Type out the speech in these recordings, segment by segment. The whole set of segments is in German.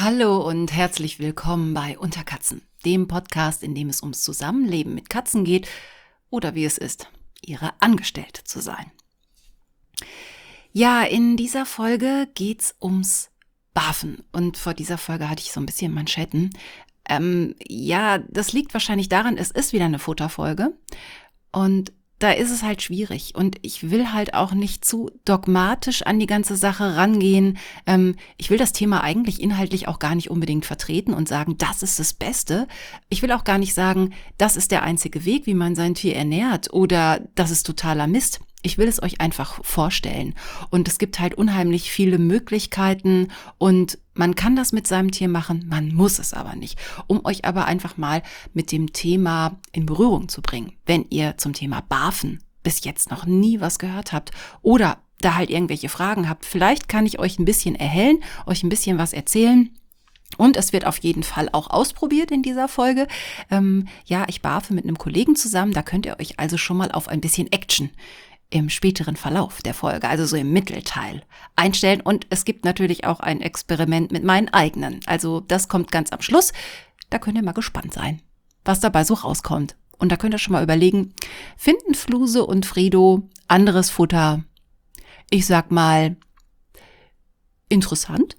Hallo und herzlich willkommen bei Unter Katzen, dem Podcast, in dem es ums Zusammenleben mit Katzen geht oder wie es ist, ihre Angestellte zu sein. Ja, in dieser Folge geht's ums Barfen und vor dieser Folge hatte ich so ein bisschen Manschetten. Das liegt wahrscheinlich daran, es ist wieder eine Futterfolge und da ist es halt schwierig und ich will halt auch nicht zu dogmatisch an die ganze Sache rangehen. Ich will das Thema eigentlich inhaltlich auch gar nicht unbedingt vertreten und sagen, das ist das Beste. Ich will auch gar nicht sagen, das ist der einzige Weg, wie man sein Tier ernährt oder das ist totaler Mist. Ich will es euch einfach vorstellen. Und es gibt halt unheimlich viele Möglichkeiten und man kann das mit seinem Tier machen, man muss es aber nicht. Um euch aber einfach mal mit dem Thema in Berührung zu bringen. Wenn ihr zum Thema Barfen bis jetzt noch nie was gehört habt oder da halt irgendwelche Fragen habt, vielleicht kann ich euch ein bisschen erhellen, euch ein bisschen was erzählen. Und es wird auf jeden Fall auch ausprobiert in dieser Folge. Ich barfe mit einem Kollegen zusammen, da könnt ihr euch also schon mal auf ein bisschen Action im späteren Verlauf der Folge, also so im Mittelteil, einstellen. Und es gibt natürlich auch ein Experiment mit meinen eigenen. Also das kommt ganz am Schluss. Da könnt ihr mal gespannt sein, was dabei so rauskommt. Und da könnt ihr schon mal überlegen, finden Fluse und Fredo anderes Futter, ich sag mal, interessant?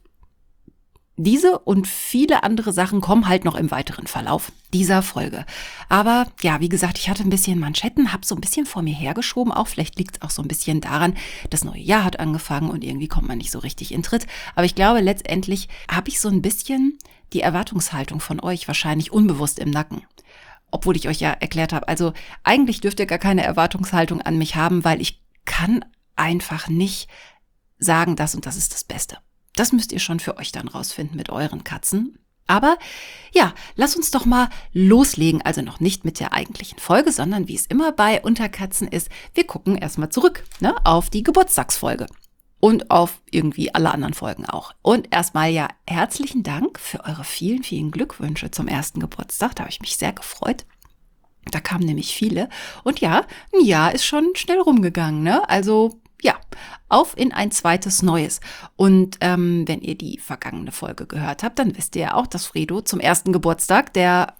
Diese und viele andere Sachen kommen halt noch im weiteren Verlauf dieser Folge. Aber ja, wie gesagt, ich hatte ein bisschen Manschetten, habe so ein bisschen vor mir hergeschoben. Auch vielleicht liegt es auch so ein bisschen daran, das neue Jahr hat angefangen und irgendwie kommt man nicht so richtig in Tritt. Aber ich glaube, letztendlich habe ich so ein bisschen die Erwartungshaltung von euch wahrscheinlich unbewusst im Nacken. Obwohl ich euch ja erklärt habe, also eigentlich dürft ihr gar keine Erwartungshaltung an mich haben, weil ich kann einfach nicht sagen, das und das ist das Beste. Das müsst ihr schon für euch dann rausfinden mit euren Katzen. Aber ja, lass uns doch mal loslegen. Also noch nicht mit der eigentlichen Folge, sondern wie es immer bei Unterkatzen ist, wir gucken erstmal zurück, auf die Geburtstagsfolge. Und auf irgendwie alle anderen Folgen auch. Und erstmal ja, herzlichen Dank für eure vielen, vielen Glückwünsche zum ersten Geburtstag. Da habe ich mich sehr gefreut. Da kamen nämlich viele. Und ja, ein Jahr ist schon schnell rumgegangen, ne? Also ja, auf in ein zweites Neues. Und wenn ihr die vergangene Folge gehört habt, dann wisst ihr ja auch, dass Fredo zum ersten Geburtstag der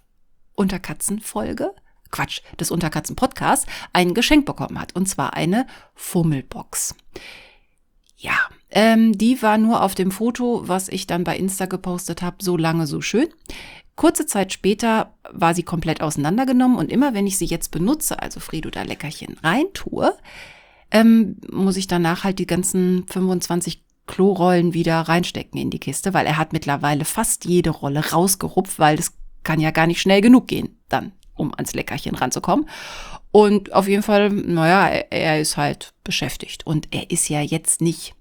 des Unterkatzen-Podcasts, ein Geschenk bekommen hat. Und zwar eine Fummelbox. Ja, die war nur auf dem Foto, was ich dann bei Insta gepostet habe, so lange, so schön. Kurze Zeit später war sie komplett auseinandergenommen und immer wenn ich sie jetzt benutze, also Fredo da Leckerchen reintue, muss ich danach halt die ganzen 25 Klorollen wieder reinstecken in die Kiste, weil er hat mittlerweile fast jede Rolle rausgerupft, weil das kann ja gar nicht schnell genug gehen, dann, um ans Leckerchen ranzukommen. Und auf jeden Fall, er ist halt beschäftigt. Und er ist ja jetzt nicht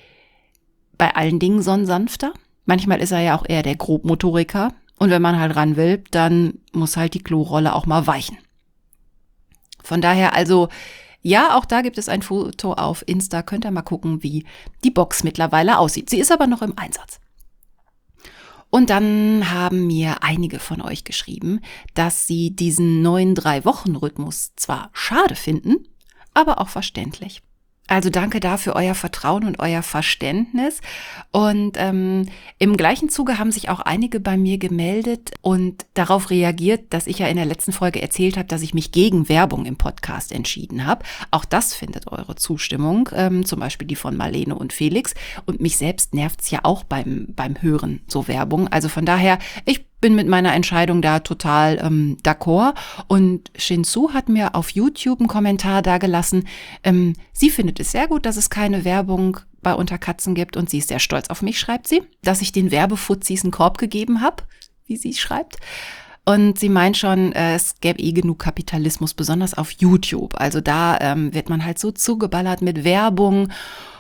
bei allen Dingen so ein sanfter. Manchmal ist er ja auch eher der Grobmotoriker. Und wenn man halt ran will, dann muss halt die Klorolle auch mal weichen. Von daher also, ja, auch da gibt es ein Foto auf Insta. Könnt ihr mal gucken, wie die Box mittlerweile aussieht. Sie ist aber noch im Einsatz. Und dann haben mir einige von euch geschrieben, dass sie diesen neuen 3-Wochen-Rhythmus zwar schade finden, aber auch verständlich. Also danke dafür euer Vertrauen und euer Verständnis. Und im gleichen Zuge haben sich auch einige bei mir gemeldet und darauf reagiert, dass ich ja in der letzten Folge erzählt habe, dass ich mich gegen Werbung im Podcast entschieden habe. Auch das findet eure Zustimmung, zum Beispiel die von Marlene und Felix. Und mich selbst nervt's ja auch beim Hören so Werbung. Also von daher, ich bin mit meiner Entscheidung da total d'accord. Und Shinsu hat mir auf YouTube einen Kommentar dagelassen. Sie findet es sehr gut, dass es keine Werbung bei Unterkatzen gibt und sie ist sehr stolz auf mich, schreibt sie, dass ich den Werbefuzis einen Korb gegeben habe, wie sie schreibt. Und sie meint schon, es gäbe genug Kapitalismus, besonders auf YouTube. Also da wird man halt so zugeballert mit Werbung.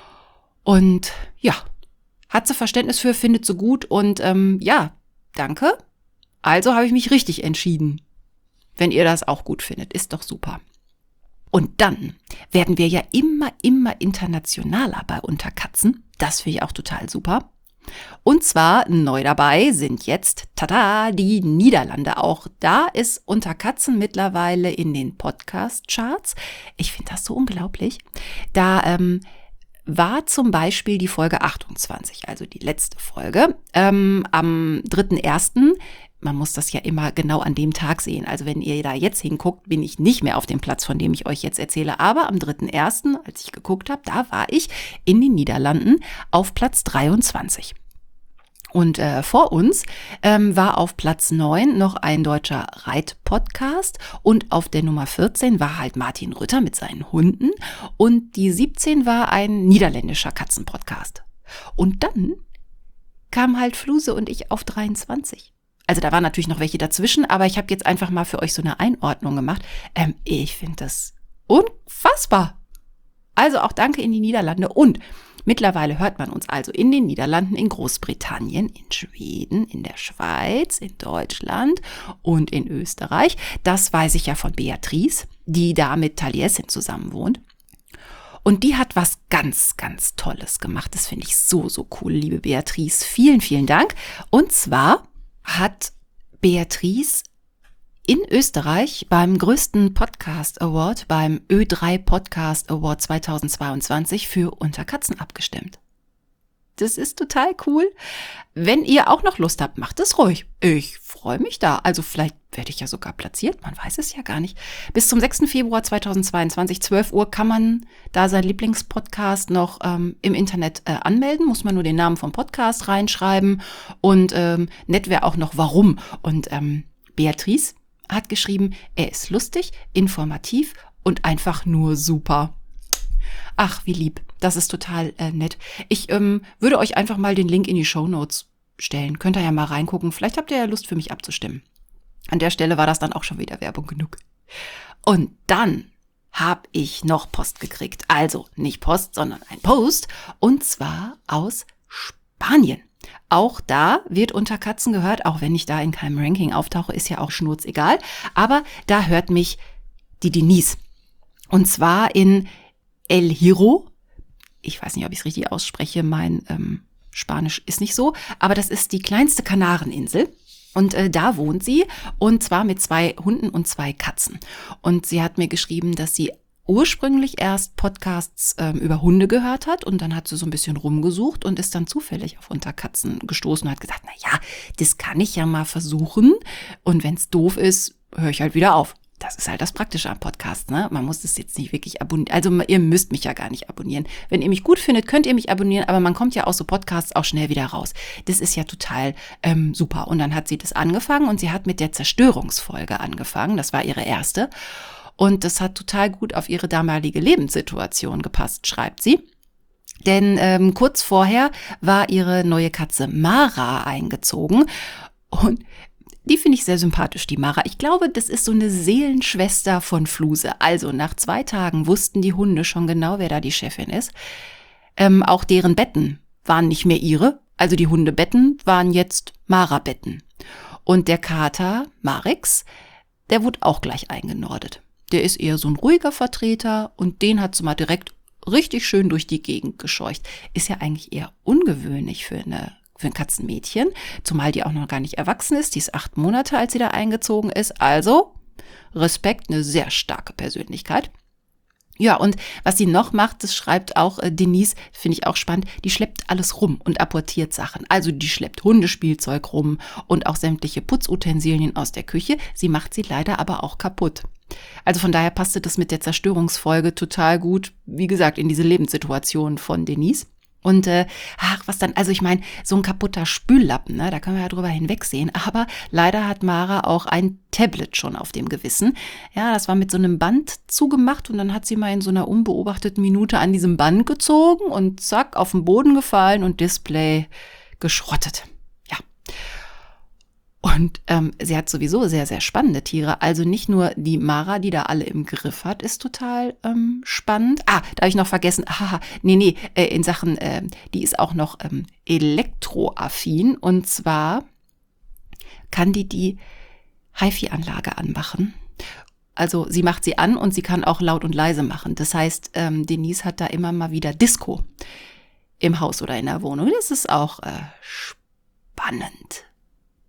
Und ja, hat sie Verständnis für, findet sie gut und danke. Also habe ich mich richtig entschieden. Wenn ihr das auch gut findet, ist doch super. Und dann werden wir ja immer internationaler bei Unterkatzen. Das finde ich auch total super. Und zwar neu dabei sind jetzt, die Niederlande. Auch da ist Unterkatzen mittlerweile in den Podcast-Charts. Ich finde das so unglaublich. Da war zum Beispiel die Folge 28, also die letzte Folge, am 3.1. Man muss das ja immer genau an dem Tag sehen. Also wenn ihr da jetzt hinguckt, bin ich nicht mehr auf dem Platz, von dem ich euch jetzt erzähle. Aber am 3.1., als ich geguckt habe, da war ich in den Niederlanden auf Platz 23. Und vor uns war auf Platz 9 noch ein deutscher Reitpodcast und auf der Nummer 14 war halt Martin Rütter mit seinen Hunden und die 17 war ein niederländischer Katzenpodcast. Und dann kam halt Fluse und ich auf 23. Also da waren natürlich noch welche dazwischen, aber ich habe jetzt einfach mal für euch so eine Einordnung gemacht. Ich finde das unfassbar. Also auch danke in die Niederlande und mittlerweile hört man uns also in den Niederlanden, in Großbritannien, in Schweden, in der Schweiz, in Deutschland und in Österreich. Das weiß ich ja von Beatrice, die da mit Taliesin zusammen wohnt. Und die hat was ganz, ganz Tolles gemacht. Das finde ich so, so cool, liebe Beatrice. Vielen, vielen Dank. Und zwar hat Beatrice in Österreich beim größten Podcast Award, beim Ö3 Podcast Award 2022 für Unter Katzen abgestimmt. Das ist total cool. Wenn ihr auch noch Lust habt, macht es ruhig. Ich freue mich da. Also vielleicht werde ich ja sogar platziert, man weiß es ja gar nicht. Bis zum 6. Februar 2022, 12 Uhr, kann man da seinen Lieblingspodcast noch im Internet anmelden. Muss man nur den Namen vom Podcast reinschreiben. Und nett wäre auch noch warum. Und Beatrice hat geschrieben, er ist lustig, informativ und einfach nur super. Ach, wie lieb. Das ist total nett. Ich würde euch einfach mal den Link in die Shownotes stellen. Könnt ihr ja mal reingucken. Vielleicht habt ihr ja Lust, für mich abzustimmen. An der Stelle war das dann auch schon wieder Werbung genug. Und dann habe ich noch Post gekriegt. Also nicht Post, sondern ein Post. Und zwar aus Spanien. Auch da wird Unter Katzen gehört, auch wenn ich da in keinem Ranking auftauche, ist ja auch schnurzegal. Aber da hört mich die Denise. Und zwar in El Hierro. Ich weiß nicht, ob ich es richtig ausspreche, mein Spanisch ist nicht so, aber das ist die kleinste Kanareninsel und da wohnt sie und zwar mit 2 Hunden und 2 Katzen. Und sie hat mir geschrieben, dass sie ursprünglich erst Podcasts über Hunde gehört hat und dann hat sie so ein bisschen rumgesucht und ist dann zufällig auf Unter Katzen gestoßen und hat gesagt, na ja, das kann ich ja mal versuchen und wenn es doof ist, höre ich halt wieder auf. Das ist halt das Praktische am Podcast, ne? Man muss das jetzt nicht wirklich abonnieren. Also ihr müsst mich ja gar nicht abonnieren. Wenn ihr mich gut findet, könnt ihr mich abonnieren, aber man kommt ja aus so Podcasts auch schnell wieder raus. Das ist ja total super. Und dann hat sie das angefangen und sie hat mit der Zerstörungsfolge angefangen. Das war ihre erste. Und das hat total gut auf ihre damalige Lebenssituation gepasst, schreibt sie. Denn kurz vorher war ihre neue Katze Mara eingezogen und die finde ich sehr sympathisch, die Mara. Ich glaube, das ist so eine Seelenschwester von Fluse. Also nach 2 Tagen wussten die Hunde schon genau, wer da die Chefin ist. Auch deren Betten waren nicht mehr ihre. Also die Hundebetten waren jetzt Mara-Betten. Und der Kater Marix, der wurde auch gleich eingenordet. Der ist eher so ein ruhiger Vertreter und den hat sie mal direkt richtig schön durch die Gegend gescheucht. Ist ja eigentlich eher ungewöhnlich für ein Katzenmädchen, zumal die auch noch gar nicht erwachsen ist. Die ist 8 Monate, als sie da eingezogen ist. Also Respekt, eine sehr starke Persönlichkeit. Ja, und was sie noch macht, das schreibt auch Denise, finde ich auch spannend, die schleppt alles rum und apportiert Sachen. Also die schleppt Hundespielzeug rum und auch sämtliche Putzutensilien aus der Küche. Sie macht sie leider aber auch kaputt. Also von daher passte das mit der Zerstörungsfolge total gut, wie gesagt, in diese Lebenssituation von Denise. Und was dann, also ich meine, so ein kaputter Spüllappen, ne, da können wir ja drüber hinwegsehen. Aber leider hat Mara auch ein Tablet schon auf dem Gewissen. Ja, das war mit so einem Band zugemacht und dann hat sie mal in so einer unbeobachteten Minute an diesem Band gezogen und zack, auf den Boden gefallen und Display geschrottet. Ja. Und sie hat sowieso sehr, sehr spannende Tiere. Also nicht nur die Mara, die da alle im Griff hat, ist total spannend. Da habe ich noch vergessen. In Sachen, die ist auch noch elektroaffin. Und zwar kann die HiFi-Anlage anmachen. Also sie macht sie an und sie kann auch laut und leise machen. Das heißt, Denise hat da immer mal wieder Disco im Haus oder in der Wohnung. Das ist auch spannend.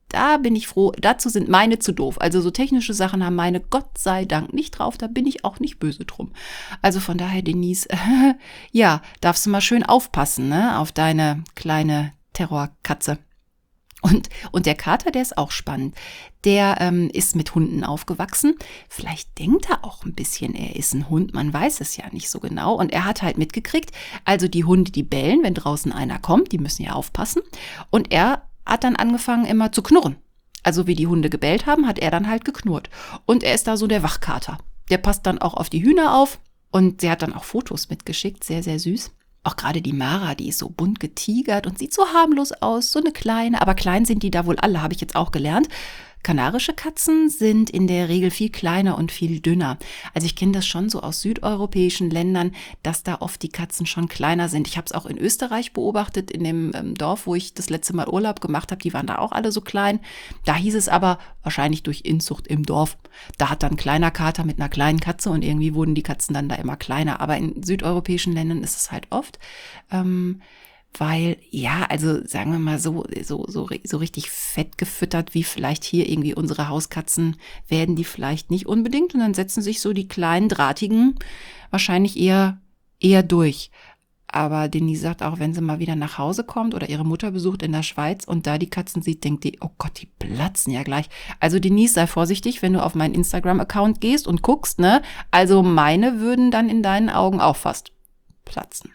da bin ich froh. Dazu sind meine zu doof. Also so technische Sachen haben meine Gott sei Dank nicht drauf. Da bin ich auch nicht böse drum. Also von daher, Denise, ja, darfst du mal schön aufpassen, ne, auf deine kleine Terrorkatze. Und der Kater, der ist auch spannend. Der ist mit Hunden aufgewachsen. Vielleicht denkt er auch ein bisschen, er ist ein Hund. Man weiß es ja nicht so genau. Und er hat halt mitgekriegt, also die Hunde, die bellen, wenn draußen einer kommt, die müssen ja aufpassen. Und er hat dann angefangen immer zu knurren. Also wie die Hunde gebellt haben, hat er dann halt geknurrt. Und er ist da so der Wachkater. Der passt dann auch auf die Hühner auf. Und sie hat dann auch Fotos mitgeschickt, sehr, sehr süß. Auch gerade die Mara, die ist so bunt getigert und sieht so harmlos aus, so eine kleine. Aber klein sind die da wohl alle, habe ich jetzt auch gelernt. Kanarische Katzen sind in der Regel viel kleiner und viel dünner. Also ich kenne das schon so aus südeuropäischen Ländern, dass da oft die Katzen schon kleiner sind. Ich habe es auch in Österreich beobachtet, in dem Dorf, wo ich das letzte Mal Urlaub gemacht habe. Die waren da auch alle so klein. Da hieß es aber, wahrscheinlich durch Inzucht im Dorf, da hat dann ein kleiner Kater mit einer kleinen Katze und irgendwie wurden die Katzen dann da immer kleiner. Aber in südeuropäischen Ländern ist es halt oft. Weil, ja, also sagen wir mal so richtig fett gefüttert, wie vielleicht hier irgendwie unsere Hauskatzen, werden die vielleicht nicht unbedingt. Und dann setzen sich so die kleinen Drahtigen wahrscheinlich eher durch. Aber Denise sagt auch, wenn sie mal wieder nach Hause kommt oder ihre Mutter besucht in der Schweiz und da die Katzen sieht, denkt die, oh Gott, die platzen ja gleich. Also Denise, sei vorsichtig, wenn du auf meinen Instagram-Account gehst und guckst, ne? Also meine würden dann in deinen Augen auch fast platzen.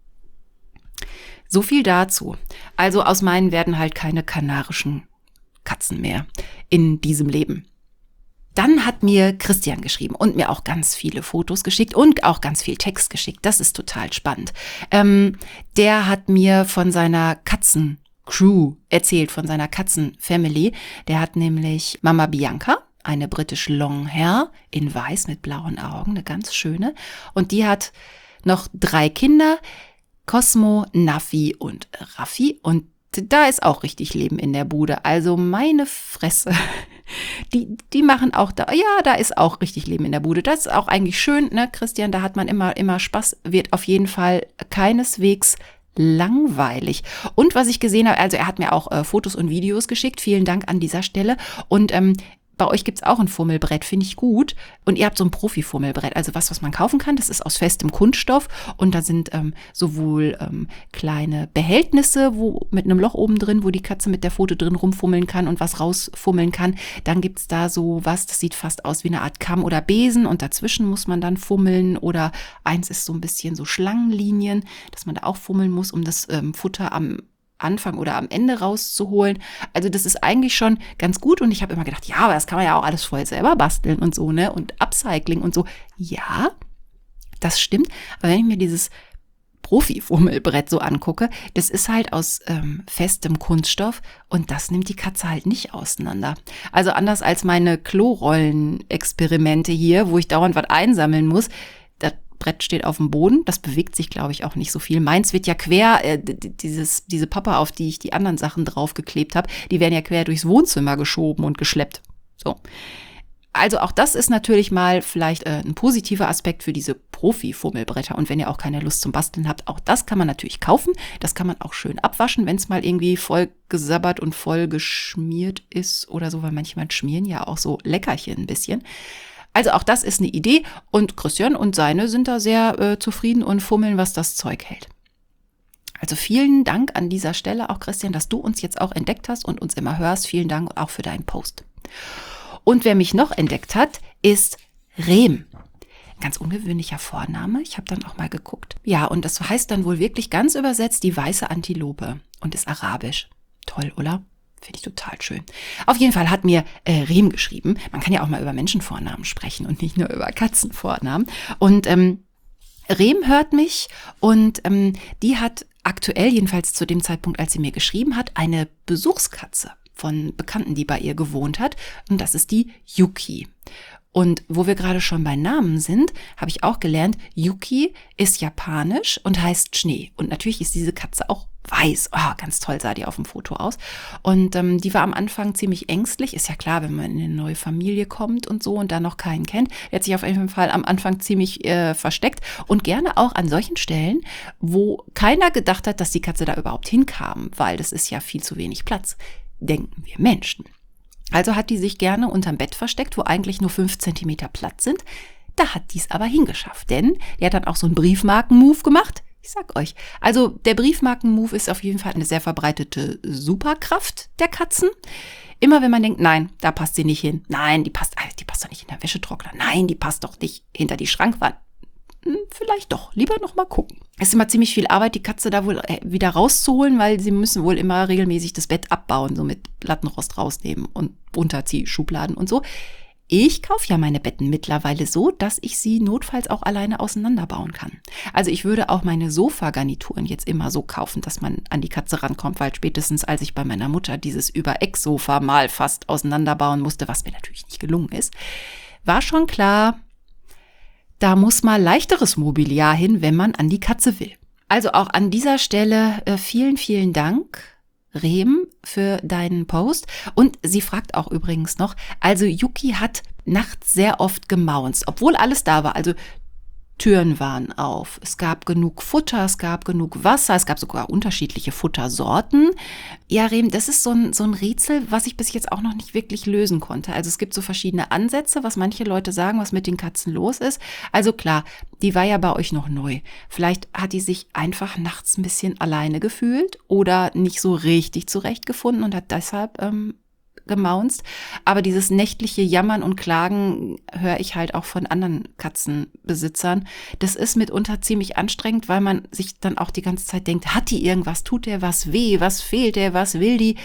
So viel dazu. Also aus meinen werden halt keine kanarischen Katzen mehr in diesem Leben. Dann hat mir Christian geschrieben und mir auch ganz viele Fotos geschickt und auch ganz viel Text geschickt. Das ist total spannend. Der hat mir von seiner Katzencrew erzählt, von seiner Katzenfamily. Der hat nämlich Mama Bianca, eine British Longhair in weiß mit blauen Augen, eine ganz schöne. Und die hat noch 3 Kinder, Cosmo, Naffi und Raffi. Und da ist auch richtig Leben in der Bude. Also meine Fresse, die machen auch da, ja, da ist auch richtig Leben in der Bude. Das ist auch eigentlich schön, ne, Christian, da hat man immer Spaß, wird auf jeden Fall keineswegs langweilig. Und was ich gesehen habe, also er hat mir auch Fotos und Videos geschickt, vielen Dank an dieser Stelle. Und bei euch gibt's auch ein Fummelbrett, finde ich gut. Und ihr habt so ein Profi-Fummelbrett, also was man kaufen kann. Das ist aus festem Kunststoff und da sind sowohl kleine Behältnisse mit einem Loch oben drin, wo die Katze mit der Pfote drin rumfummeln kann und was rausfummeln kann. Dann gibt's da so was, das sieht fast aus wie eine Art Kamm oder Besen und dazwischen muss man dann fummeln. Oder eins ist so ein bisschen so Schlangenlinien, dass man da auch fummeln muss, um das Futter am Anfang oder am Ende rauszuholen. Also das ist eigentlich schon ganz gut und ich habe immer gedacht, ja, aber das kann man ja auch alles voll selber basteln und so, ne? Und Upcycling und so. Ja, das stimmt. Aber wenn ich mir dieses Profi-Fummelbrett so angucke, das ist halt aus festem Kunststoff und das nimmt die Katze halt nicht auseinander. Also anders als meine Klorollen-Experimente hier, wo ich dauernd was einsammeln muss, Brett steht auf dem Boden, das bewegt sich, glaube ich, auch nicht so viel. Meins wird ja quer, diese Pappe, auf die ich die anderen Sachen draufgeklebt habe, die werden ja quer durchs Wohnzimmer geschoben und geschleppt. So. Also auch das ist natürlich mal vielleicht ein positiver Aspekt für diese Profi-Fummelbretter. Und wenn ihr auch keine Lust zum Basteln habt, auch das kann man natürlich kaufen. Das kann man auch schön abwaschen, wenn es mal irgendwie voll gesabbert und voll geschmiert ist oder so, weil manchmal schmieren ja auch so Leckerchen ein bisschen. Also auch das ist eine Idee und Christian und seine sind da sehr zufrieden und fummeln, was das Zeug hält. Also vielen Dank an dieser Stelle auch, Christian, dass du uns jetzt auch entdeckt hast und uns immer hörst. Vielen Dank auch für deinen Post. Und wer mich noch entdeckt hat, ist Rehm. Ganz ungewöhnlicher Vorname. Ich habe dann auch mal geguckt. Ja, und das heißt dann wohl wirklich ganz übersetzt die weiße Antilope und ist arabisch. Toll, oder? Finde ich total schön. Auf jeden Fall hat mir Rehm geschrieben. Man kann ja auch mal über Menschenvornamen sprechen und nicht nur über Katzenvornamen. Und Rehm hört mich und die hat aktuell, jedenfalls zu dem Zeitpunkt, als sie mir geschrieben hat, eine Besuchskatze von Bekannten, die bei ihr gewohnt hat. Und das ist die Yuki. Und wo wir gerade schon bei Namen sind, habe ich auch gelernt, Yuki ist japanisch und heißt Schnee. Und natürlich ist diese Katze auch weiß. Oh, ganz toll sah die auf dem Foto aus. Und die war am Anfang ziemlich ängstlich. Ist ja klar, wenn man in eine neue Familie kommt und so und da noch keinen kennt. Die hat sich auf jeden Fall am Anfang ziemlich versteckt. Und gerne auch an solchen Stellen, wo keiner gedacht hat, dass die Katze da überhaupt hinkam. Weil das ist ja viel zu wenig Platz. denken wir Menschen. Also hat die sich gerne unterm Bett versteckt, wo eigentlich nur 5 Zentimeter Platz sind. Da hat die es aber hingeschafft, denn die hat dann auch so einen Briefmarken-Move gemacht. Ich sag euch, also der Briefmarken-Move ist auf jeden Fall eine sehr verbreitete Superkraft der Katzen. Immer wenn man denkt, nein, da passt sie nicht hin. Nein, die passt doch nicht in den Wäschetrockner. Nein, die passt doch nicht hinter die Schrankwand. Vielleicht doch, lieber noch mal gucken. Es ist immer ziemlich viel Arbeit, die Katze da wohl wieder rauszuholen, weil sie müssen wohl immer regelmäßig das Bett abbauen, so mit Lattenrost rausnehmen und Unterziehschubladen und so. Ich kaufe ja meine Betten mittlerweile so, dass ich sie notfalls auch alleine auseinanderbauen kann. Also ich würde auch meine Sofagarnituren jetzt immer so kaufen, dass man an die Katze rankommt, weil spätestens als ich bei meiner Mutter dieses Über-Eck-Sofa mal fast auseinanderbauen musste, was mir natürlich nicht gelungen ist, war schon klar, da muss mal leichteres Mobiliar hin, wenn man an die Katze will. Also auch an dieser Stelle vielen, vielen Dank, Rehm, für deinen Post. Und sie fragt auch übrigens noch, also Yuki hat nachts sehr oft gemaunzt, obwohl alles da war. Also Türen waren auf, es gab genug Futter, es gab genug Wasser, es gab sogar unterschiedliche Futtersorten. Ja, Rehm, das ist so ein Rätsel, was ich bis jetzt auch noch nicht wirklich lösen konnte. Also es gibt so verschiedene Ansätze, was manche Leute sagen, was mit den Katzen los ist. Also klar, die war ja bei euch noch neu. Vielleicht hat die sich einfach nachts ein bisschen alleine gefühlt oder nicht so richtig zurechtgefunden und hat deshalb gemaunzt. Aber dieses nächtliche Jammern und Klagen höre ich halt auch von anderen Katzenbesitzern. Das ist mitunter ziemlich anstrengend, weil man sich dann auch die ganze Zeit denkt, hat die irgendwas, tut der was weh, was fehlt der, was will die?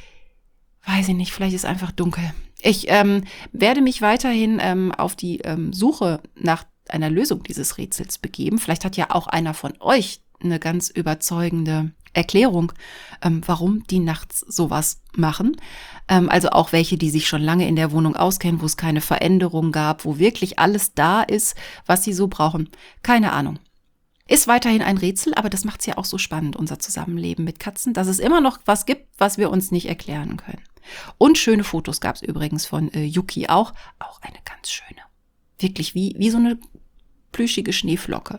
Weiß ich nicht, vielleicht ist einfach dunkel. Ich werde mich weiterhin auf die Suche nach einer Lösung dieses Rätsels begeben. Vielleicht hat ja auch einer von euch eine ganz überzeugende Erklärung, warum die nachts sowas machen. Also auch welche, die sich schon lange in der Wohnung auskennen, wo es keine Veränderung gab, wo wirklich alles da ist, was sie so brauchen. Keine Ahnung. Ist weiterhin ein Rätsel, aber das macht es ja auch so spannend, unser Zusammenleben mit Katzen, dass es immer noch was gibt, was wir uns nicht erklären können. Und schöne Fotos gab es übrigens von Yuki auch. Auch eine ganz schöne. Wirklich wie so eine plüschige Schneeflocke.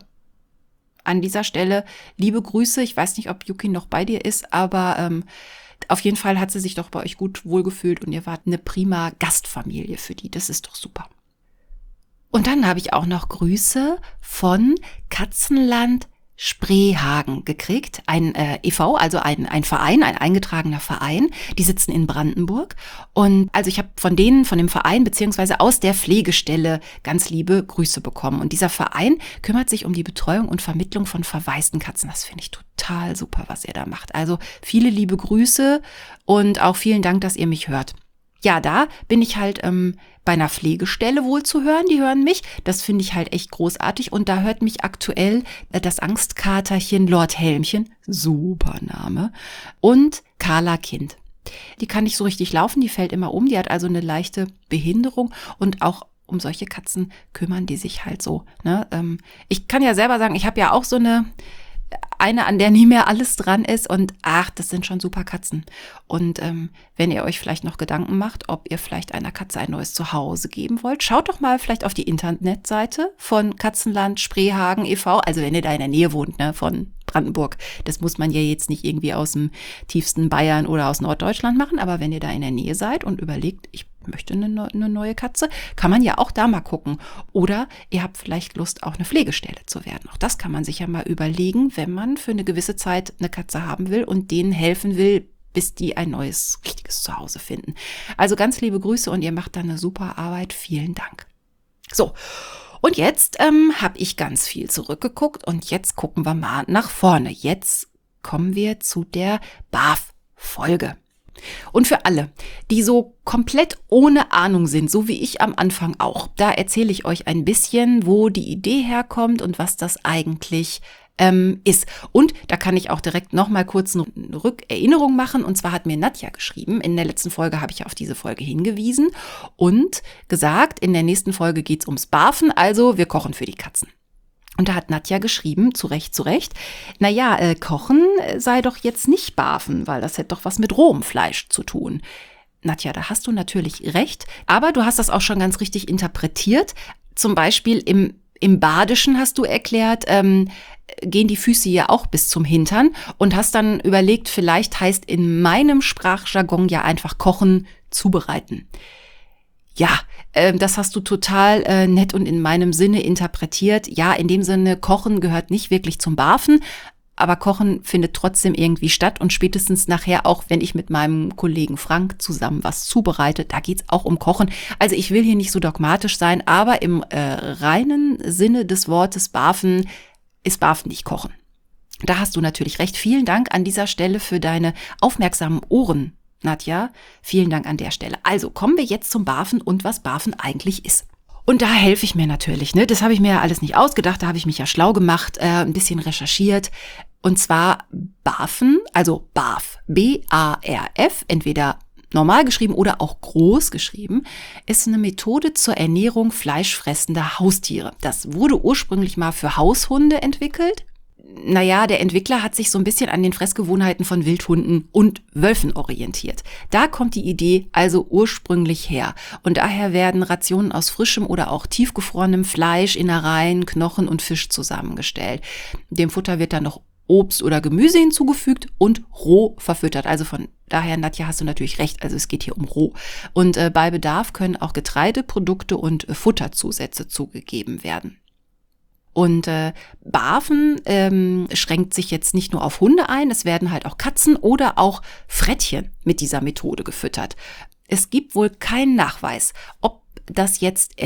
An dieser Stelle liebe Grüße. Ich weiß nicht, ob Yuki noch bei dir ist, aber auf jeden Fall hat sie sich doch bei euch gut wohlgefühlt und ihr wart eine prima Gastfamilie für die. Das ist doch super. Und dann habe ich auch noch Grüße von Katzenland Spreehagen gekriegt, ein e.V., also ein Verein, ein eingetragener Verein. Die sitzen in Brandenburg. Und also ich habe von dem Verein beziehungsweise aus der Pflegestelle ganz liebe Grüße bekommen. Und dieser Verein kümmert sich um die Betreuung und Vermittlung von verwaisten Katzen. Das finde ich total super, was ihr da macht. Also viele liebe Grüße und auch vielen Dank, dass ihr mich hört. Ja, da bin ich halt bei einer Pflegestelle wohl zu hören. Die hören mich. Das finde ich halt echt großartig. Und da hört mich aktuell das Angstkaterchen Lord Helmchen, super Name, und Carla Kind. Die kann nicht so richtig laufen, die fällt immer um. Die hat also eine leichte Behinderung und auch um solche Katzen kümmern die sich halt so. Ne? Ich kann ja selber sagen, ich habe ja auch so eine, an der nie mehr alles dran ist und das sind schon super Katzen. Und wenn ihr euch vielleicht noch Gedanken macht, ob ihr vielleicht einer Katze ein neues Zuhause geben wollt, schaut doch mal vielleicht auf die Internetseite von Katzenland Spreehagen e.V., also wenn ihr da in der Nähe wohnt, ne, von Brandenburg. Das muss man ja jetzt nicht irgendwie aus dem tiefsten Bayern oder aus Norddeutschland machen, aber wenn ihr da in der Nähe seid und überlegt, ich möchte eine neue Katze, kann man ja auch da mal gucken. Oder ihr habt vielleicht Lust, auch eine Pflegestelle zu werden. Auch das kann man sich ja mal überlegen, wenn man für eine gewisse Zeit eine Katze haben will und denen helfen will, bis die ein neues, richtiges Zuhause finden. Also ganz liebe Grüße und ihr macht da eine super Arbeit. Vielen Dank. So, und jetzt habe ich ganz viel zurückgeguckt und jetzt gucken wir mal nach vorne. Jetzt kommen wir zu der BAF-Folge. Und für alle, die so komplett ohne Ahnung sind, so wie ich am Anfang auch, da erzähle ich euch ein bisschen, wo die Idee herkommt und was das eigentlich ist. Und da kann ich auch direkt noch mal kurz eine Rückerinnerung machen. Und zwar hat mir Nadja geschrieben, in der letzten Folge habe ich auf diese Folge hingewiesen und gesagt, in der nächsten Folge geht es ums Barfen, also wir kochen für die Katzen. Und da hat Nadja geschrieben, zu Recht, naja, kochen sei doch jetzt nicht barfen, weil das hätte doch was mit rohem Fleisch zu tun. Nadja, da hast du natürlich recht, aber du hast das auch schon ganz richtig interpretiert. Zum Beispiel im Im Badischen, hast du erklärt, gehen die Füße ja auch bis zum Hintern und hast dann überlegt, vielleicht heißt in meinem Sprachjargon ja einfach kochen, zubereiten. Ja, das hast du total nett und in meinem Sinne interpretiert. Ja, in dem Sinne, Kochen gehört nicht wirklich zum Barfen, aber Kochen findet trotzdem irgendwie statt und spätestens nachher auch, wenn ich mit meinem Kollegen Frank zusammen was zubereite, da geht's auch um Kochen. Also ich will hier nicht so dogmatisch sein, aber im reinen Sinne des Wortes Barfen ist Barfen nicht Kochen. Da hast du natürlich recht. Vielen Dank an dieser Stelle für deine aufmerksamen Ohren, Nadja. Vielen Dank an der Stelle. Also kommen wir jetzt zum Barfen und was Barfen eigentlich ist. Und da helfe ich mir natürlich, ne? Das habe ich mir ja alles nicht ausgedacht, da habe ich mich ja schlau gemacht, ein bisschen recherchiert. Und zwar Barfen, also BARF, B-A-R-F, entweder normal geschrieben oder auch groß geschrieben, ist eine Methode zur Ernährung fleischfressender Haustiere. Das wurde ursprünglich mal für Haushunde entwickelt. Naja, der Entwickler hat sich so ein bisschen an den Fressgewohnheiten von Wildhunden und Wölfen orientiert. Da kommt die Idee also ursprünglich her. Und daher werden Rationen aus frischem oder auch tiefgefrorenem Fleisch, Innereien, Knochen und Fisch zusammengestellt. Dem Futter wird dann noch Obst oder Gemüse hinzugefügt und roh verfüttert. Also von daher, Nadja, hast du natürlich recht. Also es geht hier um roh. Und bei Bedarf können auch Getreideprodukte und Futterzusätze zugegeben werden. Und Barfen schränkt sich jetzt nicht nur auf Hunde ein, es werden halt auch Katzen oder auch Frettchen mit dieser Methode gefüttert. Es gibt wohl keinen Nachweis, ob das jetzt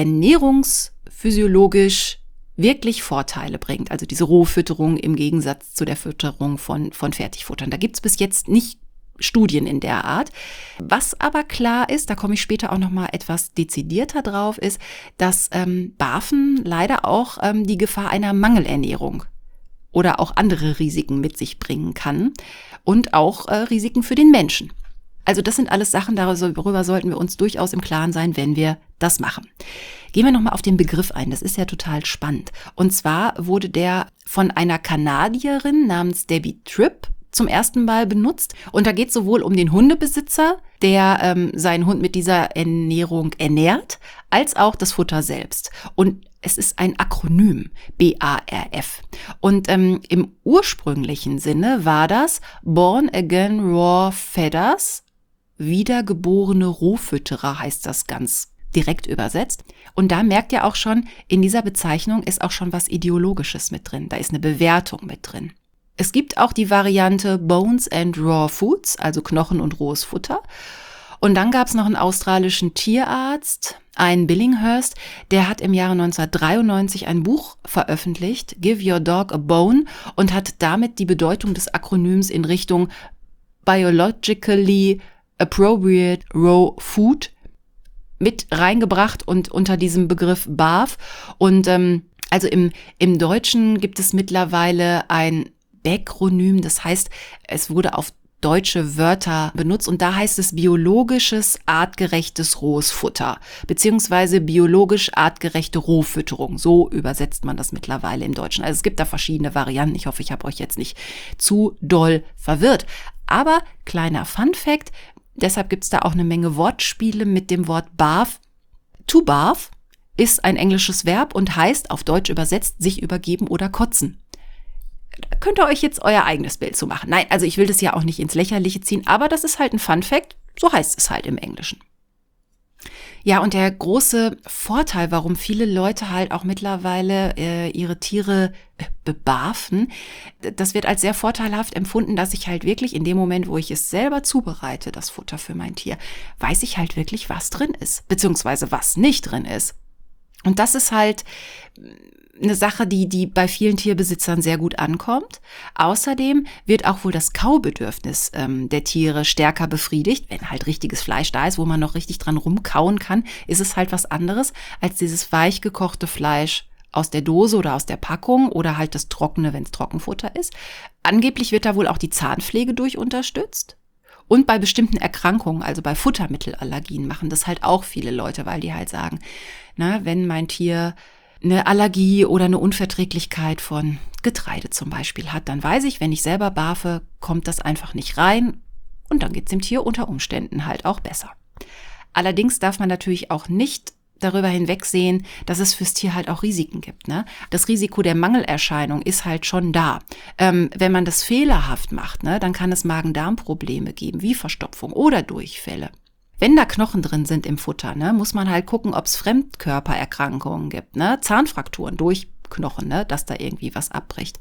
ernährungsphysiologisch wirklich Vorteile bringt. Also diese Rohfütterung im Gegensatz zu der Fütterung von Fertigfuttern. Da gibt es bis jetzt nicht Studien in der Art. Was aber klar ist, da komme ich später auch noch mal etwas dezidierter drauf, ist, dass Barfen leider auch die Gefahr einer Mangelernährung oder auch andere Risiken mit sich bringen kann und auch Risiken für den Menschen. Also das sind alles Sachen, darüber sollten wir uns durchaus im Klaren sein, wenn wir das machen. Gehen wir nochmal auf den Begriff ein, das ist ja total spannend. Und zwar wurde der von einer Kanadierin namens Debbie Tripp zum ersten Mal benutzt. Und da geht es sowohl um den Hundebesitzer, der seinen Hund mit dieser Ernährung ernährt, als auch das Futter selbst. Und es ist ein Akronym, BARF. Und im ursprünglichen Sinne war das Born Again Raw Feeders, wiedergeborene Rohfütterer heißt das ganz direkt übersetzt. Und da merkt ihr auch schon, in dieser Bezeichnung ist auch schon was Ideologisches mit drin. Da ist eine Bewertung mit drin. Es gibt auch die Variante Bones and Raw Foods, also Knochen und rohes Futter. Und dann gab es noch einen australischen Tierarzt, einen Billinghurst, der hat im Jahre 1993 ein Buch veröffentlicht, Give Your Dog a Bone, und hat damit die Bedeutung des Akronyms in Richtung Biologically Appropriate Raw Food mit reingebracht und unter diesem Begriff BARF. Und also im Deutschen gibt es mittlerweile ein Backronym, das heißt, es wurde auf deutsche Wörter benutzt und da heißt es biologisches, artgerechtes rohes Futter, beziehungsweise biologisch artgerechte Rohfütterung. So übersetzt man das mittlerweile im Deutschen. Also es gibt da verschiedene Varianten. Ich hoffe, ich habe euch jetzt nicht zu doll verwirrt. Aber kleiner Fun-Fact, deshalb gibt es da auch eine Menge Wortspiele mit dem Wort barf. To barf ist ein englisches Verb und heißt auf Deutsch übersetzt sich übergeben oder kotzen. Da könnt ihr euch jetzt euer eigenes Bild zu machen. Nein, also ich will das ja auch nicht ins Lächerliche ziehen, aber das ist halt ein Fun-Fact, so heißt es halt im Englischen. Ja, und der große Vorteil, warum viele Leute halt auch mittlerweile ihre Tiere bebarfen, das wird als sehr vorteilhaft empfunden, dass ich halt wirklich in dem Moment, wo ich es selber zubereite, das Futter für mein Tier, weiß ich halt wirklich, was drin ist, beziehungsweise was nicht drin ist. Und das ist halt eine Sache, die bei vielen Tierbesitzern sehr gut ankommt. Außerdem wird auch wohl das Kaubedürfnis der Tiere stärker befriedigt. Wenn halt richtiges Fleisch da ist, wo man noch richtig dran rumkauen kann, ist es halt was anderes als dieses weich gekochte Fleisch aus der Dose oder aus der Packung oder halt das Trockene, wenn es Trockenfutter ist. Angeblich wird da wohl auch die Zahnpflege durch unterstützt. Und bei bestimmten Erkrankungen, also bei Futtermittelallergien, machen das halt auch viele Leute, weil die halt sagen, na, wenn mein Tier eine Allergie oder eine Unverträglichkeit von Getreide zum Beispiel hat, dann weiß ich, wenn ich selber barfe, kommt das einfach nicht rein und dann geht's dem Tier unter Umständen halt auch besser. Allerdings darf man natürlich auch nicht darüber hinwegsehen, dass es fürs Tier halt auch Risiken gibt. Ne? Das Risiko der Mangelerscheinung ist halt schon da. Wenn man das fehlerhaft macht, ne, dann kann es Magen-Darm-Probleme geben, wie Verstopfung oder Durchfälle. Wenn da Knochen drin sind im Futter, ne, muss man halt gucken, ob es Fremdkörpererkrankungen gibt, ne? Zahnfrakturen durch Knochen, ne, dass da irgendwie was abbricht.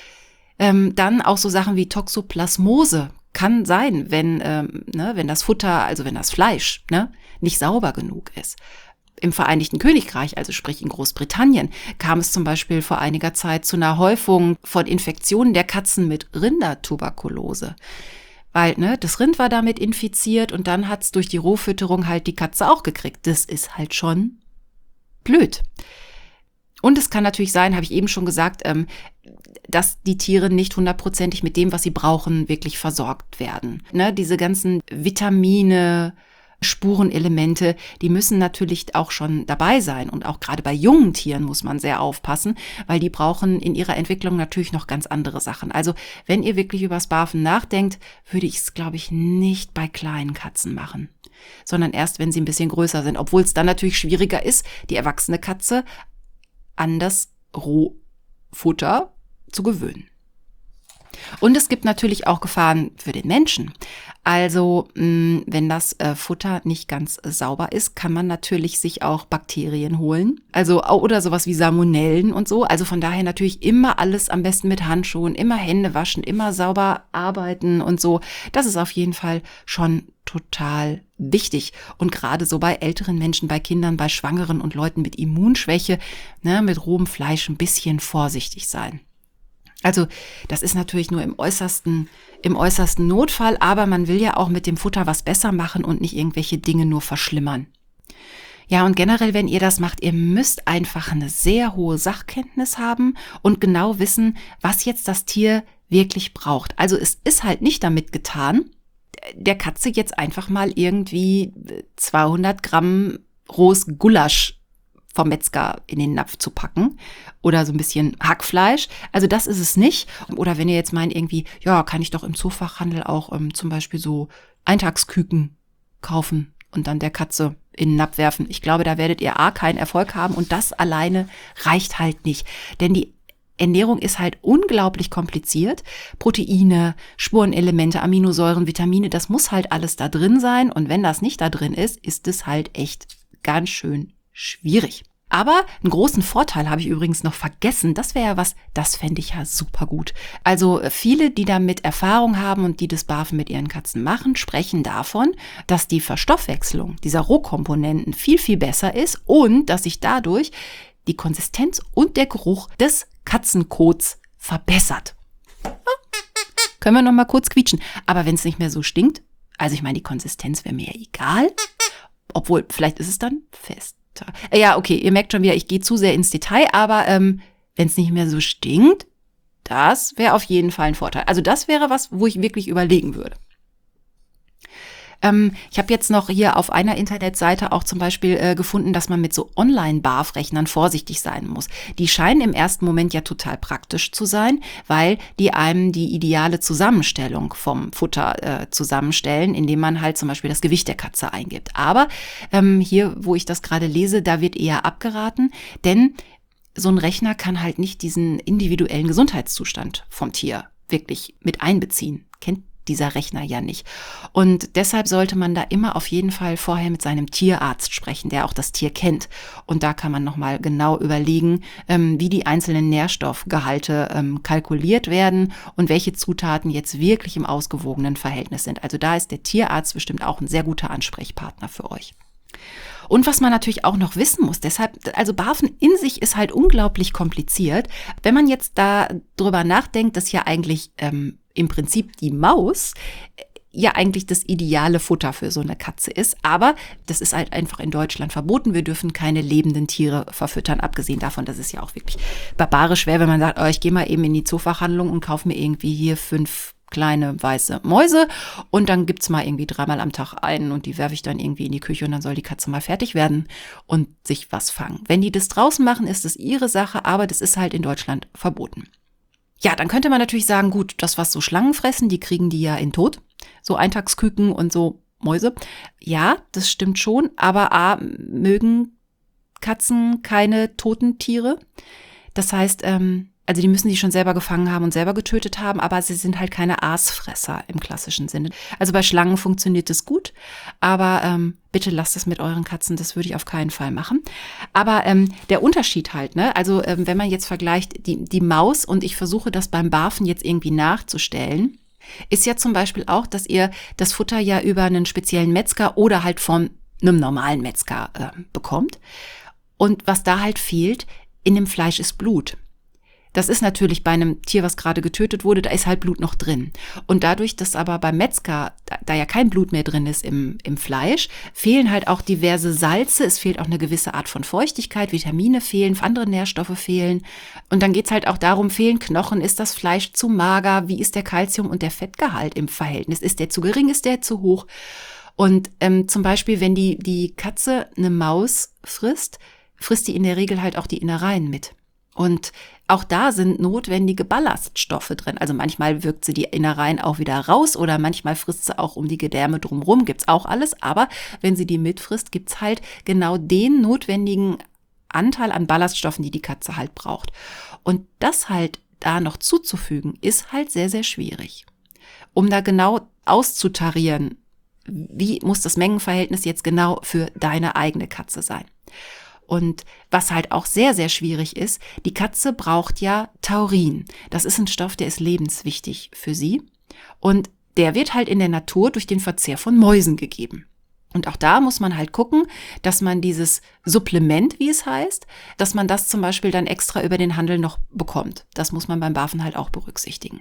Dann auch so Sachen wie Toxoplasmose kann sein, wenn das Futter, also wenn das Fleisch, ne, nicht sauber genug ist. Im Vereinigten Königreich, also sprich in Großbritannien, kam es zum Beispiel vor einiger Zeit zu einer Häufung von Infektionen der Katzen mit Rindertuberkulose. Weil das Rind war damit infiziert und dann hat es durch die Rohfütterung halt die Katze auch gekriegt. Das ist halt schon blöd. Und es kann natürlich sein, habe ich eben schon gesagt, dass die Tiere nicht hundertprozentig mit dem, was sie brauchen, wirklich versorgt werden. Ne, diese ganzen Vitamine, Spurenelemente, die müssen natürlich auch schon dabei sein. Und auch gerade bei jungen Tieren muss man sehr aufpassen, weil die brauchen in ihrer Entwicklung natürlich noch ganz andere Sachen. Also wenn ihr wirklich übers Barfen nachdenkt, würde ich es, glaube ich, nicht bei kleinen Katzen machen, sondern erst, wenn sie ein bisschen größer sind. Obwohl es dann natürlich schwieriger ist, die erwachsene Katze an das Rohfutter zu gewöhnen. Und es gibt natürlich auch Gefahren für den Menschen. Also wenn das Futter nicht ganz sauber ist, kann man natürlich sich auch Bakterien holen. Also oder sowas wie Salmonellen und so. Also von daher natürlich immer alles am besten mit Handschuhen, immer Hände waschen, immer sauber arbeiten und so. Das ist auf jeden Fall schon total wichtig. Und gerade so bei älteren Menschen, bei Kindern, bei Schwangeren und Leuten mit Immunschwäche, ne, mit rohem Fleisch ein bisschen vorsichtig sein. Also das ist natürlich nur im äußersten Notfall, aber man will ja auch mit dem Futter was besser machen und nicht irgendwelche Dinge nur verschlimmern. Ja, und generell, wenn ihr das macht, ihr müsst einfach eine sehr hohe Sachkenntnis haben und genau wissen, was jetzt das Tier wirklich braucht. Also es ist halt nicht damit getan, der Katze jetzt einfach mal irgendwie 200 Gramm rohes Gulasch vom Metzger in den Napf zu packen oder so ein bisschen Hackfleisch. Also das ist es nicht. Oder wenn ihr jetzt meint irgendwie, ja, kann ich doch im Zoofachhandel auch zum Beispiel so Eintagsküken kaufen und dann der Katze in den Napf werfen. Ich glaube, da werdet ihr keinen Erfolg haben und das alleine reicht halt nicht. Denn die Ernährung ist halt unglaublich kompliziert. Proteine, Spurenelemente, Aminosäuren, Vitamine, das muss halt alles da drin sein. Und wenn das nicht da drin ist, ist es halt echt ganz schön schwierig. Aber einen großen Vorteil habe ich übrigens noch vergessen. Das wäre ja was, das fände ich ja super gut. Also viele, die damit Erfahrung haben und die das Barfen mit ihren Katzen machen, sprechen davon, dass die Verstoffwechslung dieser Rohkomponenten viel, viel besser ist und dass sich dadurch die Konsistenz und der Geruch des Katzenkots verbessert. Können wir noch mal kurz quietschen. Aber wenn es nicht mehr so stinkt, also ich meine, die Konsistenz wäre mir ja egal. Obwohl, vielleicht ist es dann fest. Ja, okay, ihr merkt schon wieder, ich gehe zu sehr ins Detail, aber wenn es nicht mehr so stinkt, das wäre auf jeden Fall ein Vorteil. Also das wäre was, wo ich wirklich überlegen würde. Ich habe jetzt noch hier auf einer Internetseite auch zum Beispiel gefunden, dass man mit so Online-BARF-Rechnern vorsichtig sein muss. Die scheinen im ersten Moment ja total praktisch zu sein, weil die einem die ideale Zusammenstellung vom Futter zusammenstellen, indem man halt zum Beispiel das Gewicht der Katze eingibt. Aber hier, wo ich das gerade lese, da wird eher abgeraten, denn so ein Rechner kann halt nicht diesen individuellen Gesundheitszustand vom Tier wirklich mit einbeziehen. Kennt dieser Rechner ja nicht. Und deshalb sollte man da immer auf jeden Fall vorher mit seinem Tierarzt sprechen, der auch das Tier kennt. Und da kann man nochmal genau überlegen, wie die einzelnen Nährstoffgehalte kalkuliert werden und welche Zutaten jetzt wirklich im ausgewogenen Verhältnis sind. Also da ist der Tierarzt bestimmt auch ein sehr guter Ansprechpartner für euch. Und was man natürlich auch noch wissen muss, deshalb, also Barfen in sich ist halt unglaublich kompliziert. Wenn man jetzt da drüber nachdenkt, dass ja eigentlich im Prinzip die Maus ja eigentlich das ideale Futter für so eine Katze ist. Aber das ist halt einfach in Deutschland verboten. Wir dürfen keine lebenden Tiere verfüttern. Abgesehen davon, dass es ja auch wirklich barbarisch wäre, wenn man sagt, ich gehe mal eben in die Zoofachhandlung und kaufe mir irgendwie hier 5 kleine weiße Mäuse und dann gibt's mal irgendwie 3-mal am Tag einen und die werfe ich dann irgendwie in die Küche und dann soll die Katze mal fertig werden und sich was fangen. Wenn die das draußen machen, ist es ihre Sache, aber das ist halt in Deutschland verboten. Ja, dann könnte man natürlich sagen, gut, das, was so Schlangen fressen, die kriegen die ja in Tod. So Eintagsküken und so Mäuse. Ja, das stimmt schon, aber mögen Katzen keine toten Tiere. Das heißt, also die müssen die schon selber gefangen haben und selber getötet haben, aber sie sind halt keine Aasfresser im klassischen Sinne. Also bei Schlangen funktioniert das gut, aber bitte lasst es mit euren Katzen, das würde ich auf keinen Fall machen. Aber der Unterschied halt, ne? Also wenn man jetzt vergleicht die Maus und ich versuche das beim Barfen jetzt irgendwie nachzustellen, ist ja zum Beispiel auch, dass ihr das Futter ja über einen speziellen Metzger oder halt von einem normalen Metzger bekommt. Und was da halt fehlt, in dem Fleisch ist Blut. Das ist natürlich bei einem Tier, was gerade getötet wurde, da ist halt Blut noch drin. Und dadurch, dass aber beim Metzger, da ja kein Blut mehr drin ist im Fleisch, fehlen halt auch diverse Salze, es fehlt auch eine gewisse Art von Feuchtigkeit, Vitamine fehlen, andere Nährstoffe fehlen. Und dann geht's halt auch darum, fehlen Knochen, ist das Fleisch zu mager, wie ist der Kalzium- und der Fettgehalt im Verhältnis, ist der zu gering, ist der zu hoch? Und zum Beispiel, wenn die Katze eine Maus frisst die in der Regel halt auch die Innereien mit. Und auch da sind notwendige Ballaststoffe drin. Also manchmal wirkt sie die Innereien auch wieder raus oder manchmal frisst sie auch um die Gedärme drumherum. Gibt's auch alles. Aber wenn sie die mitfrisst, gibt's halt genau den notwendigen Anteil an Ballaststoffen, die die Katze halt braucht. Und das halt da noch zuzufügen, ist halt sehr, sehr schwierig. Um da genau auszutarieren, wie muss das Mengenverhältnis jetzt genau für deine eigene Katze sein. Und was halt auch sehr, sehr schwierig ist, die Katze braucht ja Taurin. Das ist ein Stoff, der ist lebenswichtig für sie. Und der wird halt in der Natur durch den Verzehr von Mäusen gegeben. Und auch da muss man halt gucken, dass man dieses Supplement, wie es heißt, dass man das zum Beispiel dann extra über den Handel noch bekommt. Das muss man beim Barfen halt auch berücksichtigen.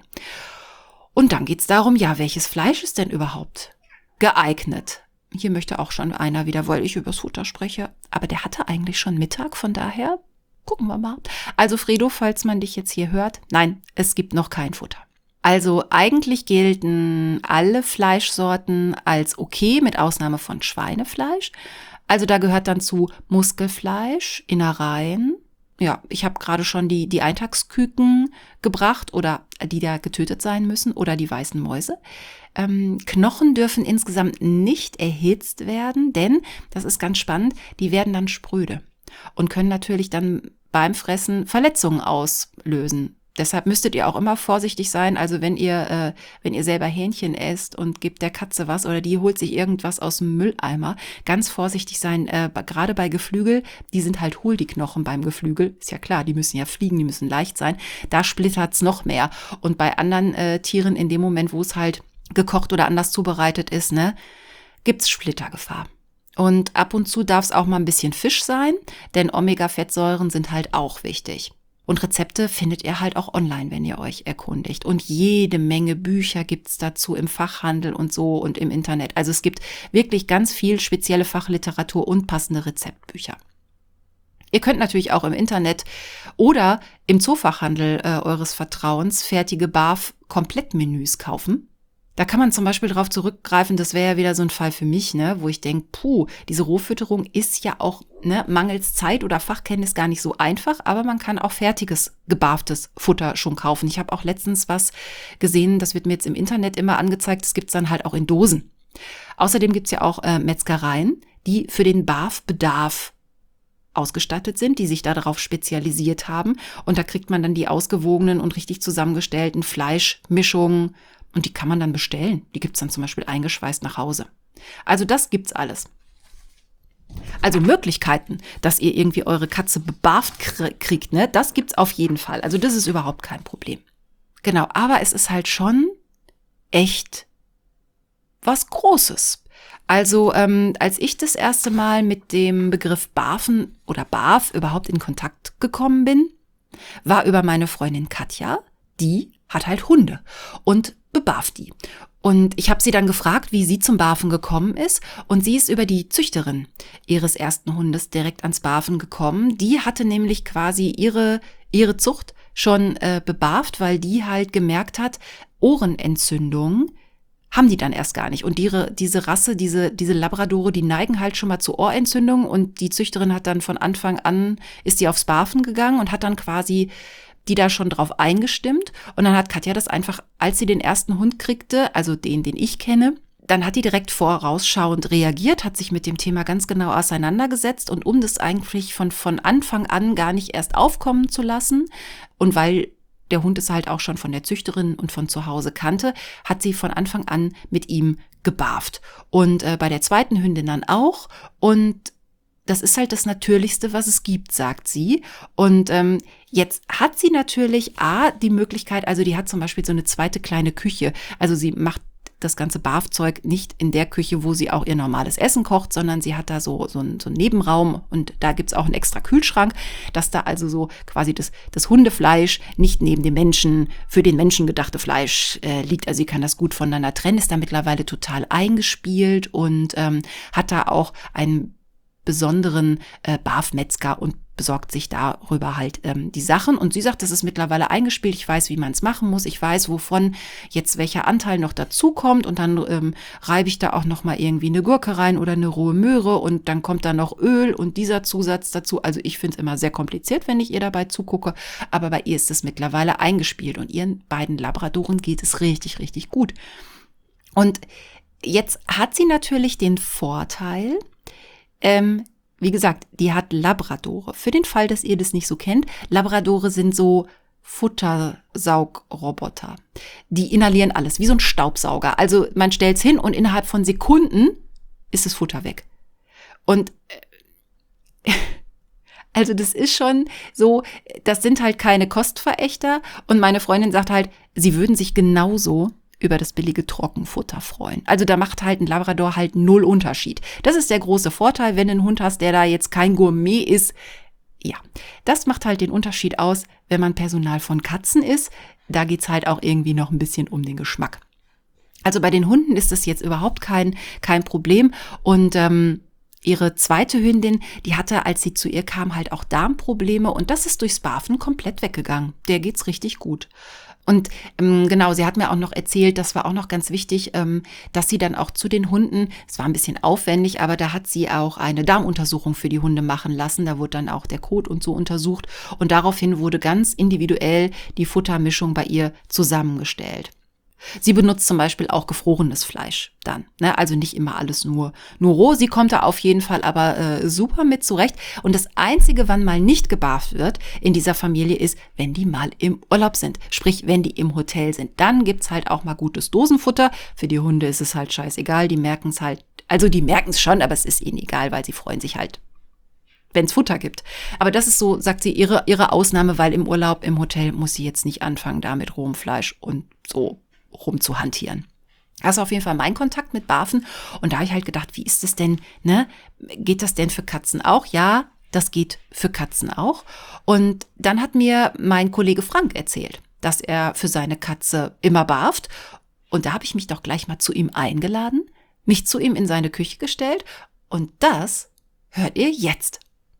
Und dann geht's darum, ja, welches Fleisch ist denn überhaupt geeignet? Hier möchte auch schon einer wieder, weil ich übers Futter spreche. Aber der hatte eigentlich schon Mittag, von daher gucken wir mal. Also Fredo, falls man dich jetzt hier hört, nein, es gibt noch kein Futter. Also eigentlich gelten alle Fleischsorten als okay, mit Ausnahme von Schweinefleisch. Also da gehört dann zu Muskelfleisch, Innereien. Ja, ich habe gerade schon die Eintagsküken gebracht oder die da getötet sein müssen oder die weißen Mäuse. Knochen dürfen insgesamt nicht erhitzt werden, denn, das ist ganz spannend, die werden dann spröde und können natürlich dann beim Fressen Verletzungen auslösen. Deshalb müsstet ihr auch immer vorsichtig sein, also wenn ihr selber Hähnchen esst und gebt der Katze was oder die holt sich irgendwas aus dem Mülleimer, ganz vorsichtig sein, gerade bei Geflügel, die sind halt hohl, die Knochen beim Geflügel, ist ja klar, die müssen ja fliegen, die müssen leicht sein, da splittert's noch mehr. Und bei anderen Tieren in dem Moment, wo es halt gekocht oder anders zubereitet ist, ne, gibt's Splittergefahr. Und ab und zu darf es auch mal ein bisschen Fisch sein, denn Omega-Fettsäuren sind halt auch wichtig. Und Rezepte findet ihr halt auch online, wenn ihr euch erkundigt. Und jede Menge Bücher gibt's dazu im Fachhandel und so und im Internet. Also es gibt wirklich ganz viel spezielle Fachliteratur und passende Rezeptbücher. Ihr könnt natürlich auch im Internet oder im Zoofachhandel eures Vertrauens fertige BARF-Komplettmenüs kaufen. Da kann man zum Beispiel drauf zurückgreifen, das wäre ja wieder so ein Fall für mich, ne, wo ich denke, diese Rohfütterung ist ja auch, ne, mangels Zeit oder Fachkenntnis gar nicht so einfach, aber man kann auch fertiges, gebarftes Futter schon kaufen. Ich habe auch letztens was gesehen, das wird mir jetzt im Internet immer angezeigt, das gibt's dann halt auch in Dosen. Außerdem gibt's ja auch Metzgereien, die für den Barfbedarf ausgestattet sind, die sich darauf spezialisiert haben. Und da kriegt man dann die ausgewogenen und richtig zusammengestellten Fleischmischungen. Und die kann man dann bestellen. Die gibt's dann zum Beispiel eingeschweißt nach Hause. Also das gibt's alles. Also Möglichkeiten, dass ihr irgendwie eure Katze bebarft kriegt, ne, das gibt's auf jeden Fall. Also das ist überhaupt kein Problem. Genau, aber es ist halt schon echt was Großes. Also als ich das erste Mal mit dem Begriff Barfen oder Barf überhaupt in Kontakt gekommen bin, war über meine Freundin Katja. Die hat halt Hunde und bebarft die. Und ich habe sie dann gefragt, wie sie zum Barfen gekommen ist. Und sie ist über die Züchterin ihres ersten Hundes direkt ans Barfen gekommen. Die hatte nämlich quasi ihre Zucht schon bebarft, weil die halt gemerkt hat, Ohrenentzündungen haben die dann erst gar nicht. Und diese Rasse, diese Labradore, die neigen halt schon mal zu Ohrentzündungen. Und die Züchterin hat dann von Anfang an, ist die aufs Barfen gegangen und hat dann quasi die da schon drauf eingestimmt. Und dann hat Katja das einfach, als sie den ersten Hund kriegte, also den ich kenne, dann hat die direkt vorausschauend reagiert, hat sich mit dem Thema ganz genau auseinandergesetzt und um das eigentlich von Anfang an gar nicht erst aufkommen zu lassen und weil der Hund es halt auch schon von der Züchterin und von zu Hause kannte, hat sie von Anfang an mit ihm gebarft. Und bei der zweiten Hündin dann auch. Und das ist halt das Natürlichste, was es gibt, sagt sie. Und jetzt hat sie natürlich die Möglichkeit, also die hat zum Beispiel so eine zweite kleine Küche. Also sie macht das ganze Barfzeug nicht in der Küche, wo sie auch ihr normales Essen kocht, sondern sie hat da so einen Nebenraum und da gibt's auch einen extra Kühlschrank, dass da also so quasi das Hundefleisch nicht neben dem Menschen, für den Menschen gedachte Fleisch liegt. Also sie kann das gut voneinander trennen, ist da mittlerweile total eingespielt und hat da auch einen besonderen Barfmetzger und besorgt sich darüber halt die Sachen. Und sie sagt, das ist mittlerweile eingespielt. Ich weiß, wie man es machen muss. Ich weiß, wovon jetzt welcher Anteil noch dazukommt. Und dann reibe ich da auch noch mal irgendwie eine Gurke rein oder eine rohe Möhre. Und dann kommt da noch Öl und dieser Zusatz dazu. Also ich finde es immer sehr kompliziert, wenn ich ihr dabei zugucke. Aber bei ihr ist es mittlerweile eingespielt. Und ihren beiden Labradoren geht es richtig, richtig gut. Und jetzt hat sie natürlich den Vorteil, wie gesagt, die hat Labradore. Für den Fall, dass ihr das nicht so kennt, Labradore sind so Futtersaugroboter. Die inhalieren alles, wie so ein Staubsauger. Also man stellt's hin und innerhalb von Sekunden ist das Futter weg. Und also das ist schon so, das sind halt keine Kostverächter. Und meine Freundin sagt halt, sie würden sich genauso über das billige Trockenfutter freuen. Also da macht halt ein Labrador halt null Unterschied. Das ist der große Vorteil, wenn du einen Hund hast, der da jetzt kein Gourmet ist. Ja, das macht halt den Unterschied aus, wenn man Personal von Katzen ist. Da geht's halt auch irgendwie noch ein bisschen um den Geschmack. Also bei den Hunden ist das jetzt überhaupt kein Problem. Und ihre zweite Hündin, die hatte, als sie zu ihr kam, halt auch Darmprobleme. Und das ist durchs Barfen komplett weggegangen. Der geht's richtig gut. Und genau, sie hat mir auch noch erzählt, das war auch noch ganz wichtig, dass sie dann auch zu den Hunden, es war ein bisschen aufwendig, aber da hat sie auch eine Darmuntersuchung für die Hunde machen lassen. Da wurde dann auch der Kot und so untersucht. Und daraufhin wurde ganz individuell die Futtermischung bei ihr zusammengestellt. Sie benutzt zum Beispiel auch gefrorenes Fleisch dann, ne? Also nicht immer alles nur roh. Sie kommt da auf jeden Fall aber super mit zurecht. Und das Einzige, wann mal nicht gebarft wird in dieser Familie ist, wenn die mal im Urlaub sind. Sprich, wenn die im Hotel sind. Dann gibt's halt auch mal gutes Dosenfutter. Für die Hunde ist es halt scheißegal. Die merken es halt, also die merken es schon, aber es ist ihnen egal, weil sie freuen sich halt, wenn es Futter gibt. Aber das ist so, sagt sie, ihre Ausnahme, weil im Urlaub, im Hotel muss sie jetzt nicht anfangen, da mit rohem Fleisch und so rumzuhantieren. Das ist auf jeden Fall mein Kontakt mit Barfen. Und da habe ich halt gedacht, wie ist das denn, ne? Geht das denn für Katzen auch? Ja, das geht für Katzen auch. Und dann hat mir mein Kollege Frank erzählt, dass er für seine Katze immer barft. Und da habe ich mich doch gleich mal zu ihm eingeladen, mich zu ihm in seine Küche gestellt. Und das hört ihr jetzt.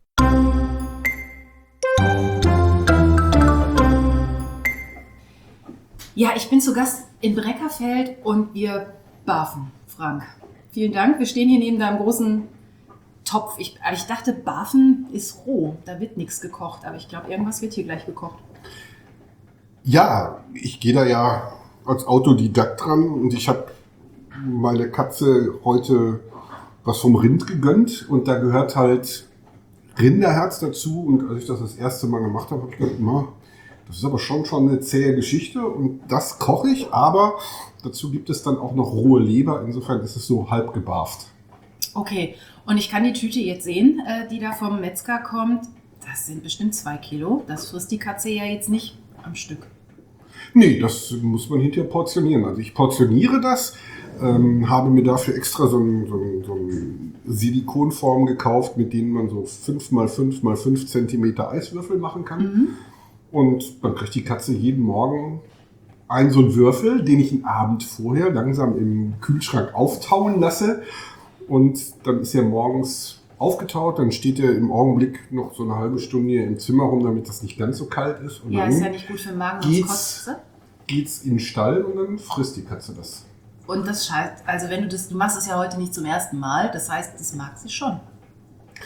Ja, ich bin zu Gast in Breckerfeld und wir barfen, Frank. Vielen Dank. Wir stehen hier neben deinem großen Topf. Ich dachte, barfen ist roh. Da wird nichts gekocht. Aber ich glaube, irgendwas wird hier gleich gekocht. Ja, ich gehe da ja als Autodidakt dran und ich habe meine Katze heute was vom Rind gegönnt und da gehört halt Rinderherz dazu. Und als ich das erste Mal gemacht habe, habe ich gedacht, das ist aber schon eine zähe Geschichte und das koche ich, aber dazu gibt es dann auch noch rohe Leber, insofern ist es so halb gebarft. Okay, und ich kann die Tüte jetzt sehen, die da vom Metzger kommt. Das sind bestimmt 2 Kilo, das frisst die Katze ja jetzt nicht am Stück. Nee, das muss man hinterher portionieren. Also ich portioniere das, habe mir dafür extra so eine Silikonform gekauft, mit denen man so 5x5x5 Zentimeter Eiswürfel machen kann. Mhm. Und dann kriegt die Katze jeden Morgen einen so einen Würfel, den ich einen Abend vorher langsam im Kühlschrank auftauen lasse. Und dann ist er morgens aufgetaut, dann steht er im Augenblick noch so eine halbe Stunde im Zimmer rum, damit das nicht ganz so kalt ist. Und ja, dann ist ja nicht gut für den Magen, sonst kotzt sie. Geht's in den Stall und dann frisst die Katze das. Und das scheint, also wenn du machst es ja heute nicht zum ersten Mal, das heißt, das mag sie schon.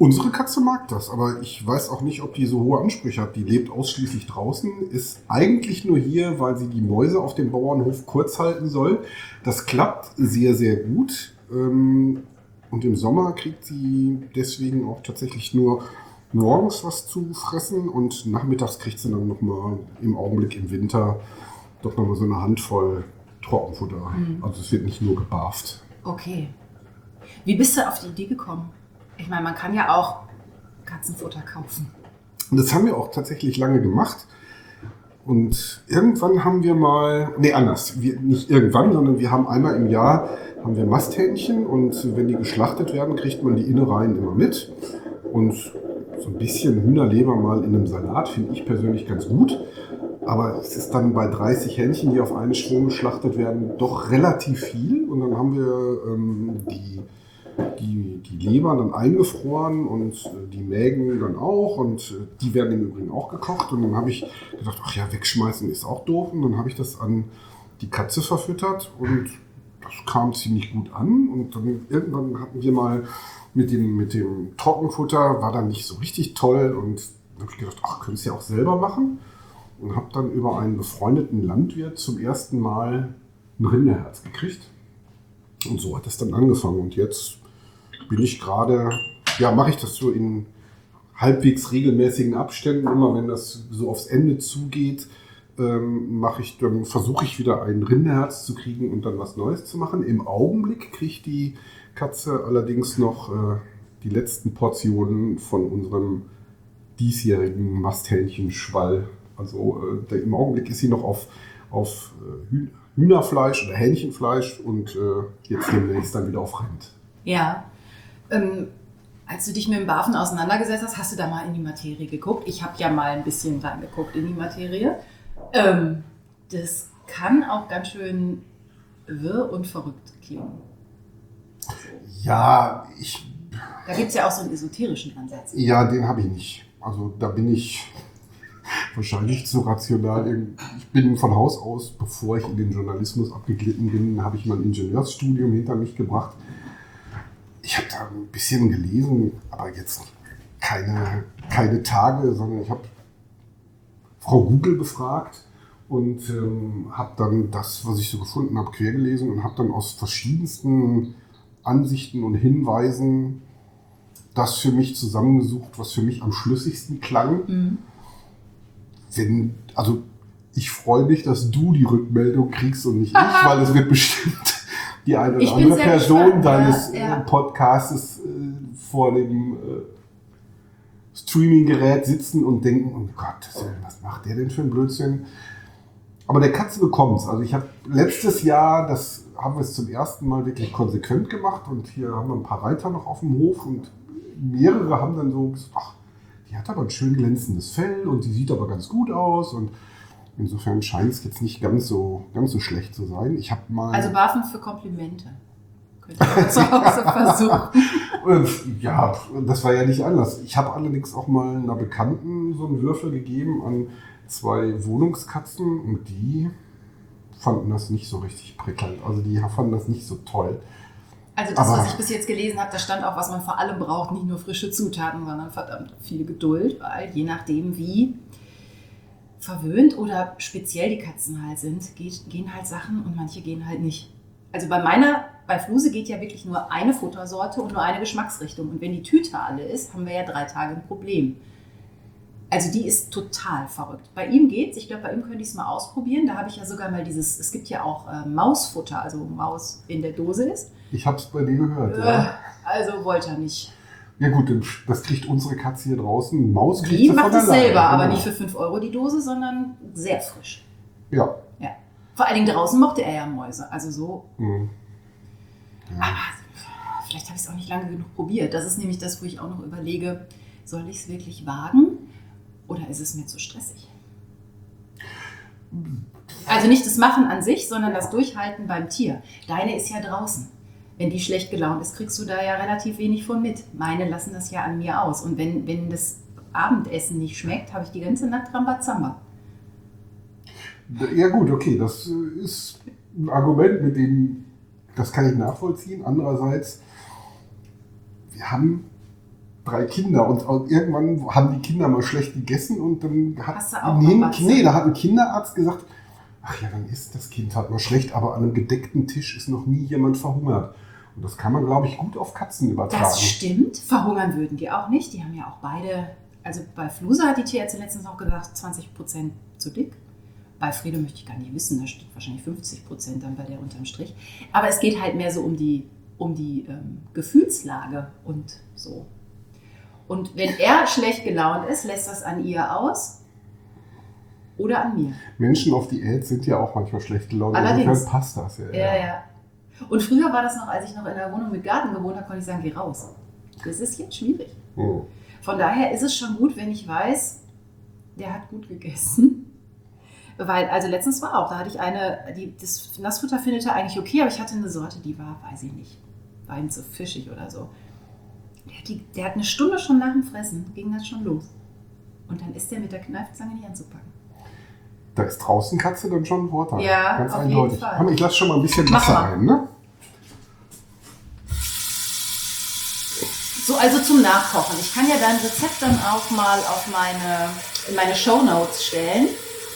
Unsere Katze mag das, aber ich weiß auch nicht, ob die so hohe Ansprüche hat. Die lebt ausschließlich draußen, ist eigentlich nur hier, weil sie die Mäuse auf dem Bauernhof kurz halten soll. Das klappt sehr, sehr gut. Und im Sommer kriegt sie deswegen auch tatsächlich nur morgens was zu fressen und nachmittags kriegt sie dann nochmal im Augenblick im Winter doch nochmal so eine Handvoll Trockenfutter. Also es wird nicht nur gebarft. Okay. Wie bist du auf die Idee gekommen? Ich meine, man kann ja auch Katzenfutter kaufen. Und das haben wir auch tatsächlich lange gemacht. Und irgendwann haben wir mal, anders, nicht irgendwann, sondern wir haben einmal im Jahr haben wir Masthähnchen und wenn die geschlachtet werden, kriegt man die Innereien immer mit. Und so ein bisschen Hühnerleber mal in einem Salat finde ich persönlich ganz gut. Aber es ist dann bei 30 Hähnchen, die auf einen Schwung geschlachtet werden, doch relativ viel. Und dann haben wir die Leber dann eingefroren und die Mägen dann auch. Und die werden im Übrigen auch gekocht. Und dann habe ich gedacht, ach ja, wegschmeißen ist auch doof. Und dann habe ich das an die Katze verfüttert und das kam ziemlich gut an. Und dann irgendwann hatten wir mal mit dem Trockenfutter, war dann nicht so richtig toll. Und dann habe ich gedacht, ach, könntest du ja auch selber machen. Und habe dann über einen befreundeten Landwirt zum ersten Mal ein Rinderherz gekriegt. Und so hat es dann angefangen. Und jetzt bin ich gerade, mache ich das so in halbwegs regelmäßigen Abständen. Immer wenn das so aufs Ende zugeht, versuche ich wieder ein Rinderherz zu kriegen und dann was Neues zu machen. Im Augenblick kriegt die Katze allerdings noch die letzten Portionen von unserem diesjährigen Masthähnchenschwall. Also im Augenblick ist sie noch auf Hühnerfleisch oder Hähnchenfleisch und jetzt demnächst dann wieder auf Rind. Ja, als du dich mit dem Barfen auseinandergesetzt hast, hast du da mal in die Materie geguckt? Ich habe ja mal ein bisschen reingeguckt in die Materie. Das kann auch ganz schön wirr und verrückt klingen. Ja, da gibt es ja auch so einen esoterischen Ansatz. Ja, den habe ich nicht. Also da bin ich wahrscheinlich zu rational. Ich bin von Haus aus, bevor ich in den Journalismus abgeglitten bin, habe ich mein Ingenieursstudium hinter mich gebracht. Ich habe da ein bisschen gelesen, aber jetzt keine Tage, sondern ich habe Frau Google befragt und habe dann das, was ich so gefunden habe, quer gelesen und habe dann aus verschiedensten Ansichten und Hinweisen das für mich zusammengesucht, was für mich am schlüssigsten klang. Ich freue mich, dass du die Rückmeldung kriegst und nicht ich, weil es wird bestimmt die eine oder andere Person deines Podcasts vor dem Streaming-Gerät sitzen und denken, oh Gott, was macht der denn für ein Blödsinn? Aber der Katze bekommt's. Also ich habe letztes Jahr, das haben wir es zum ersten Mal wirklich konsequent gemacht und hier haben wir ein paar Reiter noch auf dem Hof und mehrere haben dann so gesagt, ach, die hat aber ein schön glänzendes Fell und die sieht aber ganz gut aus und insofern scheint es jetzt nicht ganz so schlecht zu sein. Also Barfen für Komplimente. Könnt ihr zu Hause versuchen. Ja, das war ja nicht anders. Ich habe allerdings auch mal einer Bekannten so einen Würfel gegeben an 2 Wohnungskatzen und die fanden das nicht so richtig prickelnd. Also die fanden das nicht so toll. Also das, was ich bis jetzt gelesen habe, da stand auch, was man vor allem braucht, nicht nur frische Zutaten, sondern verdammt viel Geduld, weil je nachdem, wie verwöhnt oder speziell die Katzen halt sind, gehen halt Sachen und manche gehen halt nicht. Also bei Fluse geht ja wirklich nur eine Futtersorte und nur eine Geschmacksrichtung. Und wenn die Tüte alle ist, haben wir ja 3 Tage ein Problem. Also die ist total verrückt. Bei ihm geht's. Ich glaube, bei ihm könnte ich es mal ausprobieren. Da habe ich ja sogar mal es gibt ja auch Mausfutter, also Maus in der Dose ist. Ich habe es bei dir gehört, ja. Also wollte er nicht. Ja gut, das kriegt unsere Katze hier draußen. Maus kriegt die sie macht von es alleine, selber, aber genau. nicht für 5 € die Dose, sondern sehr frisch. Ja. Vor allen Dingen draußen mochte er ja Mäuse. Also so. Mhm. Ja. Aber vielleicht habe ich es auch nicht lange genug probiert. Das ist nämlich das, wo ich auch noch überlege, soll ich es wirklich wagen oder ist es mir zu stressig? Also nicht das Machen an sich, sondern das Durchhalten beim Tier. Deine ist ja draußen. Wenn die schlecht gelaunt ist, kriegst du da ja relativ wenig von mit. Meine lassen das ja an mir aus. Und wenn das Abendessen nicht schmeckt, habe ich die ganze Nacht Rambazamba. Ja gut, okay, das ist ein Argument, mit dem, das kann ich nachvollziehen. Andererseits, wir haben 3 Kinder und irgendwann haben die Kinder mal schlecht gegessen und dann Hast du auch noch was? da hat ein Kinderarzt gesagt, ach ja, dann isst das Kind halt mal schlecht, aber an einem gedeckten Tisch ist noch nie jemand verhungert. Und das kann man, glaube ich, gut auf Katzen übertragen. Das stimmt. Verhungern würden die auch nicht. Die haben ja auch beide, also bei Flusa hat die Tierärztin letztens auch gesagt, 20% zu dick. Bei Fredo möchte ich gar nicht wissen, da steht wahrscheinlich 50% dann bei der unterm Strich. Aber es geht halt mehr so um die Gefühlslage und so. Und wenn er schlecht gelaunt ist, lässt das an ihr aus oder an mir. Menschen auf Diät sind ja auch manchmal schlecht gelaunt. Allerdings. Insofern passt das. Ja. Und früher war das noch, als ich noch in der Wohnung mit Garten gewohnt habe, konnte ich sagen, geh raus. Das ist jetzt schwierig. Oh. Von daher ist es schon gut, wenn ich weiß, der hat gut gegessen. Weil, also letztens war auch, da hatte ich das Nassfutter findet er eigentlich okay, aber ich hatte eine Sorte, die war, weiß ich nicht, war ihm zu fischig oder so. Der hat eine Stunde schon nach dem Fressen, ging das schon los. Und dann ist der mit der Kneifzange nicht anzupacken. Da ist draußen Katze dann schon ein Vorteil. Ja, ganz auf eindeutig. jeden Fall. Ich lasse schon mal ein bisschen Wasser rein, ne? So, also zum Nachkochen. Ich kann ja dein Rezept dann auch mal in meine Shownotes stellen.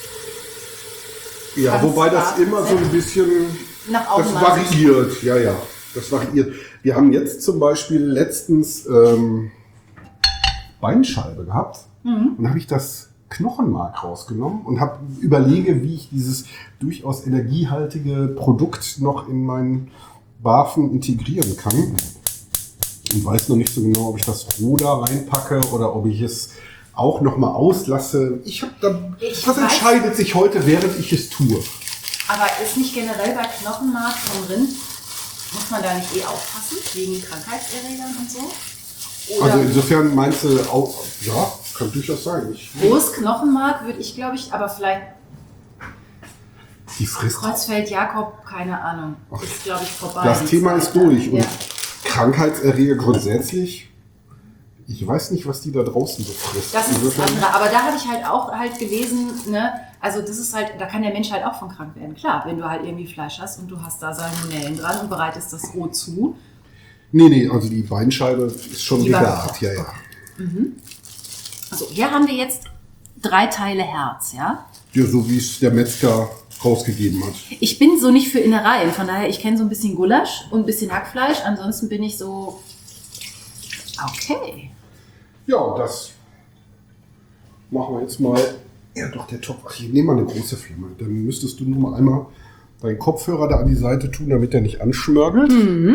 Ja, Ganz wobei das klar. immer so ein bisschen, Nach das Augenmaß. variiert. Ja, das variiert. Wir haben jetzt zum Beispiel letztens Beinscheibe gehabt. Und da habe ich das Knochenmark rausgenommen und überlege, wie ich dieses durchaus energiehaltige Produkt noch in meinen Barfen integrieren kann. Und weiß noch nicht so genau, ob ich das roh da reinpacke oder ob ich es auch noch mal auslasse. Das entscheidet sich heute, während ich es tue. Aber ist nicht generell bei Knochenmark vom Rind, muss man da nicht aufpassen, wegen Krankheitserregern und so? Oder Also insofern meinst du auch, ja, kann durchaus sein. rohes Knochenmark würde ich, glaube ich, aber vielleicht Die frisst. Kreuzfeld-Jakob, keine Ahnung, ist, glaube ich, vorbei. Das Thema ist durch. Und Ja. Krankheitserreger grundsätzlich, ich weiß nicht, was die da draußen so frisst. Das ist das andere. Aber da habe ich halt auch gelesen, ne? Also das ist halt, da kann der Mensch halt auch von krank werden. Klar, wenn du halt irgendwie Fleisch hast und du hast da Salmonellen dran und bereitest das roh zu. Nee, also die Beinscheibe ist schon Die war gegart, ja. Also hier haben wir jetzt 3 Teile Herz, ja? Ja, so wie es der Metzger rausgegeben hat. Ich bin so nicht für Innereien, von daher, ich kenne so ein bisschen Gulasch und ein bisschen Hackfleisch, ansonsten bin ich so, okay. Ja, und das machen wir jetzt mal. Ja, doch, der Topf. Ach, ich nehme mal eine große Flamme. Dann müsstest du nur mal einmal deinen Kopfhörer da an die Seite tun, damit er nicht anschmörgelt.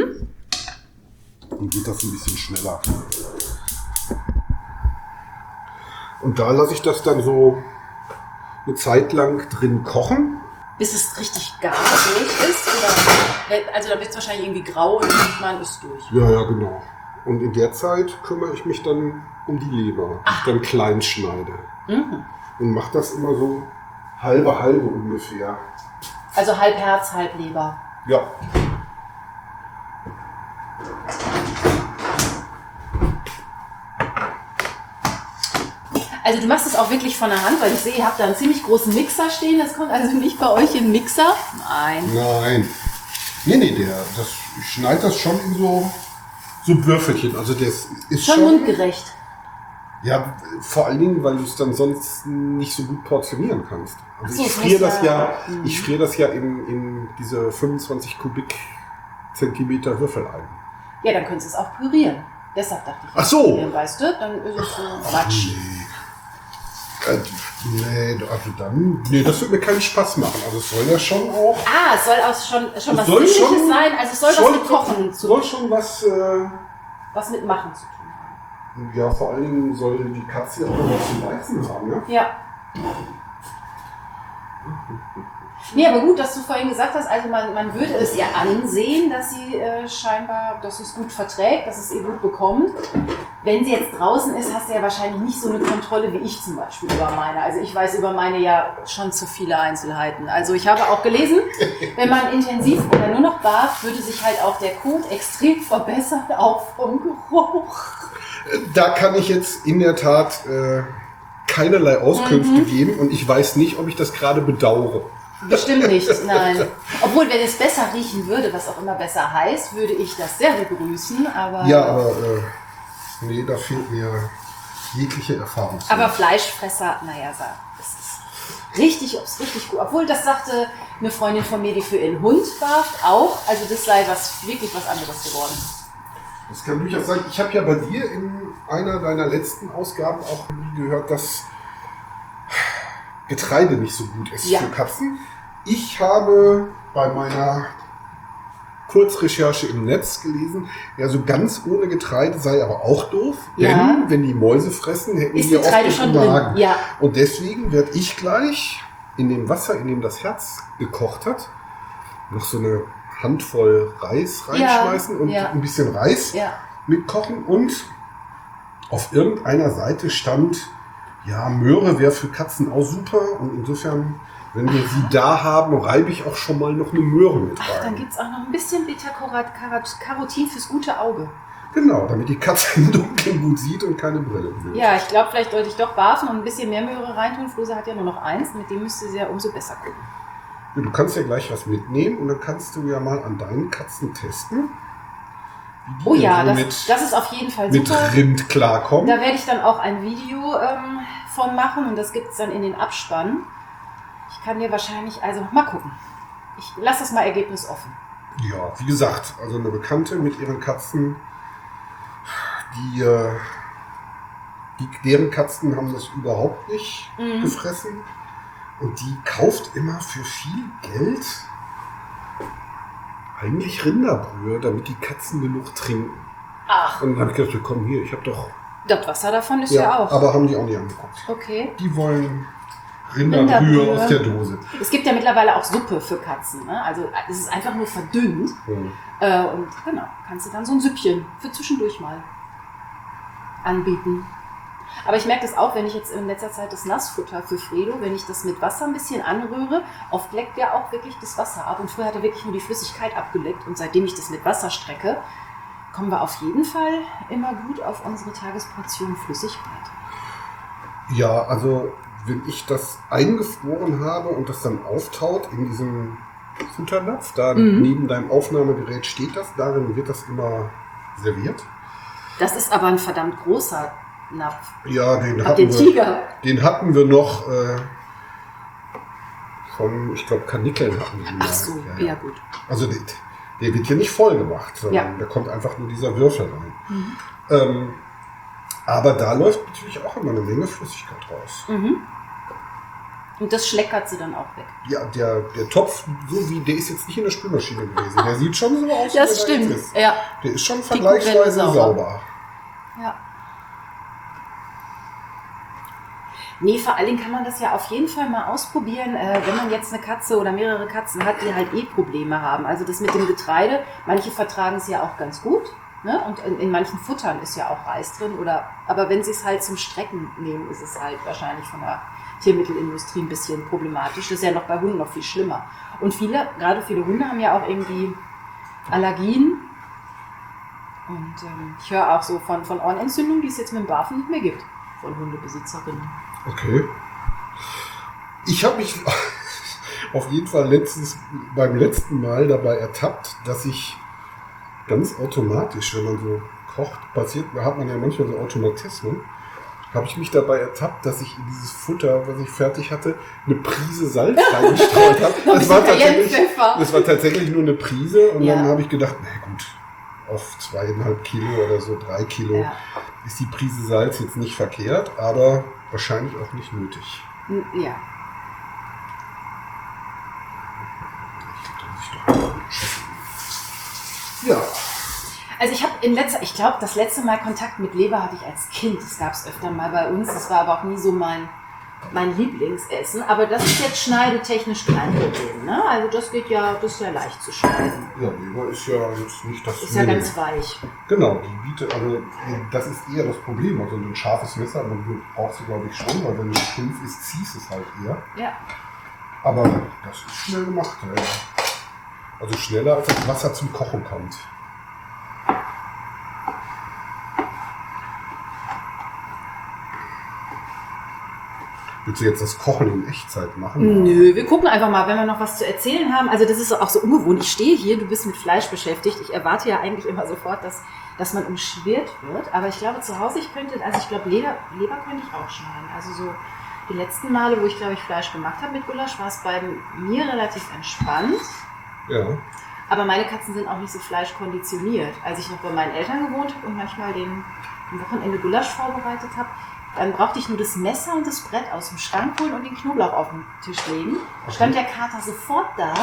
Dann geht das ein bisschen schneller. Und da lasse ich das dann so eine Zeit lang drin kochen. Bis es richtig gar durch ist, oder? Also da wird es wahrscheinlich irgendwie grau und man ist durch. Ja, genau. Und in der Zeit kümmere ich mich dann um die Leber, die ich dann klein schneide. Und mache das immer so halbe ungefähr. Also halb Herz, halb Leber. Ja. Also du machst es auch wirklich von der Hand, weil ich sehe, ihr habt da einen ziemlich großen Mixer stehen. Das kommt also nicht bei euch in den Mixer? Nein. Nein. Nee, ich schneide das schon in so Würfelchen. Also das ist Schon mundgerecht. Ja, vor allen Dingen, weil du es dann sonst nicht so gut portionieren kannst. Also So, ich friere das ja in diese 25 Kubikzentimeter Würfel ein. Ja, dann könntest du es auch pürieren. Deshalb dachte ich. Ach so. Pürieren, weißt du, dann ist es so Quatsch. Nee, das wird mir keinen Spaß machen. Also es soll ja schon auch... Ah, es soll auch schon was soll Sinnliches schon- sein. Also es soll was mit Kochen zu Soll schon was... was mit Machen zu tun haben. Ja, vor allen Dingen soll die Katze ja auch noch was zu beißen haben, ne? Ja. Nee, aber gut, dass du vorhin gesagt hast, also man würde es ihr ansehen, dass sie dass sie es gut verträgt, dass es ihr gut bekommt. Wenn sie jetzt draußen ist, hast du ja wahrscheinlich nicht so eine Kontrolle wie ich zum Beispiel über meine. Also ich weiß über meine ja schon zu viele Einzelheiten. Also ich habe auch gelesen, wenn man intensiv oder nur noch barft, würde sich halt auch der Kot extrem verbessern, auch vom Geruch. Da kann ich jetzt in der Tat keinerlei Auskünfte geben und ich weiß nicht, ob ich das gerade bedauere. Bestimmt nicht, nein. Obwohl, wenn es besser riechen würde, was auch immer besser heißt, würde ich das sehr begrüßen. Aber Ja, aber Nee, da fehlt mir jegliche Erfahrung. Aber Fleischfresser, naja, das ist richtig gut. Obwohl, das sagte eine Freundin von mir, die für ihren Hund warf, auch. Also das sei wirklich was anderes geworden. Das kann durchaus sein. Ich habe ja bei dir in einer deiner letzten Ausgaben auch gehört, dass Getreide nicht so gut ist für Katzen. Ich habe bei meiner Kurzrecherche im Netz gelesen, ja, so ganz ohne Getreide sei aber auch doof, denn wenn die Mäuse fressen, hätten die ja oft im Magen. Ja. Und deswegen werde ich gleich in dem Wasser, in dem das Herz gekocht hat, noch so eine Handvoll Reis reinschmeißen und ein bisschen Reis mitkochen. Und auf irgendeiner Seite stand, ja, Möhre wäre für Katzen auch super. Und insofern, wenn wir sie da haben, reibe ich auch schon mal noch eine Möhre mit rein. Dann gibt es auch noch ein bisschen Beta-Carotin fürs gute Auge. Genau, damit die Katze im Dunkeln gut sieht und keine Brille will. Ja, ich glaube, vielleicht sollte ich doch barfen und ein bisschen mehr Möhre reintun. Flose hat ja nur noch eins, mit dem müsste sie ja umso besser gucken. Ja, du kannst ja gleich was mitnehmen und dann kannst du ja mal an deinen Katzen testen. Oh ja, das ist auf jeden Fall super. Mit Rind klarkommen. Da werde ich dann auch ein Video von machen und das gibt es dann in den Abspann. Ich kann dir wahrscheinlich, also mal gucken. Ich lasse das mal Ergebnis offen. Ja, wie gesagt, also eine Bekannte mit ihren Katzen, deren Katzen haben das überhaupt nicht gefressen. Und die kauft immer für viel Geld eigentlich Rinderbrühe, damit die Katzen genug trinken. Ach. Und dann habe ich gedacht, komm hier, ich habe doch... Das Wasser davon ist ja auch. Aber haben die auch nicht angeguckt. Okay. Die wollen Rinderbrühe aus der Dose. Es gibt ja mittlerweile auch Suppe für Katzen. Ne? Also es ist einfach nur verdünnt. Und genau, kannst du dann so ein Süppchen für zwischendurch mal anbieten. Aber ich merke das auch, wenn ich jetzt in letzter Zeit das Nassfutter für Fredo, wenn ich das mit Wasser ein bisschen anrühre, oft leckt der auch wirklich das Wasser ab. Und früher hat er wirklich nur die Flüssigkeit abgeleckt. Und seitdem ich das mit Wasser strecke, kommen wir auf jeden Fall immer gut auf unsere Tagesportion Flüssigkeit. Ja, also wenn ich das eingefroren habe und das dann auftaut in diesem Futternapf, da neben deinem Aufnahmegerät steht das, darin wird das immer serviert. Das ist aber ein verdammt großer Napf. Ja, den hatten wir noch von, ich glaube, Karnickeln hatten wir. Ach so, ja gut. Also der wird hier nicht voll gemacht, sondern da kommt einfach nur dieser Würfel rein. Aber da läuft natürlich auch immer eine Menge Flüssigkeit raus. Und das schleckert sie dann auch weg. Ja, der Topf, der ist jetzt nicht in der Spülmaschine gewesen. Der sieht schon so aus, das stimmt. Ist. Ja. Der ist schon vergleichsweise sauber. Ja. Nee, vor allen Dingen kann man das ja auf jeden Fall mal ausprobieren, wenn man jetzt eine Katze oder mehrere Katzen hat, die halt Probleme haben. Also das mit dem Getreide, manche vertragen es ja auch ganz gut. Ne? Und in manchen Futtern ist ja auch Reis drin. Aber wenn sie es halt zum Strecken nehmen, ist es halt wahrscheinlich von der Tiermittelindustrie ein bisschen problematisch. Das ist ja noch bei Hunden noch viel schlimmer. Und gerade viele Hunde haben ja auch irgendwie Allergien. Und ich höre auch so von Ohrenentzündungen, die es jetzt mit dem Barfen nicht mehr gibt, von Hundebesitzerinnen. Okay. Ich habe mich auf jeden Fall beim letzten Mal dabei ertappt, dass ich ganz automatisch, wenn man so kocht, hat man ja manchmal so Automatismen, habe ich mich dabei ertappt, dass ich in dieses Futter, was ich fertig hatte, eine Prise Salz reingestreut habe. Das war tatsächlich nur eine Prise und dann habe ich gedacht, na gut, auf 2,5 Kilo oder so 3 Kilo ist die Prise Salz jetzt nicht verkehrt, aber wahrscheinlich auch nicht nötig. Ja. Ja. Also ich habe ich glaube, das letzte Mal Kontakt mit Leber hatte ich als Kind. Das gab es öfter mal bei uns. Das war aber auch nie so mein Lieblingsessen. Aber das ist jetzt schneidetechnisch kein Problem. Ne? Also das ist ja leicht zu schneiden. Ja, Leber ist ja jetzt nicht das... Ist ja ganz weich. Genau, das ist eher das Problem. Also ein scharfes Messer, aber du brauchst du, glaube ich, schon, weil wenn es stumpf ist, ziehst es halt eher. Ja. Aber das ist schnell gemacht. Ja. Also schneller, als das Wasser zum Kochen kommt. Willst du jetzt das Kochen in Echtzeit machen? Nö, wir gucken einfach mal, wenn wir noch was zu erzählen haben. Also das ist auch so ungewohnt. Ich stehe hier, du bist mit Fleisch beschäftigt. Ich erwarte ja eigentlich immer sofort, dass man umschwirrt wird. Aber ich glaube, zu Hause, Leber könnte ich auch schneiden. Also so die letzten Male, wo ich, glaube ich, Fleisch gemacht habe mit Gulasch, war es bei mir relativ entspannt. Ja. Aber meine Katzen sind auch nicht so fleischkonditioniert. Als ich noch bei meinen Eltern gewohnt habe und manchmal am Wochenende Gulasch vorbereitet habe, dann brauchte ich nur das Messer und das Brett aus dem Schrank holen und den Knoblauch auf den Tisch legen. Okay. Stand der Kater sofort da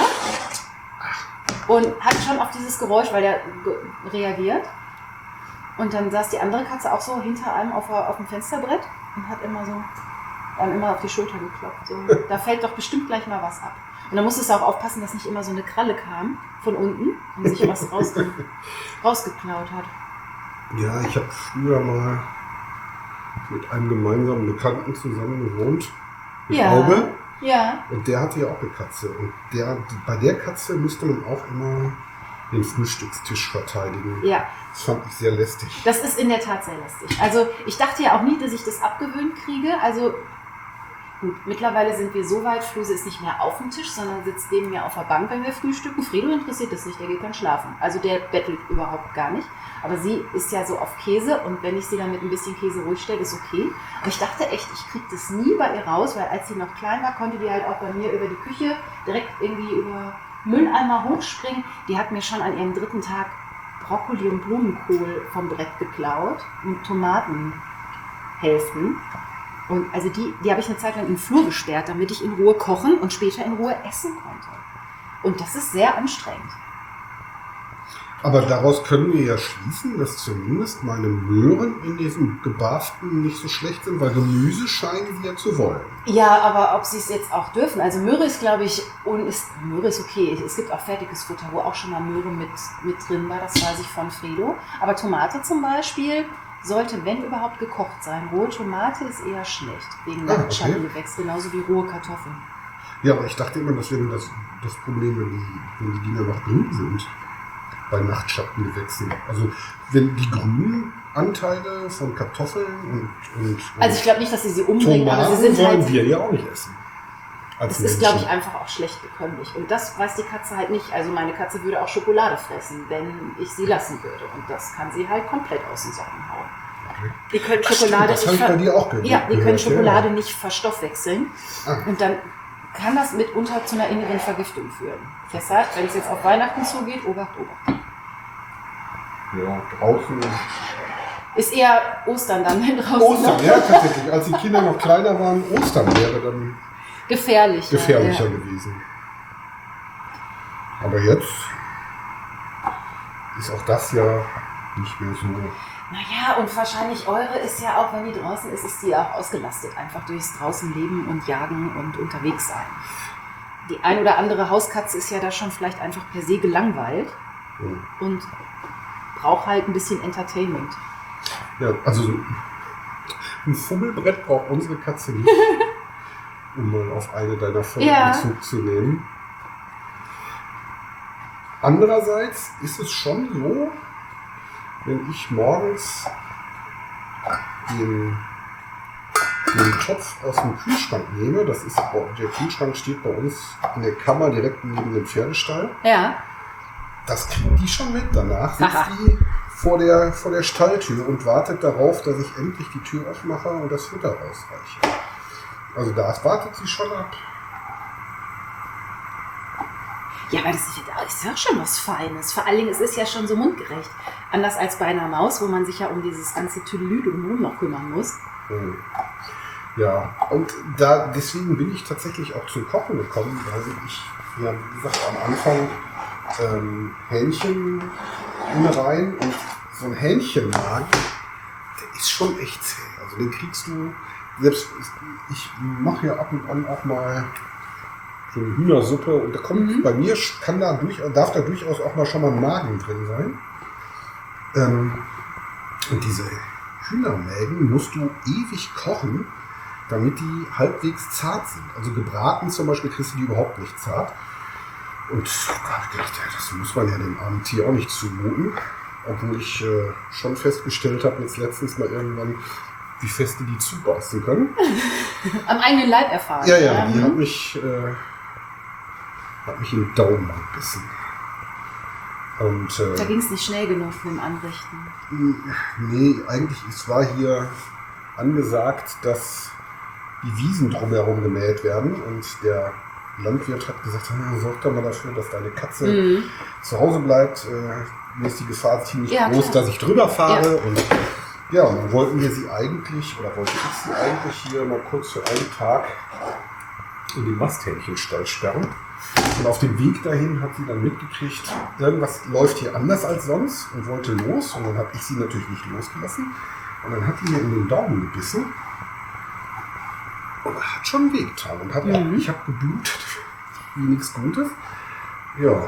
und hat schon auf dieses Geräusch, weil der reagiert. Und dann saß die andere Katze auch so hinter einem auf dem Fensterbrett und hat immer auf die Schulter geklopft. So, da fällt doch bestimmt gleich mal was ab. Und dann musstest du auch aufpassen, dass nicht immer so eine Kralle kam von unten und sich was rausgeklaut hat. Ja, ich habe früher mal mit einem gemeinsamen Bekannten zusammen gewohnt. Mit Auge. Ja. Und der hatte ja auch eine Katze. Und bei der Katze müsste man auch immer den Frühstückstisch verteidigen. Ja. Das fand ich sehr lästig. Das ist in der Tat sehr lästig. Also ich dachte ja auch nie, dass ich das abgewöhnt kriege. Also gut, mittlerweile sind wir so weit, Fluse ist nicht mehr auf dem Tisch, sondern sitzt neben mir auf der Bank, wenn wir frühstücken. Fredo interessiert das nicht, der geht dann schlafen. Also der bettelt überhaupt gar nicht. Aber sie ist ja so auf Käse und wenn ich sie dann mit ein bisschen Käse ruhig stelle, ist okay. Aber ich dachte echt, ich kriege das nie bei ihr raus, weil als sie noch klein war, konnte die halt auch bei mir über die Küche direkt irgendwie über Mülleimer hochspringen. Die hat mir schon an ihrem 3. Tag Brokkoli und Blumenkohl vom Brett geklaut und Tomatenhälften. Und also die habe ich eine Zeit lang im Flur gesperrt, damit ich in Ruhe kochen und später in Ruhe essen konnte. Und das ist sehr anstrengend. Aber daraus können wir ja schließen, dass zumindest meine Möhren in diesem Gebarsten nicht so schlecht sind, weil Gemüse scheinen sie ja zu wollen. Ja, aber ob sie es jetzt auch dürfen. Also Möhre ist, glaube ich, Möhre ist okay. Es gibt auch fertiges Futter, wo auch schon mal Möhre mit drin war. Das weiß ich von Fredo. Aber Tomate zum Beispiel sollte, wenn überhaupt, gekocht sein. Rohe Tomate ist eher schlecht, wegen Nachtschattengewächs, genauso wie rohe Kartoffeln. Ja, aber ich dachte immer, das wäre das Problem, wenn die Dinger noch drin sind. Bei Nachtschattengewächsen. Also wenn die grünen Anteile von Kartoffeln und also ich glaube nicht, dass sie umbringen, Tomaten aber sie sind wollen halt... wir ja auch nicht essen. Das ist, glaube ich, einfach auch schlecht bekömmlich. Und das weiß die Katze halt nicht. Also meine Katze würde auch Schokolade fressen, wenn ich sie lassen würde. Und das kann sie halt komplett aus den Socken hauen. Okay. Die können Schokolade nicht verstoffwechseln. Und dann kann das mitunter zu einer inneren Vergiftung führen. Deshalb, wenn es jetzt auf Weihnachten zugeht, Obacht, Obacht. Ja, draußen... Ist eher Ostern dann, wenn draußen... Ostern, ja, tatsächlich. Als die Kinder noch kleiner waren, Ostern wäre dann... gefährlicher gewesen. Aber jetzt ist auch das ja nicht mehr so... Naja, und wahrscheinlich eure ist ja auch, wenn die draußen ist die auch ausgelastet. Einfach durchs draußen leben und jagen und unterwegs sein. Die ein oder andere Hauskatze ist ja da schon vielleicht einfach per se gelangweilt und braucht halt ein bisschen Entertainment. Ja, also ein Fummelbrett braucht unsere Katze nicht, um mal auf eine deiner Folgen Bezug zu nehmen. Andererseits ist es schon so, wenn ich morgens den Topf aus dem Kühlschrank nehme, der Kühlschrank steht bei uns in der Kammer direkt neben dem Pferdestall. Ja. Das kriegt die schon mit. Danach sitzt die vor der Stalltür und wartet darauf, dass ich endlich die Tür aufmache und das Futter rausreiche. Also da wartet sie schon ab. Ja, aber das ist ja schon was Feines. Vor allen Dingen, es ist ja schon so mundgerecht. Anders als bei einer Maus, wo man sich ja um dieses ganze Tüdelü drumherum noch kümmern muss. Ja, und deswegen bin ich tatsächlich auch zum Kochen gekommen, weil ich, ja, wie gesagt, am Anfang Hähnchen rein und so ein Hähnchenmagen, der ist schon echt zäh. Also den kriegst du, selbst ich mache ja ab und an auch mal so eine Hühnersuppe und da kommt bei mir, darf da durchaus auch mal schon mal ein Magen drin sein. Und diese Hühnermägen musst du ewig kochen, damit die halbwegs zart sind. Also gebraten zum Beispiel kriegst du die überhaupt nicht zart. Und da habe ich gedacht, ja, das muss man ja dem armen Tier auch nicht zumuten. Obwohl ich schon festgestellt habe, jetzt letztens mal irgendwann, wie fest die zubeißen können. Am eigenen Leib erfahren. Ja, die hat mich im Daumen gebissen. Und, da ging es nicht schnell genug mit dem Anrichten. Nee, eigentlich, es war hier angesagt, dass die Wiesen drumherum gemäht werden. Und der Landwirt hat gesagt, sorg doch mal dafür, dass deine Katze zu Hause bleibt. Mir ist die Gefahr ziemlich groß, dass ich drüber fahre. Und dann wollten wir sie eigentlich, oder wollte ich sie eigentlich hier mal kurz für einen Tag in den Masthähnchenstall sperren. Und auf dem Weg dahin hat sie dann mitgekriegt, irgendwas läuft hier anders als sonst und wollte los. Und dann habe ich sie natürlich nicht losgelassen. Und dann hat die mir in den Daumen gebissen. Und hat schon wehgetan. Und ich habe geblutet, wie nichts Gutes. Ja.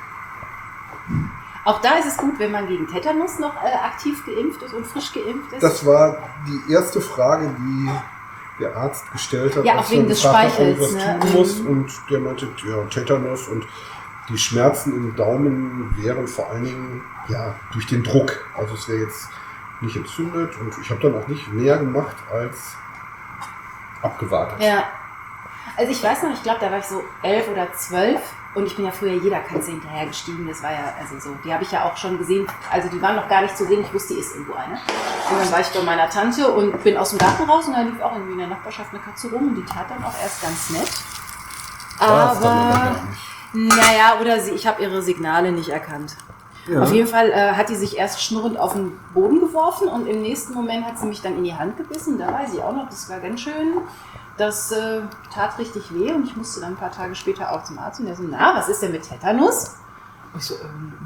Auch da ist es gut, wenn man gegen Tetanus noch aktiv geimpft ist und frisch geimpft ist. Das war die erste Frage, die der Arzt gestellt hat. Ja, auch wegen des Speichels. Was tun muss. Und der meinte, Tetanus und die Schmerzen im Daumen wären vor allen Dingen durch den Druck. Also es wäre jetzt nicht entzündet und ich habe dann auch nicht mehr gemacht als abgewartet. Ja. Also ich weiß noch, ich glaube, da war ich so 11 oder 12 und ich bin ja früher jeder Katze hinterhergestiegen. Das war ja so, die habe ich ja auch schon gesehen. Also die waren noch gar nicht zu sehen, ich wusste, die ist irgendwo eine. Und dann war ich bei meiner Tante und bin aus dem Garten raus und da lief auch irgendwie in der Nachbarschaft eine Katze rum und die tat dann auch erst ganz nett. Aber, ich habe ihre Signale nicht erkannt. Ja. Auf jeden Fall hat die sich erst schnurrend auf den Boden geworfen und im nächsten Moment hat sie mich dann in die Hand gebissen. Da weiß ich auch noch, das war ganz schön. Das tat richtig weh und ich musste dann ein paar Tage später auch zum Arzt und der so, was ist denn mit Tetanus? Und ich so,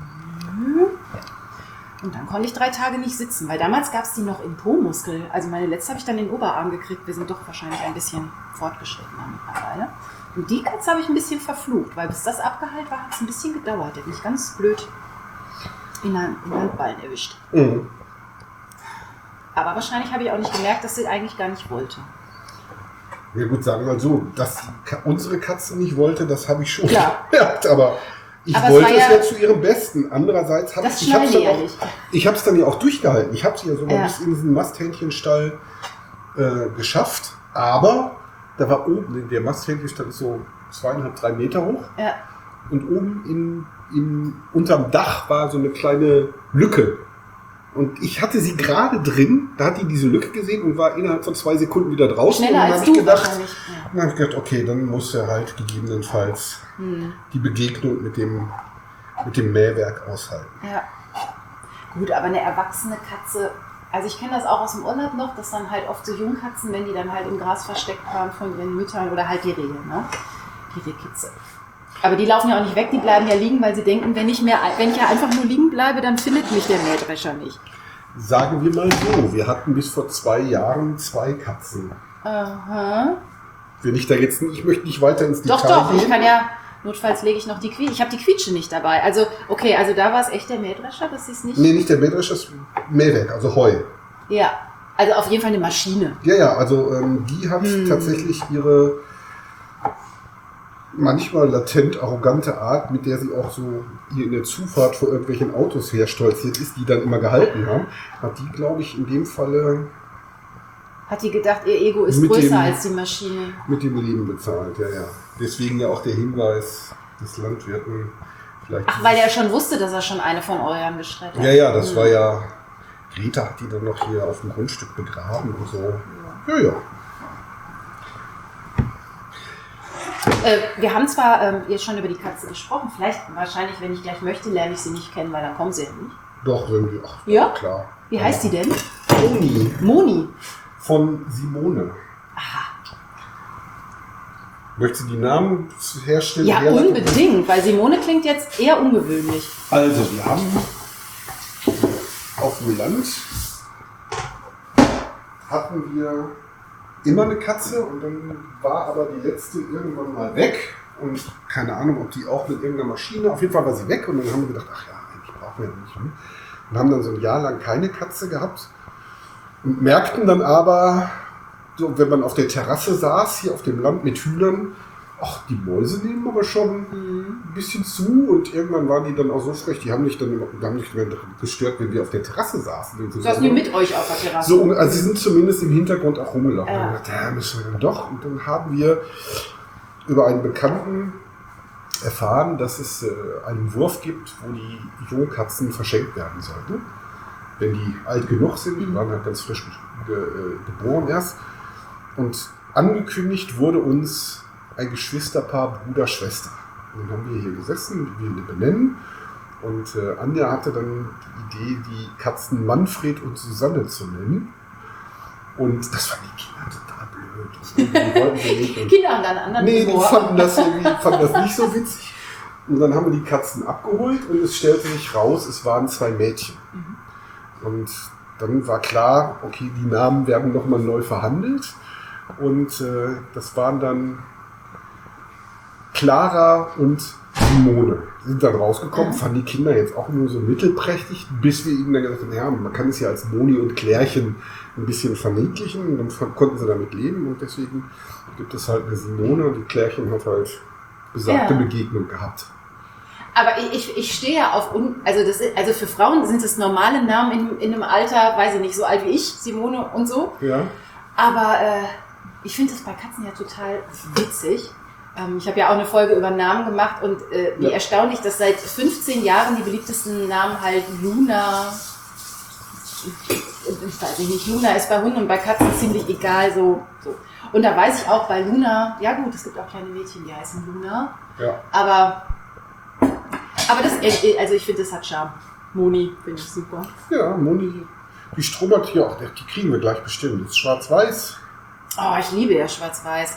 Und dann konnte ich 3 Tage nicht sitzen, weil damals gab es die noch im Po-Muskel. Also meine letzte habe ich dann in den Oberarm gekriegt. Wir sind doch wahrscheinlich ein bisschen fortgeschrittener mittlerweile. Und die Katze habe ich ein bisschen verflucht, weil bis das abgeheilt war, hat es ein bisschen gedauert. Der hat mich ganz blöd in den Handballen erwischt. Mhm. Aber wahrscheinlich habe ich auch nicht gemerkt, dass sie eigentlich gar nicht wollte. Ja gut, sagen wir mal so, dass unsere Katze nicht wollte, das habe ich schon gemerkt, aber ich wollte es ja zu ihrem Besten. Andererseits habe ich es dann ja auch durchgehalten. Ich habe sie ja sogar bis in diesen Masthähnchenstall geschafft, aber da war oben, der Masthähnchenstall ist so 2,5, 3 Meter hoch und oben unterm Dach war so eine kleine Lücke. Und ich hatte sie gerade drin, da hat die diese Lücke gesehen und war innerhalb von 2 Sekunden wieder draußen. Schneller als du wahrscheinlich. Dann habe ich gedacht, okay, dann muss er halt gegebenenfalls die Begegnung mit dem Mähwerk aushalten. Ja. Gut, aber eine erwachsene Katze, also ich kenne das auch aus dem Urlaub noch, dass dann halt oft so Jungkatzen, wenn die dann halt im Gras versteckt waren von ihren Müttern oder halt die Rehe, ne? Die Rehkitze. Aber die laufen ja auch nicht weg, die bleiben ja liegen, weil sie denken, wenn ich ja einfach nur liegen bleibe, dann findet mich der Mähdrescher nicht. Sagen wir mal so, wir hatten bis vor 2 Jahren 2 Katzen. Aha. Wenn ich da jetzt ich möchte nicht weiter ins Detail gehen. Ich kann ja, notfalls lege ich noch die Quietsche. Ich habe die Quietsche nicht dabei. Also, okay, also da war es echt der Mähdrescher, dass sie es nicht... Nee, nicht der Mähdrescher, das Mähwerk, also Heu. Ja, also auf jeden Fall eine Maschine. Ja, also die hat tatsächlich ihre manchmal latent arrogante Art, mit der sie auch so hier in der Zufahrt vor irgendwelchen Autos herstolziert ist, die dann immer gehalten haben, hat die, glaube ich, in dem Falle... Hat die gedacht, ihr Ego ist größer als die Maschine. Mit dem Leben bezahlt, ja. Deswegen ja auch der Hinweis des Landwirten. Vielleicht weil er schon wusste, dass er schon eine von euren geschreddert hat. Ja, das war ja... Greta hat die dann noch hier auf dem Grundstück begraben und so. Ja. Wir haben zwar jetzt schon über die Katze gesprochen, wahrscheinlich, wenn ich gleich möchte, lerne ich sie nicht kennen, weil dann kommen sie ja nicht. Doch, irgendwie. Ach, ja? Klar. Wie heißt die denn? Moni. Von Simone. Aha. Möchtest du die Namen herstellen? Ja, unbedingt, weil Simone klingt jetzt eher ungewöhnlich. Also, wir haben auf dem Land hatten wir immer eine Katze und dann war aber die letzte irgendwann mal weg und keine Ahnung, ob die auch mit irgendeiner Maschine, auf jeden Fall war sie weg und dann haben wir gedacht, ach ja, eigentlich brauchen wir ja nicht. Und haben dann so ein Jahr lang keine Katze gehabt und merkten dann aber, so wenn man auf der Terrasse saß, hier auf dem Land mit Hühnern, Ach, die Mäuse nehmen aber schon ein bisschen zu und irgendwann waren die dann auch so frech, die haben nicht mehr gestört, wenn wir auf der Terrasse saßen. Saßen die mit euch auf der Terrasse? So, also sie sind zumindest im Hintergrund auch rumgelaufen. Und ich dachte, müssen wir dann doch. Und dann haben wir über einen Bekannten erfahren, dass es einen Wurf gibt, wo die Jungkatzen verschenkt werden sollten. Wenn die alt genug sind, die waren halt ganz frisch geboren erst. Und angekündigt wurde uns ein Geschwisterpaar, Bruder, Schwester. Und dann haben wir hier gesessen, wir benennen. Und Anja hatte dann die Idee, die Katzen Manfred und Susanne zu nennen. Und das fanden die Kinder total blöd. Die wollten sie nicht. Und Kinder haben dann einen anderen die fanden das nicht so witzig. Und dann haben wir die Katzen abgeholt und es stellte sich raus, es waren 2 Mädchen. Und dann war klar, okay, die Namen werden nochmal neu verhandelt. Und das waren dann Clara und Simone. Sind dann rausgekommen, fanden die Kinder jetzt auch nur so mittelprächtig, bis wir ihnen dann gesagt haben, ja, man kann es ja als Moni und Klärchen ein bisschen verniedlichen. Und dann konnten sie damit leben und deswegen gibt es halt eine Simone und die Klärchen hat halt besagte Begegnung gehabt. Aber ich stehe ja auf, also für Frauen sind es normale Namen in einem Alter, weiß ich nicht, so alt wie ich, Simone und so. Ja. Aber ich finde das bei Katzen ja total witzig. Ich habe ja auch eine Folge über Namen gemacht und wie erstaunlich, dass seit 15 Jahren die beliebtesten Namen halt Luna, ich weiß nicht, Luna ist bei Hunden und bei Katzen ziemlich egal, so. Und da weiß ich auch bei Luna, ja gut, es gibt auch kleine Mädchen, die heißen Luna, aber das, also ich finde, das hat Charme. Moni finde ich super. Ja, Moni, die strubbert hier auch, die kriegen wir gleich bestimmt. Das ist schwarz-weiß. Oh, ich liebe ja schwarz-weiß.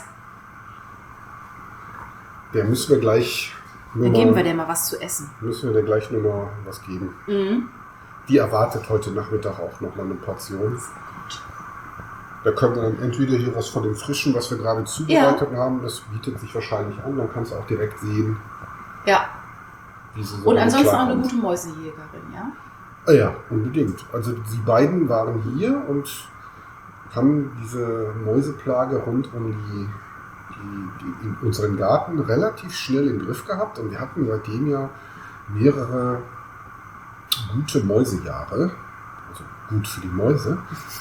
Der müssen wir gleich Dann geben wir der mal was zu essen. Müssen wir der gleich nur mal was geben. Die erwartet heute Nachmittag auch noch mal eine Portion. Da können wir dann entweder hier was von dem Frischen, was wir gerade zubereitet haben, das bietet sich wahrscheinlich an, dann kannst du auch direkt sehen. Ja. Wie sie so und ansonsten auch eine gute Mäusejägerin, ja? Ja, unbedingt. Also die beiden waren hier und haben diese Mäuseplage rund um die in unseren Garten relativ schnell im Griff gehabt und wir hatten seitdem ja mehrere gute Mäusejahre, also gut für die Mäuse.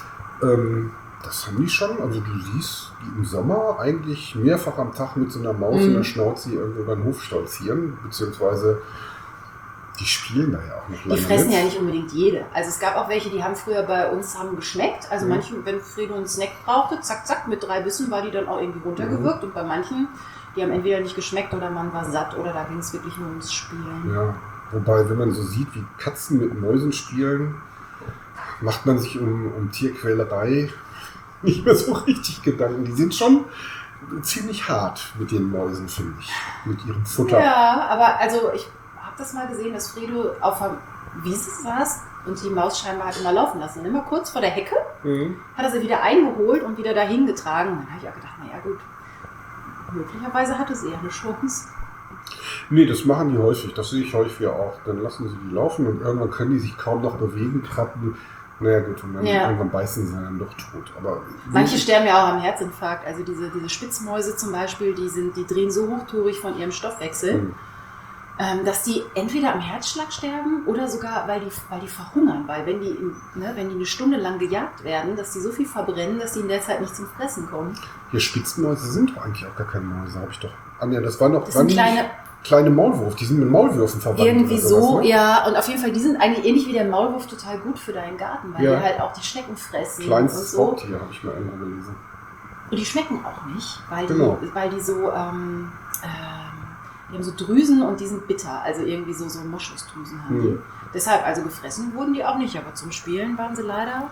Das haben die schon, also du siehst die im Sommer eigentlich mehrfach am Tag mit so einer Maus in der Schnauze irgendwo über den Hof stolzieren, beziehungsweise die spielen da ja auch noch lange. Die fressen ja nicht unbedingt jede. Also es gab auch welche, die haben früher bei uns geschmeckt. Also manche, wenn Fredo einen Snack brauchte, zack, zack, mit 3 Bissen war die dann auch irgendwie runtergewürgt. Und bei manchen, die haben entweder nicht geschmeckt oder man war satt oder da ging es wirklich nur ums Spielen. Ja, wobei, wenn man so sieht, wie Katzen mit Mäusen spielen, macht man sich um Tierquälerei nicht mehr so richtig Gedanken. Die sind schon ziemlich hart mit den Mäusen, finde ich, mit ihrem Futter. Ja, aber also ich habe das mal gesehen, dass Fredo auf der Wiese saß und die Maus scheinbar hat immer laufen lassen. Und immer kurz vor der Hecke hat er sie wieder eingeholt und wieder dahin getragen. Und dann habe ich auch gedacht, naja gut, möglicherweise hatte sie ja eine Chance. Nee, das machen die häufig, das sehe ich häufig auch. Dann lassen sie die laufen und irgendwann können die sich kaum noch bewegen, krabbeln. Naja gut, und dann irgendwann beißen sie dann doch tot. Aber manche sterben ja auch am Herzinfarkt. Also diese Spitzmäuse zum Beispiel, die drehen so hochtourig von ihrem Stoffwechsel, dass die entweder am Herzschlag sterben oder sogar, weil die verhungern. Weil wenn die eine Stunde lang gejagt werden, dass die so viel verbrennen, dass die in der Zeit nicht zum Fressen kommen. Hier Spitzmäuse sind doch eigentlich auch gar keine Mäuse, habe ich doch. Anja, das waren doch kleine Maulwurf, die sind mit Maulwürfen verwandt. Irgendwie so, ne? Ja. Und auf jeden Fall, die sind eigentlich ähnlich wie der Maulwurf total gut für deinen Garten, weil die halt auch die Schnecken fressen. Kleinstes und so. Raubtier, habe ich mal irgendwo gelesen. Und die schmecken auch nicht, weil die so, die haben so Drüsen und die sind bitter, also irgendwie so Moschusdrüsen haben die. Deshalb, also gefressen wurden die auch nicht, aber zum Spielen waren sie leider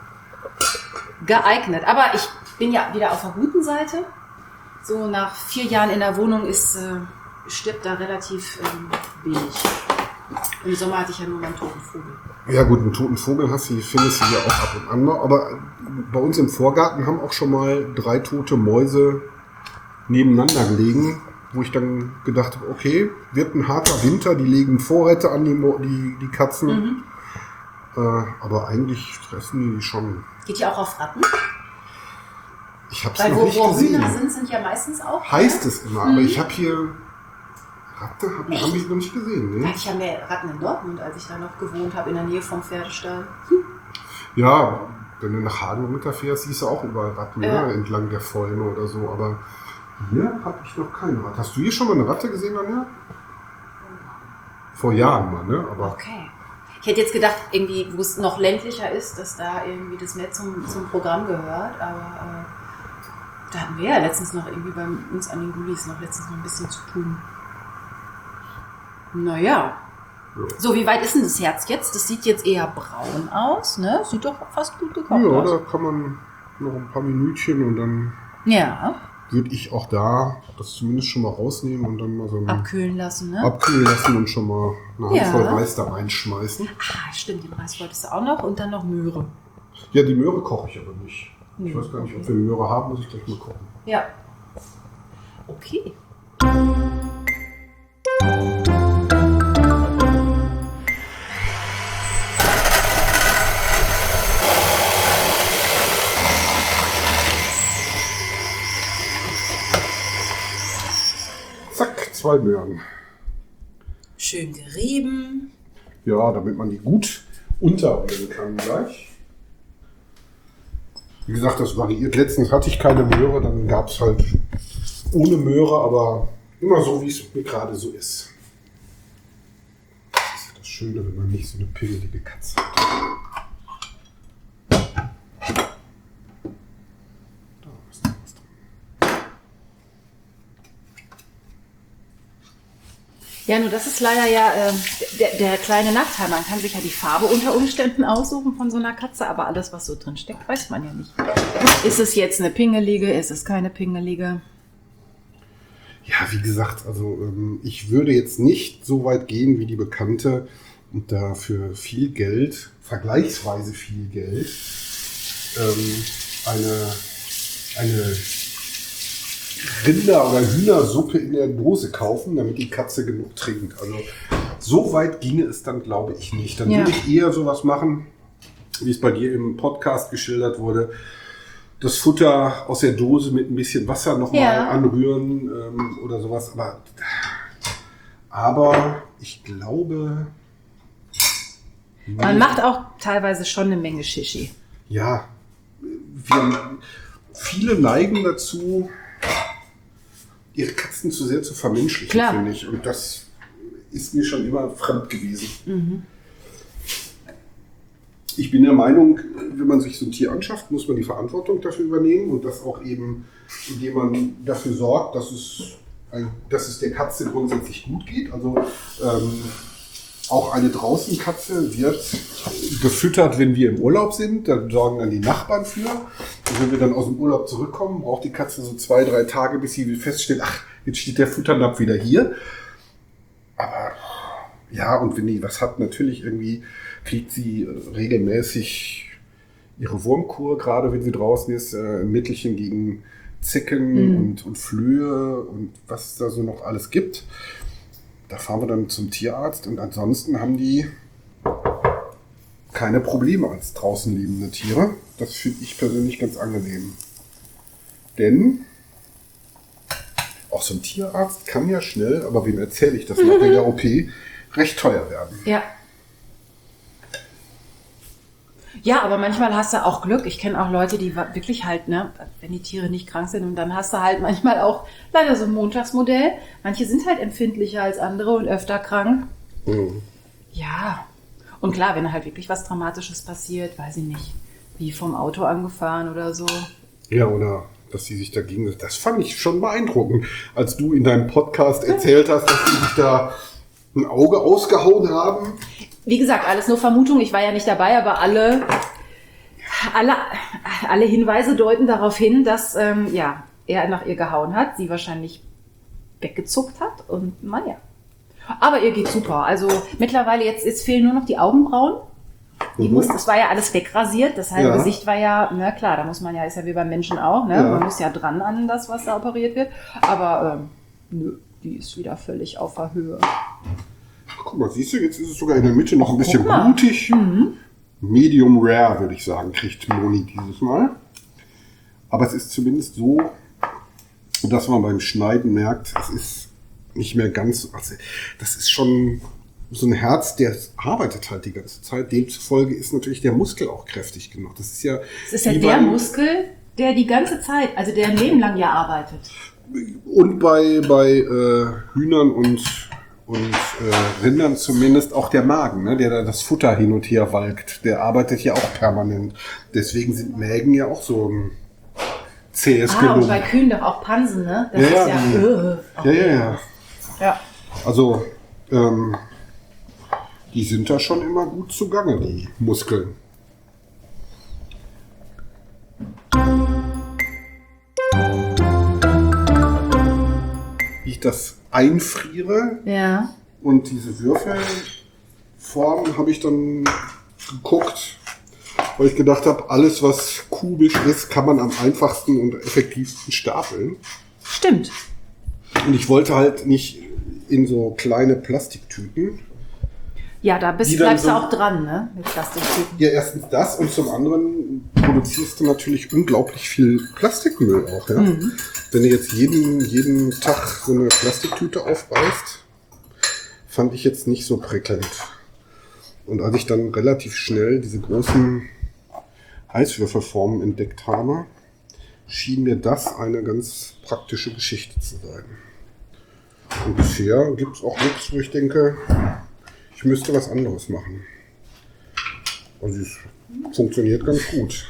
geeignet. Aber ich bin ja wieder auf der guten Seite. So nach 4 Jahren in der Wohnung stirbt da relativ wenig. Im Sommer hatte ich ja nur meinen toten Vogel. Ja gut, einen toten Vogel findest du hier auch ab und an mal. Aber bei uns im Vorgarten haben auch schon mal 3 tote Mäuse nebeneinander gelegen, wo ich dann gedacht habe, okay, wird ein harter Winter, die legen Vorräte an die Katzen. Aber eigentlich fressen die schon. Geht ihr auch auf Ratten? Ich habe es Weil noch nicht wo gesehen. Hühner sind ja meistens auch. Heißt es immer, aber ich habe hier Ratte, habe ich noch nicht gesehen. Ne? Ich habe mir Ratten in Dortmund, als ich da noch gewohnt habe, in der Nähe vom Pferdestall. Ja, wenn du nach Hagen runterfährst, siehst du auch überall Ratten, ne? Entlang der Fäume oder so. Aber hier habe ich noch keine Ratte. Hast du hier schon mal eine Ratte gesehen, Anja? Vor Jahren mal, ne? Aber okay. Ich hätte jetzt gedacht, irgendwie, wo es noch ländlicher ist, dass da irgendwie das mehr zum Programm gehört. Aber da hatten wir ja letztens noch irgendwie bei uns an den Gullis noch ein bisschen zu tun. Naja. Ja. So, wie weit ist denn das Herz jetzt? Das sieht jetzt eher braun aus, ne? Sieht doch fast gut gekocht ja, aus. da kann man noch ein paar Minütchen und dann Ja. würde ich auch da das zumindest schon mal rausnehmen und dann mal so Abkühlen lassen, ne? abkühlen lassen und schon mal eine Handvoll Ja. Reis da reinschmeißen. Ah, stimmt, den Reis wolltest du auch noch und dann noch Möhre. Ja, die Möhre koche ich aber nicht. Ich Nee, weiß gar nicht, okay. ob wir Möhre haben, muss ich gleich mal gucken. Ja. Okay. Zack, 2 Möhren. Schön gerieben. Ja, damit man die gut unterrühren kann gleich. Wie gesagt, das variiert. Letztens hatte ich keine Möhre, dann gab es halt ohne Möhre, aber immer so, wie es mir gerade so ist. Das ist ja das Schöne, wenn man nicht so eine pingelige Katze hat. Da ist noch was drin. Ja, nur das ist leider ja der kleine Nachteil. Man kann sich ja die Farbe unter Umständen aussuchen von so einer Katze, aber alles, was so drin steckt, weiß man ja nicht. Ist es jetzt eine Pingelige? Ist es keine Pingelige? Ja, wie gesagt, also ich würde jetzt nicht so weit gehen wie die Bekannte und dafür viel Geld, vergleichsweise viel Geld, eine Rinder- oder Hühnersuppe in der Dose kaufen, damit die Katze genug trinkt. Also so weit ginge es dann, glaube ich, nicht. Dann würde ich eher sowas machen, wie es bei dir im Podcast geschildert wurde. Das Futter aus der Dose mit ein bisschen Wasser nochmal anrühren oder sowas. Aber ich glaube... Man macht auch teilweise schon eine Menge Shishi. Ja, viele neigen dazu, ihre Katzen zu sehr zu vermenschlichen, finde ich. Und das ist mir schon immer fremd gewesen. Mhm. Ich bin der Meinung, wenn man sich so ein Tier anschafft, muss man die Verantwortung dafür übernehmen und das auch eben, indem man dafür sorgt, dass es der Katze grundsätzlich gut geht. Also auch eine Draußenkatze wird gefüttert, wenn wir im Urlaub sind. Da sorgen dann die Nachbarn für. Und wenn wir dann aus dem Urlaub zurückkommen, braucht die Katze so 2-3 Tage, bis sie feststellt, ach, jetzt steht der Futternapf wieder hier. Aber ja, und wenn die was hat, natürlich irgendwie kriegt sie regelmäßig ihre Wurmkur, gerade wenn sie draußen ist, Mittelchen gegen Zecken und Flöhe und was es da so noch alles gibt. Da fahren wir dann zum Tierarzt und ansonsten haben die keine Probleme als draußen lebende Tiere. Das finde ich persönlich ganz angenehm. Denn auch so ein Tierarzt kann ja schnell, aber wem erzähle ich das nach der OP, recht teuer werden. Ja. Ja, aber manchmal hast du auch Glück. Ich kenne auch Leute, die wirklich halt, ne, wenn die Tiere nicht krank sind und dann hast du halt manchmal auch leider so ein Montagsmodell. Manche sind halt empfindlicher als andere und öfter krank. Mhm. Ja. Und klar, wenn halt wirklich was Dramatisches passiert, weiß ich nicht, wie vom Auto angefahren oder so. Ja, oder dass die sich dagegen... Das fand ich schon beeindruckend, als du in deinem Podcast erzählt hast, dass die sich da ein Auge ausgehauen haben. Wie gesagt, alles nur Vermutung. Ich war ja nicht dabei, aber alle Hinweise deuten darauf hin, dass er nach ihr gehauen hat, sie wahrscheinlich weggezuckt hat und naja. Aber ihr geht super. Also mittlerweile jetzt fehlen nur noch die Augenbrauen. Das war ja alles wegrasiert. Das halbe Gesicht war ja, na klar, da muss man ja, ist ja wie beim Menschen auch, ne? Ja. Man muss ja dran an das, was da operiert wird. Aber nö, die ist wieder völlig auf der Höhe. Guck mal, siehst du, jetzt ist es sogar in der Mitte noch ein bisschen blutig. Mhm. Medium Rare, würde ich sagen, kriegt Moni dieses Mal. Aber es ist zumindest so, dass man beim Schneiden merkt, es ist nicht mehr ganz, also das ist schon so ein Herz, der arbeitet halt die ganze Zeit. Demzufolge ist natürlich der Muskel auch kräftig genug. Das ist ja der Muskel, der die ganze Zeit, also der ein Leben lang ja arbeitet. Und bei Hühnern und Rindern zumindest auch der Magen, ne, der da das Futter hin und her walkt. Der arbeitet ja auch permanent. Deswegen sind Mägen ja auch so ein zähes Gelungen. Und bei Kühen doch auch Pansen, ne? Das ist ja. Also, die sind da schon immer gut zugange, die Muskeln. Wie ich das einfriere und diese Würfelform habe ich dann geguckt, weil ich gedacht habe, alles was kubisch ist, kann man am einfachsten und effektivsten stapeln. Stimmt. Und ich wollte halt nicht in so kleine Plastiktüten. Ja, da bleibst du auch dran, ne? Mit Plastiktüten. Ja, erstens das und zum anderen produzierst du natürlich unglaublich viel Plastikmüll auch, ja. Mhm. Wenn du jetzt jeden Tag so eine Plastiktüte aufreißt, fand ich jetzt nicht so prickelnd. Und als ich dann relativ schnell diese großen Eiswürfelformen entdeckt habe, schien mir das eine ganz praktische Geschichte zu sein. Und bisher gibt es auch nichts, wo ich denke, ich müsste was anderes machen. Also es funktioniert ganz gut.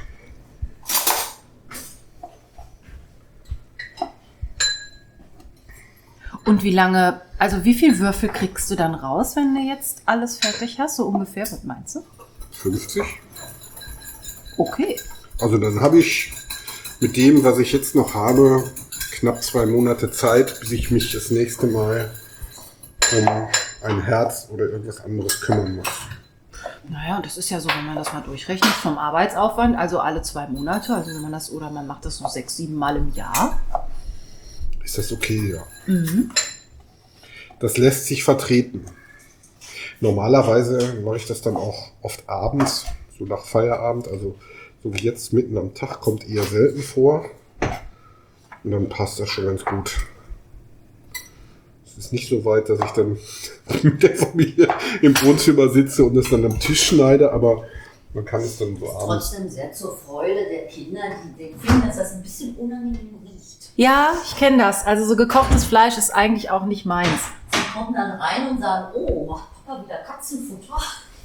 Und wie viel Würfel kriegst du dann raus, wenn du jetzt alles fertig hast? So ungefähr, was meinst du? 50. Okay. Also dann habe ich mit dem, was ich jetzt noch habe, knapp 2 Monate Zeit, bis ich mich das nächste Mal um ein Herz oder irgendwas anderes kümmern muss. Naja, und das ist ja so, wenn man das mal durchrechnet vom Arbeitsaufwand, also alle 2 Monate, also wenn man das, oder man macht das so 6, 7 Mal im Jahr. Ist das okay, ja. Mhm. Das lässt sich vertreten. Normalerweise mache ich das dann auch oft abends, so nach Feierabend, also so wie jetzt mitten am Tag, kommt eher selten vor. Und dann passt das schon ganz gut. Es ist nicht so weit, dass ich dann mit der Familie im Wohnzimmer sitze und das dann am Tisch schneide, aber man kann es dann so abends. Trotzdem sehr zur Freude der Kinder, die finden, dass das ein bisschen unangenehm riecht. Ja, ich kenne das. Also so gekochtes Fleisch ist eigentlich auch nicht meins. Sie kommen dann rein und sagen, oh, macht Papa wieder Katzenfutter?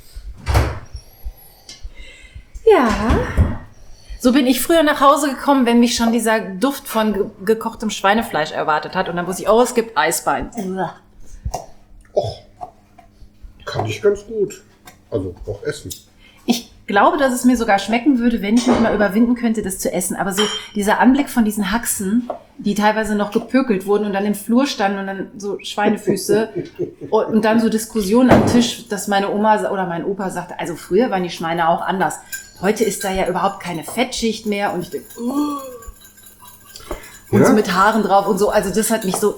Ja. So bin ich früher nach Hause gekommen, wenn mich schon dieser Duft von gekochtem Schweinefleisch erwartet hat. Und dann wusste ich, oh, es gibt Eisbein. Och, kann ich ganz gut. Also auch essen. Ich glaube, dass es mir sogar schmecken würde, wenn ich mich mal überwinden könnte, das zu essen. Aber so dieser Anblick von diesen Haxen, die teilweise noch gepökelt wurden und dann im Flur standen und dann so Schweinefüße und dann so Diskussionen am Tisch, dass meine Oma oder mein Opa sagte, also früher waren die Schweine auch anders. Heute ist da ja überhaupt keine Fettschicht mehr und ich denke, und so mit Haaren drauf und so. Also das hat mich so,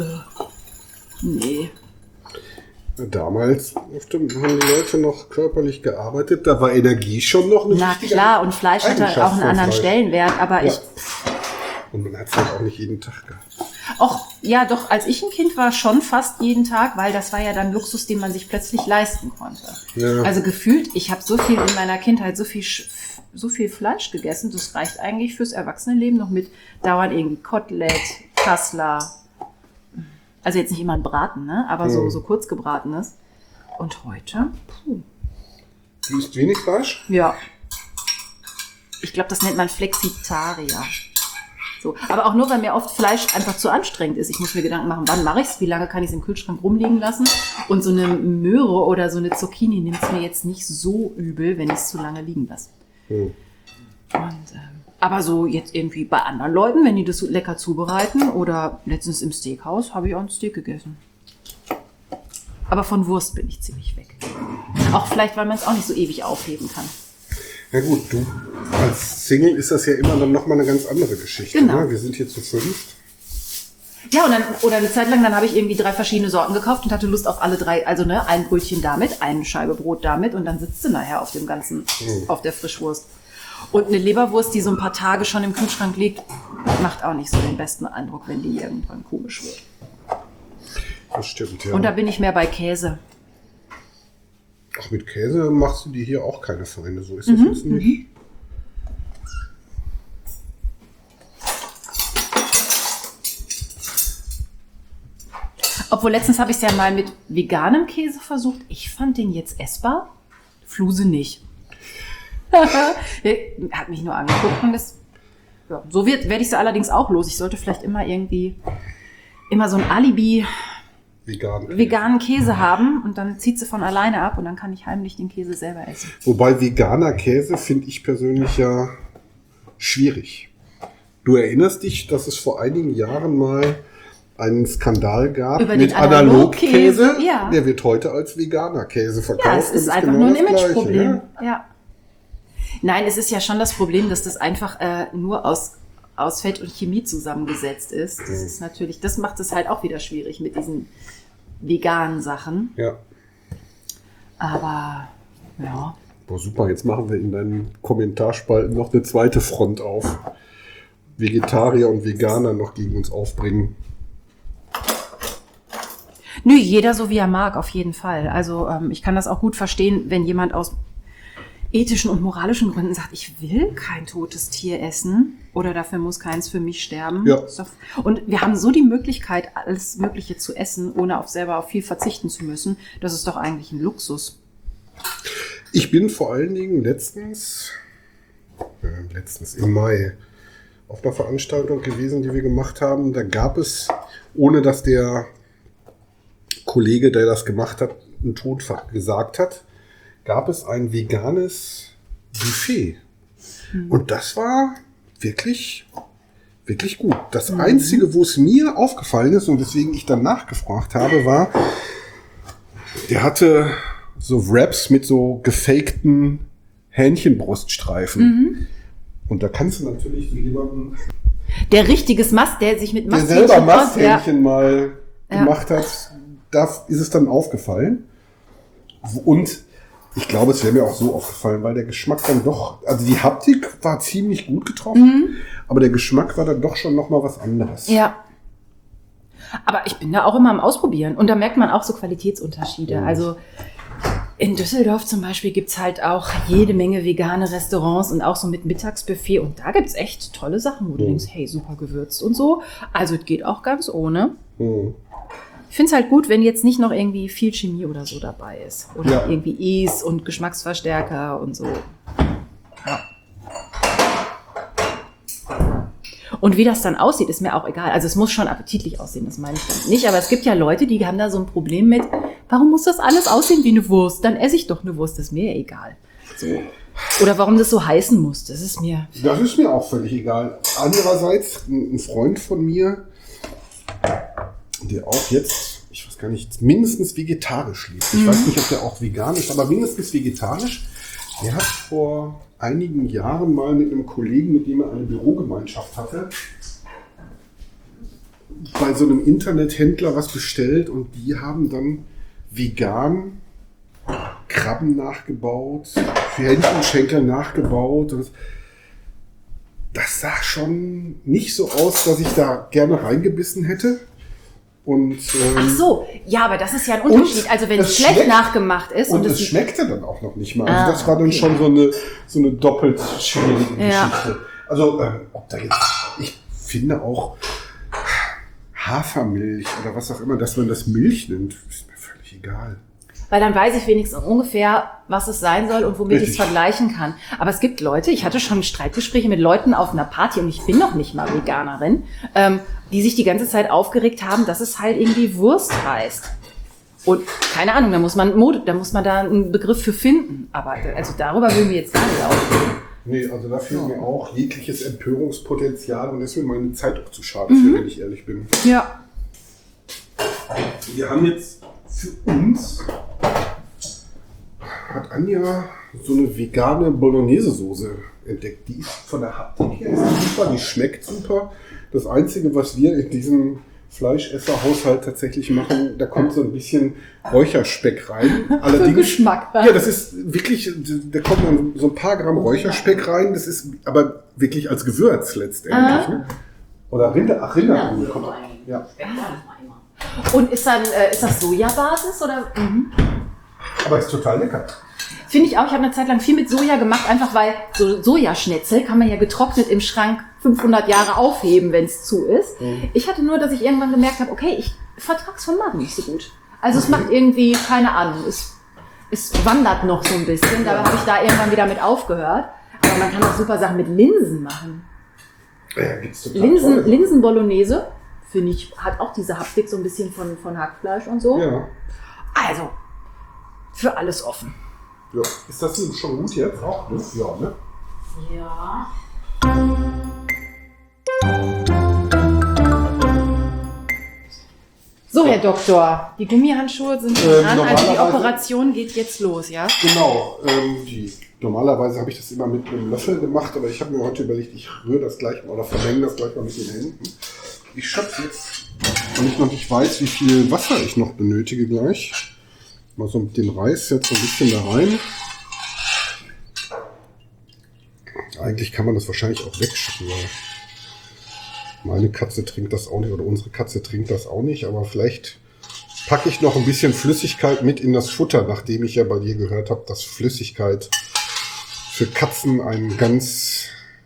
nee. Damals haben die Leute noch körperlich gearbeitet, da war Energie schon noch eine Na klar, und Fleisch hat halt auch einen anderen Stellenwert, aber ja. Und man hat es halt auch nicht jeden Tag gehabt. Och, ja doch, als ich ein Kind war, schon fast jeden Tag, weil das war ja dann Luxus, den man sich plötzlich leisten konnte. Ja. Also gefühlt, ich habe so viel in meiner Kindheit, so viel Fleisch gegessen, das reicht eigentlich fürs Erwachsenenleben noch mit dauernd irgendwie Kotelett, Kassler. Also jetzt nicht immer ein Braten, ne? Aber so kurz gebratenes. Und heute? Du isst wenig Fleisch? Ja. Ich glaube, das nennt man Flexitarier. So. Aber auch nur, weil mir oft Fleisch einfach zu anstrengend ist. Ich muss mir Gedanken machen, wann mache ich es? Wie lange kann ich es im Kühlschrank rumliegen lassen? Und so eine Möhre oder so eine Zucchini nimmt es mir jetzt nicht so übel, wenn ich es zu lange liegen lasse. Aber so jetzt irgendwie bei anderen Leuten, wenn die das so lecker zubereiten oder letztens im Steakhouse, habe ich auch ein Steak gegessen. Aber von Wurst bin ich ziemlich weg. Auch vielleicht, weil man es auch nicht so ewig aufheben kann. Ja gut, du als Single ist das ja immer dann nochmal eine ganz andere Geschichte. Genau. Ne? Wir sind hier zu 5. Ja, und dann, oder eine Zeit lang, dann habe ich irgendwie 3 verschiedene Sorten gekauft und hatte Lust auf alle 3, also ne, ein Brötchen damit, eine Scheibe Brot damit und dann sitzt du nachher auf dem ganzen, auf der Frischwurst. Und eine Leberwurst, die so ein paar Tage schon im Kühlschrank liegt, macht auch nicht so den besten Eindruck, wenn die irgendwann komisch wird. Das stimmt, ja. Und da bin ich mehr bei Käse. Ach, mit Käse machst du dir hier auch keine Feinde, so ist das jetzt nicht. Obwohl, letztens habe ich es ja mal mit veganem Käse versucht. Ich fand den jetzt essbar. Fluse nicht. Hat mich nur angeguckt. Und ja, so werde ich sie allerdings auch los. Ich sollte vielleicht immer so ein Alibi veganen Käse haben und dann zieht sie von alleine ab und dann kann ich heimlich den Käse selber essen. Wobei veganer Käse finde ich persönlich ja schwierig. Du erinnerst dich, dass es vor einigen Jahren mal einen Skandal gab mit Analogkäse. Ja. Der wird heute als veganer Käse verkauft. Ja, es ist einfach genau nur ein das Imageproblem. Gleiche, Ja. Nein, es ist ja schon das Problem, dass das einfach nur aus Fett und Chemie zusammengesetzt ist. Das ist natürlich, das macht es halt auch wieder schwierig mit diesen veganen Sachen. Ja. Aber ja. Boah, super, jetzt machen wir in deinen Kommentarspalten noch eine zweite Front auf. Vegetarier und Veganer noch gegen uns aufbringen. Nö, jeder so wie er mag, auf jeden Fall. Also ich kann das auch gut verstehen, wenn jemand aus ethischen und moralischen Gründen sagt, ich will kein totes Tier essen oder dafür muss keins für mich sterben. Ja. Und wir haben so die Möglichkeit, alles Mögliche zu essen, ohne selber auf viel verzichten zu müssen. Das ist doch eigentlich ein Luxus. Ich bin vor allen Dingen letztens im Mai auf einer Veranstaltung gewesen, die wir gemacht haben. Da gab es, ohne dass der Kollege, der das gemacht hat, einen Todfach gesagt hat, gab es ein veganes Buffet. Und das war wirklich, wirklich gut. Das Einzige, wo es mir aufgefallen ist und weswegen ich dann nachgefragt habe, war, der hatte so Wraps mit so gefakten Hähnchenbruststreifen. Und da kannst du natürlich so jemanden, Der richtiges der sich mit der Masthähnchen selber Masthähnchen mal gemacht hat, da ist es dann aufgefallen. Und ich glaube, es wäre mir auch so aufgefallen, weil der Geschmack dann doch, also die Haptik war ziemlich gut getroffen, aber der Geschmack war dann doch schon nochmal was anderes. Ja. Aber ich bin da auch immer am Ausprobieren und da merkt man auch so Qualitätsunterschiede. Also in Düsseldorf zum Beispiel gibt es halt auch jede Menge vegane Restaurants und auch so mit Mittagsbuffet und da gibt es echt tolle Sachen, wo du denkst, hey, super gewürzt und so. Also es geht auch ganz ohne. Ich finde es halt gut, wenn jetzt nicht noch irgendwie viel Chemie oder so dabei ist. Oder irgendwie E's und Geschmacksverstärker und so. Ja. Und wie das dann aussieht, ist mir auch egal. Also es muss schon appetitlich aussehen, das meine ich dann nicht. Aber es gibt ja Leute, die haben da so ein Problem mit, warum muss das alles aussehen wie eine Wurst? Dann esse ich doch eine Wurst, das ist mir egal. So. Oder warum das so heißen muss, das ist mir auch völlig egal. Andererseits, ein Freund von mir, der auch jetzt, ich weiß gar nicht, mindestens vegetarisch lebt. Ich weiß nicht, ob der auch vegan ist, aber mindestens vegetarisch. Der hat vor einigen Jahren mal mit einem Kollegen, mit dem er eine Bürogemeinschaft hatte, bei so einem Internethändler was bestellt und die haben dann vegan Krabben nachgebaut, Hähnchenschenkel nachgebaut. Und das sah schon nicht so aus, dass ich da gerne reingebissen hätte. Und, ach so, ja, aber das ist ja ein Unterschied. Also wenn es schlecht nachgemacht ist. Und es schmeckte dann auch noch nicht mal. Also das war dann schon so eine doppelt schwierige Geschichte. Also ob da jetzt, ich finde auch Hafermilch oder was auch immer, dass man das Milch nennt, ist mir völlig egal. Weil dann weiß ich wenigstens ungefähr, was es sein soll und womit ich es vergleichen kann. Aber es gibt Leute, ich hatte schon Streitgespräche mit Leuten auf einer Party und ich bin noch nicht mal Veganerin, die sich die ganze Zeit aufgeregt haben, dass es halt irgendwie Wurst heißt. Und keine Ahnung, da muss man da einen Begriff für finden. Aber also darüber will wir jetzt gar nicht aufregen. Nee, also da fehlt mir auch jegliches Empörungspotenzial und ist mir meine Zeit auch zu schade für, wenn ich ehrlich bin. Ja. Wir haben jetzt für uns, hat Anja so eine vegane Bolognese-Soße entdeckt. Die ist von der Haptik her super, die schmeckt super. Das Einzige, was wir in diesem Fleischesserhaushalt tatsächlich machen. Da kommt so ein bisschen Räucherspeck rein. Allerdings, Für Geschmack. ja, das ist wirklich, da kommt dann so ein paar Gramm Räucherspeck rein. Das ist aber wirklich als Gewürz letztendlich. Ne? Oder Rinderbrühe kommt. Ja. Und ist das Sojabasis oder? Aber ist total lecker. Finde ich auch. Ich habe eine Zeit lang viel mit Soja gemacht, einfach weil so Sojaschnitzel kann man ja getrocknet im Schrank 500 Jahre aufheben, wenn es zu ist. Ich hatte nur, dass ich irgendwann gemerkt habe, okay, ich vertrag's vom Magen nicht so gut. Also es macht irgendwie, keine Ahnung, es wandert noch so ein bisschen. Da habe ich da irgendwann wieder mit aufgehört. Aber man kann auch super Sachen mit Linsen machen. Ja, gibt's total toll. Linsen-Bolognese, finde ich, hat auch diese Haptik so ein bisschen von Hackfleisch und so. Ja. Also, für alles offen. Ja. Ist das schon gut jetzt auch? Ne? Ja, ne? Ja. So, Herr Doktor, die Gummihandschuhe sind schon an, also die normalerweise- Operation geht jetzt los, ja? Genau. Normalerweise habe ich das immer mit einem Löffel gemacht, aber ich habe mir heute überlegt, ich rühre das gleich mal oder vermenge das gleich mal mit den Händen. Ich schöpfe jetzt, weil ich noch nicht weiß, wie viel Wasser ich noch benötige gleich. Mal so mit dem Reis jetzt so ein bisschen da rein. Eigentlich kann man das wahrscheinlich auch wegschütten, weil meine Katze trinkt das auch nicht oder unsere Katze trinkt das auch nicht, aber vielleicht packe ich noch ein bisschen Flüssigkeit mit in das Futter, nachdem ich ja bei dir gehört habe, dass Flüssigkeit für Katzen ein ganz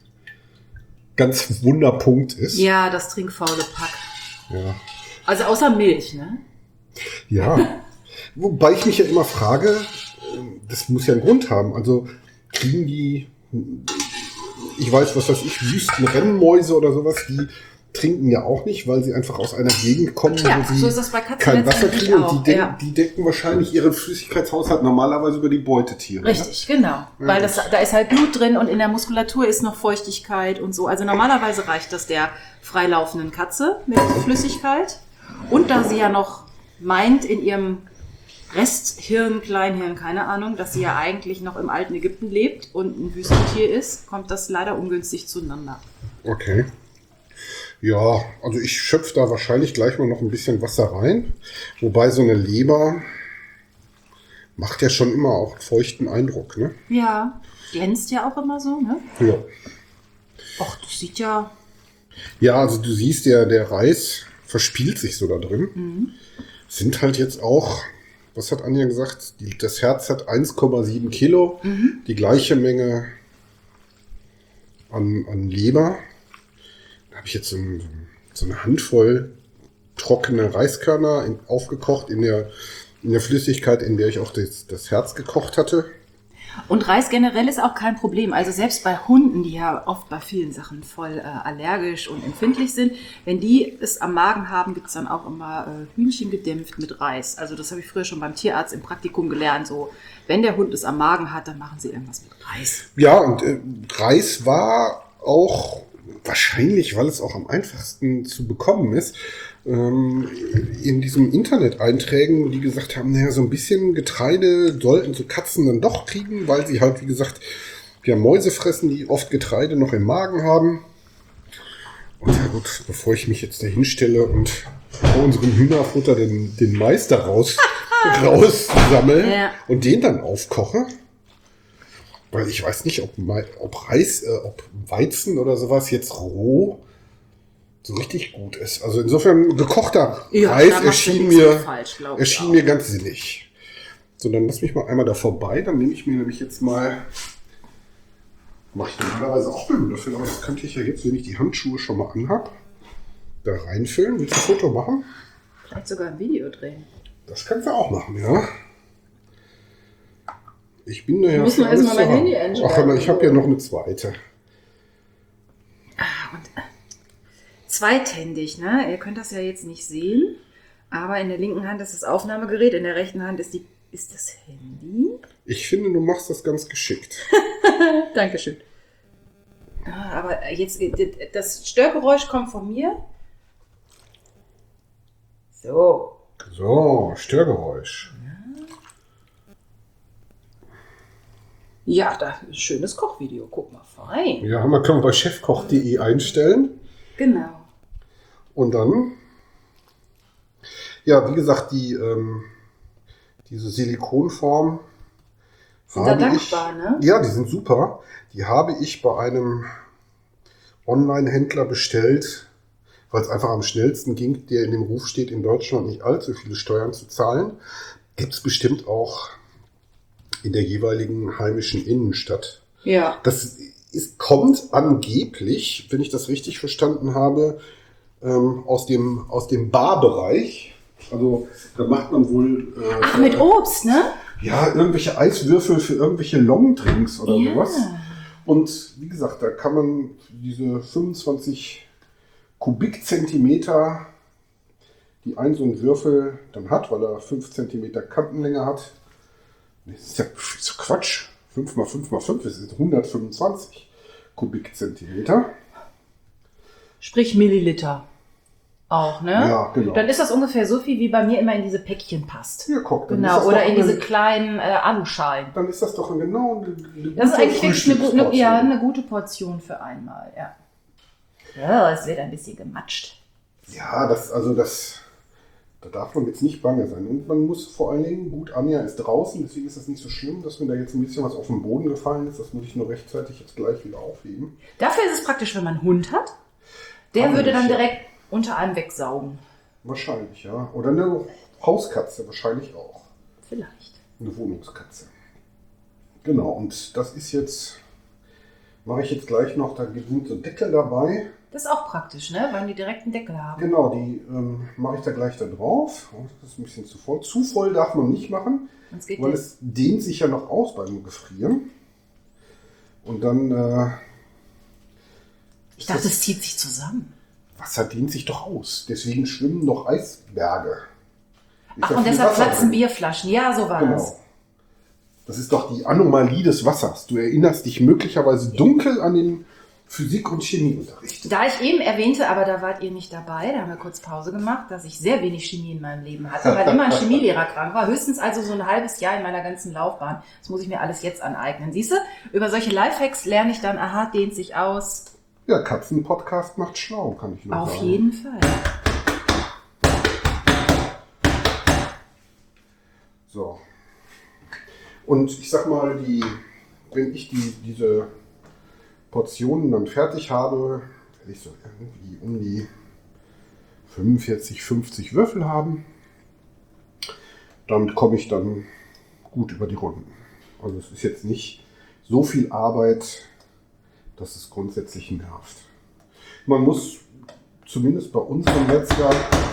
Wunderpunkt ist. Ja, das trinkfaule Pack. Ja. Also außer Milch, ne? Ja. Wobei ich mich ja immer frage, das muss ja einen Grund haben. Also kriegen die, ich weiß, was weiß ich, Wüstenrennmäuse oder sowas, die trinken ja auch nicht, weil sie einfach aus einer Gegend kommen, Ja, wo sie so ist das bei Katzen kein Wasser letztendlich kriegen. auch, Und die, ja. die decken wahrscheinlich ihren Flüssigkeitshaushalt normalerweise über die Beutetiere. Richtig, genau. Weil da ist halt Blut drin und in der Muskulatur ist noch Feuchtigkeit und so. Also normalerweise reicht das der freilaufenden Katze mit Flüssigkeit. Und da sie ja noch meint in ihrem Resthirn, Kleinhirn, keine Ahnung, dass sie ja eigentlich noch im alten Ägypten lebt und ein Wüstentier ist, kommt das leider ungünstig zueinander. Okay. Ja, also ich schöpfe da wahrscheinlich gleich mal noch ein bisschen Wasser rein. Wobei so eine Leber macht ja schon immer auch einen feuchten Eindruck, ne? Ja, glänzt ja auch immer so, ne? Ja. Och, das sieht ja... Ja, also du siehst ja, der Reis verspielt sich so da drin. Sind halt jetzt auch, was hat Anja gesagt? Das Herz hat 1,7 Kilo. Die gleiche Menge an Leber. Da habe ich jetzt so eine Handvoll trockene Reiskörner aufgekocht in der Flüssigkeit, in der ich auch das Herz gekocht hatte. Und Reis generell ist auch kein Problem. Also selbst bei Hunden, die ja oft bei vielen Sachen voll allergisch und empfindlich sind, wenn die es am Magen haben, gibt es dann auch immer Hühnchen gedämpft mit Reis. Also das habe ich früher schon beim Tierarzt im Praktikum gelernt. So, wenn der Hund es am Magen hat, dann machen sie irgendwas mit Reis. Ja, und Reis war auch wahrscheinlich, weil es auch am einfachsten zu bekommen ist, in diesen Internet-Einträgen, die gesagt haben, naja, so ein bisschen Getreide sollten so Katzen dann doch kriegen, weil sie halt, wie gesagt, ja, Mäuse fressen, die oft Getreide noch im Magen haben. Und ja gut, bevor ich mich jetzt da hinstelle und vor unserem Hühnerfutter den Meister raussammle und den dann aufkoche, weil ich weiß nicht, ob Weizen oder sowas jetzt roh so richtig gut ist. Also insofern gekochter Reis erschien mir ganz sinnig. So, dann lass mich mal einmal da vorbei. Dann nehme ich mir nämlich jetzt mal, mache ich normalerweise auch mit dem Löffel, aber das könnte ich ja jetzt, wenn ich die Handschuhe schon mal anhab, da reinfüllen. Willst du ein Foto machen? Vielleicht sogar ein Video drehen. Das kannst du auch machen, ja. Ich bin da ja. Müssen wir erstmal mein Handy einstellen. Ach, aber ich habe ja noch eine zweite. Und zweithändig, ne? Ihr könnt das ja jetzt nicht sehen, aber in der linken Hand ist das Aufnahmegerät, in der rechten Hand ist das Handy. Ich finde, du machst das ganz geschickt. Dankeschön. Aber jetzt, das Störgeräusch kommt von mir. So. So, Störgeräusch. Ja, da ist ein schönes Kochvideo. Guck mal fein. Ja, können wir bei chefkoch.de einstellen. Genau. Und dann Ja, wie gesagt, diese Silikonform Sind da dankbar, ne? Ja, die sind super. Die habe ich bei einem Online-Händler bestellt, weil es einfach am schnellsten ging, der in dem Ruf steht, in Deutschland nicht allzu viele Steuern zu zahlen. Gibt es bestimmt auch in der jeweiligen heimischen Innenstadt. Ja. Kommt angeblich, wenn ich das richtig verstanden habe, aus dem Barbereich. Also da macht man wohl... Ach, mit Obst, ne? Ja, irgendwelche Eiswürfel für irgendwelche Longdrinks oder sowas. Und wie gesagt, da kann man diese 25 Kubikzentimeter, die ein so ein Würfel dann hat, weil er 5 Zentimeter Kantenlänge hat. Das ist ja so Quatsch. 5 mal 5 mal 5, das sind 125 Kubikzentimeter. Sprich Milliliter. Auch, ne? Ja, genau. Dann ist das ungefähr so viel, wie bei mir immer in diese Päckchen passt. Ja, guck, dann genau, ist das oder doch in diese kleinen Aluschalen. Dann ist das doch eine Das ist eigentlich wirklich eine eine gute Portion für einmal, ja. Ja, es wird ein bisschen gematscht. Ja, da darf man jetzt nicht bange sein. Und man muss vor allen Dingen, gut, Anja ist draußen, deswegen ist das nicht so schlimm, dass mir da jetzt ein bisschen was auf den Boden gefallen ist. Das muss ich nur rechtzeitig jetzt gleich wieder aufheben. Dafür ist es praktisch, wenn man einen Hund hat. Der würde dann direkt unter einem wegsaugen. Wahrscheinlich, ja. Oder eine Hauskatze wahrscheinlich auch. Vielleicht. Eine Wohnungskatze. Genau, und das ist jetzt, mache ich jetzt gleich noch, da sind so Deckel dabei. Das ist auch praktisch, ne? Weil die direkt einen Deckel haben. Genau, die mache ich da gleich da drauf. Das ist ein bisschen zu voll. Zu voll darf man nicht machen, weil es dehnt sich ja noch aus beim Gefrieren. Und dann... ich dachte, es zieht sich zusammen. Wasser dehnt sich doch aus. Deswegen schwimmen noch Eisberge. Ach, und deshalb platzen Bierflaschen. Ja, so war das. Das ist doch die Anomalie des Wassers. Du erinnerst dich möglicherweise dunkel an den Physik- und Chemieunterricht. Da ich eben erwähnte, aber da wart ihr nicht dabei, da haben wir kurz Pause gemacht, dass ich sehr wenig Chemie in meinem Leben hatte, weil immer ein Chemielehrer krank war. Höchstens also so ein halbes Jahr in meiner ganzen Laufbahn. Das muss ich mir alles jetzt aneignen. Siehst du, über solche Lifehacks lerne ich dann, aha, dehnt sich aus. Ja, Katzenpodcast macht schlau, kann ich nur sagen. Auf jeden Fall. So. Und ich sag mal, wenn ich diese Portionen dann fertig habe, werde ich so irgendwie um die 45, 50 Würfel haben. Damit komme ich dann gut über die Runden. Also es ist jetzt nicht so viel Arbeit, dass es grundsätzlich nervt. Man muss zumindest bei unserem Metzger,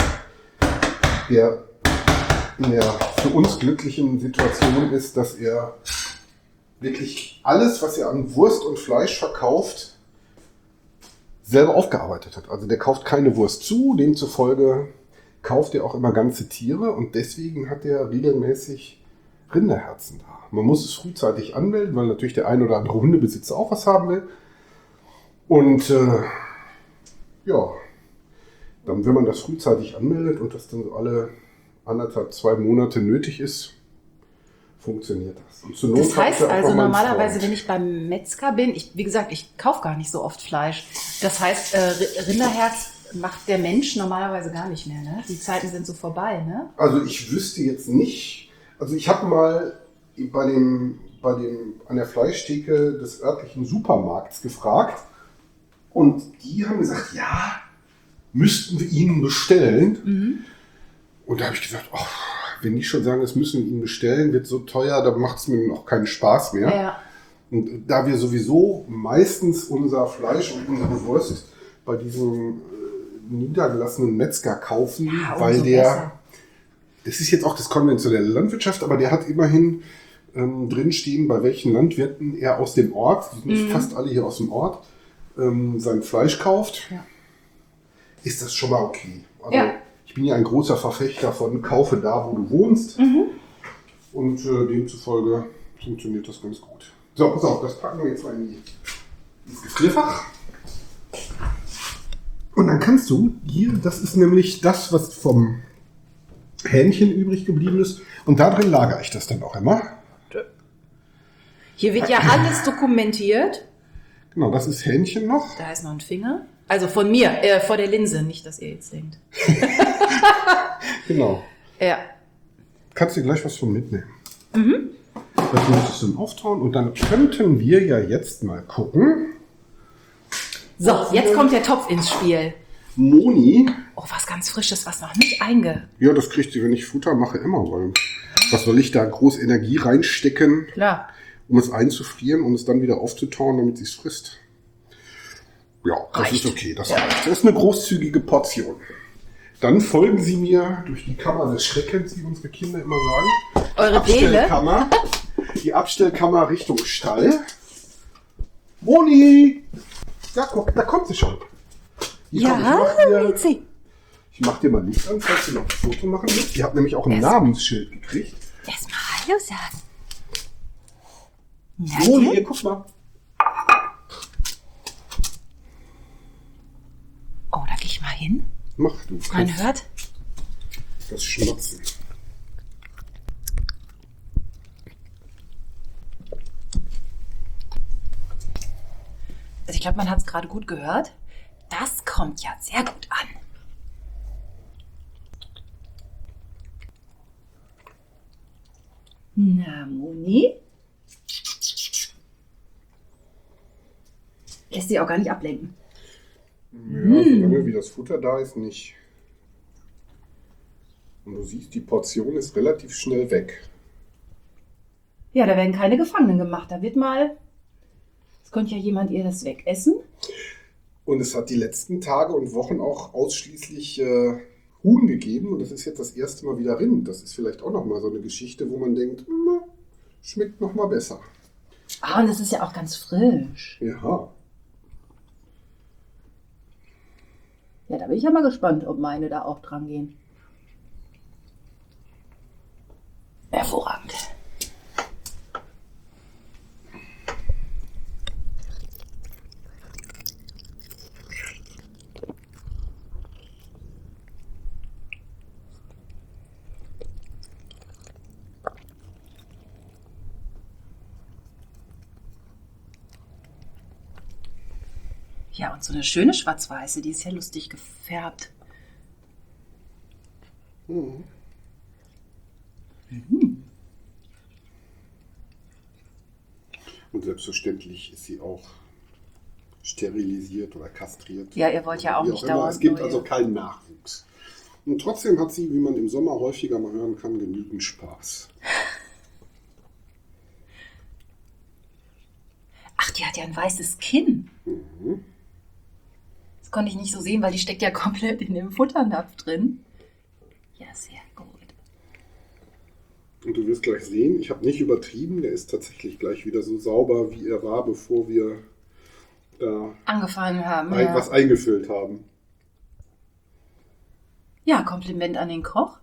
der in der für uns glücklichen Situation ist, dass er wirklich alles, was er an Wurst und Fleisch verkauft, selber aufgearbeitet hat. Also der kauft keine Wurst zu, demzufolge kauft er auch immer ganze Tiere und deswegen hat er regelmäßig Rinderherzen da. Man muss es frühzeitig anmelden, weil natürlich der ein oder andere Hundebesitzer auch was haben will. Und ja, dann, wenn man das frühzeitig anmeldet und das dann so alle 1,5, 2 Monate nötig ist, funktioniert das. Und zur Not das heißt also normalerweise, Freund. wenn ich beim Metzger bin, wie gesagt, ich kaufe gar nicht so oft Fleisch. Das heißt, Rinderherz macht der Mensch normalerweise gar nicht mehr, ne? Die Zeiten sind so vorbei, ne? Also ich wüsste jetzt nicht, also ich habe mal an der Fleischtheke des örtlichen Supermarkts gefragt und die haben gesagt, ja, müssten wir Ihnen bestellen. Mhm. Und da habe ich gesagt, oh, wenn die schon sagen, das müssen wir Ihnen bestellen, wird so teuer, da macht es mir noch keinen Spaß mehr. Ja. Und da wir sowieso meistens unser Fleisch und unsere Wurst bei diesem niedergelassenen Metzger kaufen, ja, weil das ist jetzt auch das konventionelle Landwirtschaft, aber der hat immerhin drinstehen, bei welchen Landwirten er aus dem Ort, die sind fast alle hier aus dem Ort, sein Fleisch kauft, ist das schon mal okay. Also ich bin ja ein großer Verfechter von kaufe da, wo du wohnst und demzufolge funktioniert das ganz gut. So, pass auf, das packen wir jetzt mal ins Gefrierfach. Und dann kannst du hier, das ist nämlich das, was vom Hähnchen übrig geblieben ist. Und da drin lagere ich das dann auch immer. Hier wird ja alles dokumentiert. Genau, das ist Hähnchen noch. Da ist noch ein Finger. Also von mir, vor der Linse, nicht, dass ihr jetzt denkt. Genau. Ja. Kannst du gleich was von mitnehmen. Das müsstest du dann auftauen und dann könnten wir ja jetzt mal gucken. So, jetzt kommt der Topf ins Spiel. Moni. Oh, was ganz Frisches, was noch nicht einge... Ja, das kriegt sie, wenn ich Futter mache, immer. Weil was soll ich da groß Energie reinstecken, Klar. um es einzufrieren, um es dann wieder aufzutauen, damit sie es frisst? Ja, das Reicht. ist okay. Das reicht. Das ist eine großzügige Portion. Dann folgen Sie mir durch die Kammer des Schreckens, wie unsere Kinder immer sagen. Eure Seele? Abstellkammer. Die Abstellkammer Richtung Stall. Moni! Ja, guck, da kommt sie schon. Hier, komm, ich mach dir mal Licht an, falls du noch ein Foto machen willst. Die hat nämlich auch ein Namensschild gekriegt. Erstmal Hallo sagen. So, hier, guck mal. Oh, da geh ich mal hin. Mach du. Man hört. Das Schmatzen. Also ich glaube, man hat es gerade gut gehört. Das kommt ja sehr gut an. Na, Moni? Lässt sich auch gar nicht ablenken. Ja, solange wie das Futter da ist, nicht. Und du siehst, die Portion ist relativ schnell weg. Ja, da werden keine Gefangenen gemacht. Da wird mal... Es könnte ja jemand ihr das wegessen. Und es hat die letzten Tage und Wochen auch ausschließlich Huhn gegeben. Und das ist jetzt das erste Mal wieder Rind. Das ist vielleicht auch nochmal so eine Geschichte, wo man denkt, schmeckt nochmal besser. Ah, und das ist ja auch ganz frisch. Ja. Ja, da bin ich ja mal gespannt, ob meine da auch dran gehen. Hervorragend. Ja, und so eine schöne schwarz-weiße, die ist ja lustig gefärbt. Mhm. Und selbstverständlich ist sie auch sterilisiert oder kastriert. Ja, ihr wollt ja auch Wie nicht immer. dauernd Es gibt neue. also keinen Nachwuchs. Und trotzdem hat sie, wie man im Sommer häufiger mal hören kann, genügend Spaß. Ach, die hat ja ein weißes Kinn. Das konnte ich nicht so sehen, weil die steckt ja komplett in dem Futternapf drin. Ja, sehr gut. Und du wirst gleich sehen, ich habe nicht übertrieben, der ist tatsächlich gleich wieder so sauber, wie er war, bevor wir da Angefangen haben, was eingefüllt haben. Ja, Kompliment an den Koch.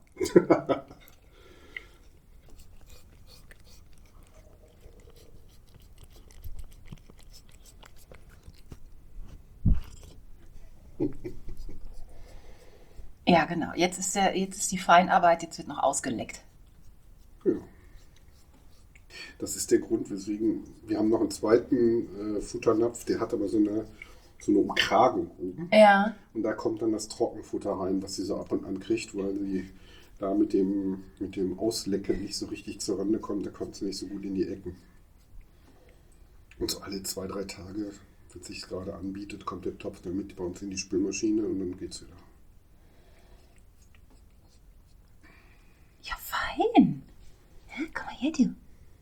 Ja, genau. Jetzt ist die Feinarbeit, jetzt wird noch ausgeleckt. Ja. Das ist der Grund, weswegen wir haben noch einen zweiten Futternapf, der hat aber so eine Umkragung oben. Ja. Und da kommt dann das Trockenfutter rein, was sie so ab und an kriegt, weil sie da mit dem Auslecken nicht so richtig zur Rande kommt. Da kommt sie nicht so gut in die Ecken. Und so alle 2-3 Tage, wenn es sich gerade anbietet, kommt der Topf dann mit bei uns in die Spülmaschine und dann geht's wieder. Ja, fein. Ja, komm mal her, du.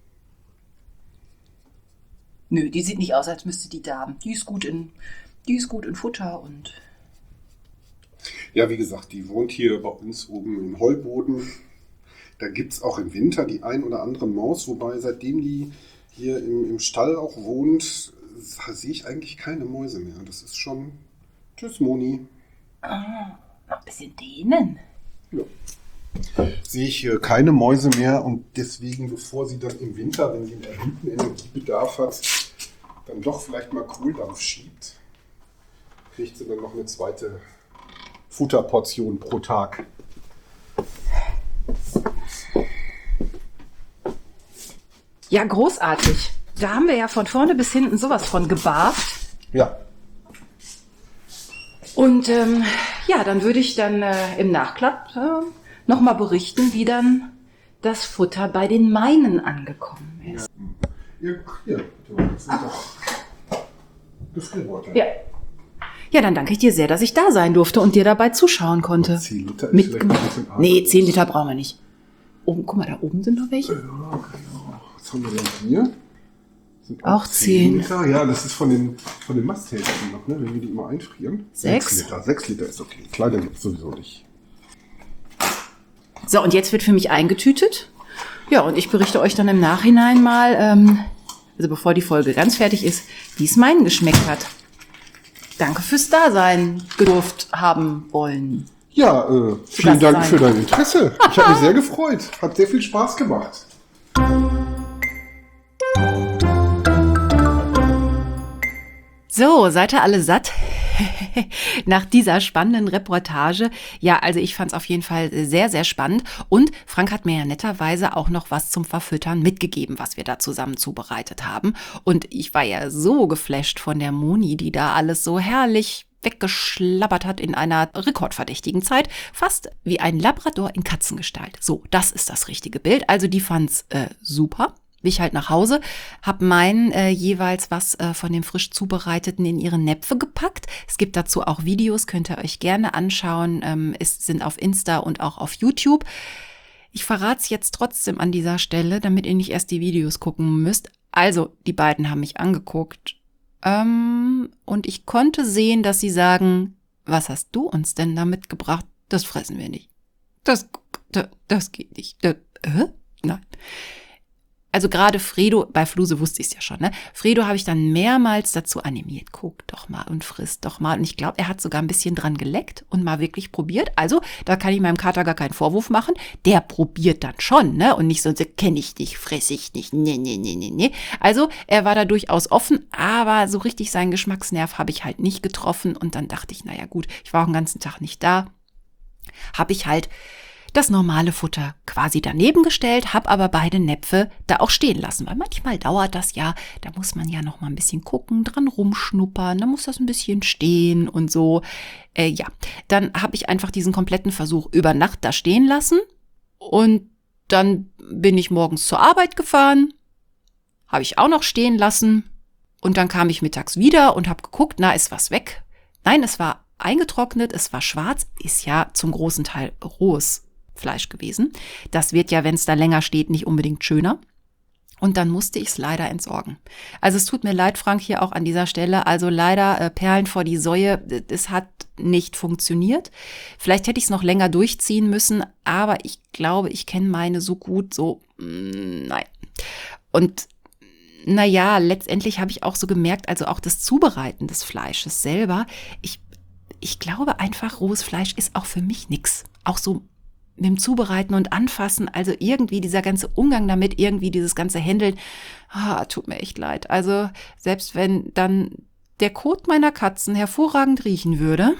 Nö, die sieht nicht aus, als müsste die da haben. Die ist gut in Futter und... Ja, wie gesagt, die wohnt hier bei uns oben im Heuboden. Da gibt es auch im Winter die ein oder andere Maus, wobei seitdem die hier im Stall auch wohnt, sehe ich eigentlich keine Mäuse mehr. Das ist schon... Tschüss, Moni. Ah, noch ein bisschen dehnen. Ja. Sehe ich hier keine Mäuse mehr und deswegen, bevor sie dann im Winter, wenn sie einen erhöhten Energiebedarf hat, dann doch vielleicht mal Kohldampf schiebt, kriegt sie dann noch eine zweite Futterportion pro Tag. Ja, großartig. Da haben wir ja von vorne bis hinten sowas von gebarft. Ja. Und ja, dann würde ich dann im Nachklapp nochmal berichten, wie dann das Futter bei den meinen angekommen ist. Hier, das sind doch Gefrierbeutel. Ja. Ja, dann danke ich dir sehr, dass ich da sein durfte und dir dabei zuschauen konnte. 10 Liter ist Mitgemacht. vielleicht ein bisschen arg. Nee, 10 Liter brauchen wir nicht. Oben, guck mal, da oben sind noch welche. Ja, genau. Was haben wir denn hier? Sind Auch 10. Liter. Ja, das ist von den Masthälften noch, ne? Wenn wir die immer einfrieren. 6 Liter. 6 Liter ist okay. Kleiner gibt es sowieso nicht. So, und jetzt wird für mich eingetütet. Ja, und ich berichte euch dann im Nachhinein mal, also bevor die Folge ganz fertig ist, wie es meinen geschmeckt hat. Danke fürs Dasein gedurft haben wollen. Ja, vielen Gast Dank sein. für dein Interesse. Ich habe mich sehr gefreut. Hat sehr viel Spaß gemacht. So, seid ihr alle satt? Nach dieser spannenden Reportage. Ja, also ich fand es auf jeden Fall sehr, sehr spannend. Und Frank hat mir ja netterweise auch noch was zum Verfüttern mitgegeben, was wir da zusammen zubereitet haben. Und ich war ja so geflasht von der Moni, die da alles so herrlich weggeschlabbert hat in einer rekordverdächtigen Zeit. Fast wie ein Labrador in Katzengestalt. So, das ist das richtige Bild. Also die fand's super. Bin ich halt nach Hause, habe meinen jeweils was von dem frisch zubereiteten in ihre Näpfe gepackt. Es gibt dazu auch Videos, könnt ihr euch gerne anschauen. Sind auf Insta und auch auf YouTube. Ich verrate es jetzt trotzdem an dieser Stelle, damit ihr nicht erst die Videos gucken müsst. Also, die beiden haben mich angeguckt und ich konnte sehen, dass sie sagen, was hast du uns denn da mitgebracht? Das fressen wir nicht. Das geht nicht. Nein. Also gerade Fredo, bei Fluse wusste ich es ja schon, ne? Fredo habe ich dann mehrmals dazu animiert. Guck doch mal und friss doch mal. Und ich glaube, er hat sogar ein bisschen dran geleckt und mal wirklich probiert. Also da kann ich meinem Kater gar keinen Vorwurf machen. Der probiert dann schon, ne? Und nicht so, kenne ich nicht, fress ich nicht. Nee. Also er war da durchaus offen, aber so richtig seinen Geschmacksnerv habe ich halt nicht getroffen. Und dann dachte ich, naja gut, ich war auch den ganzen Tag nicht da. Habe ich halt das normale Futter quasi daneben gestellt, habe aber beide Näpfe da auch stehen lassen, weil manchmal dauert das ja, da muss man ja noch mal ein bisschen gucken, dran rumschnuppern, da muss das ein bisschen stehen und so. Ja, dann habe ich einfach diesen kompletten Versuch über Nacht da stehen lassen und dann bin ich morgens zur Arbeit gefahren, habe ich auch noch stehen lassen und dann kam ich mittags wieder und habe geguckt, na, ist was weg? Nein, es war eingetrocknet, es war schwarz, ist ja zum großen Teil rohes Fleisch gewesen. Das wird ja, wenn es da länger steht, nicht unbedingt schöner. Und dann musste ich es leider entsorgen. Also es tut mir leid, Frank, hier auch an dieser Stelle. Also leider Perlen vor die Säue. Es hat nicht funktioniert. Vielleicht hätte ich es noch länger durchziehen müssen, aber ich glaube, ich kenne meine so gut, so nein. Und naja, letztendlich habe ich auch so gemerkt, also auch das Zubereiten des Fleisches selber, ich glaube einfach, rohes Fleisch ist auch für mich nix. Auch so mit dem Zubereiten und Anfassen, also irgendwie dieser ganze Umgang damit, irgendwie dieses ganze Händeln, tut mir echt leid. Also selbst wenn dann der Kot meiner Katzen hervorragend riechen würde.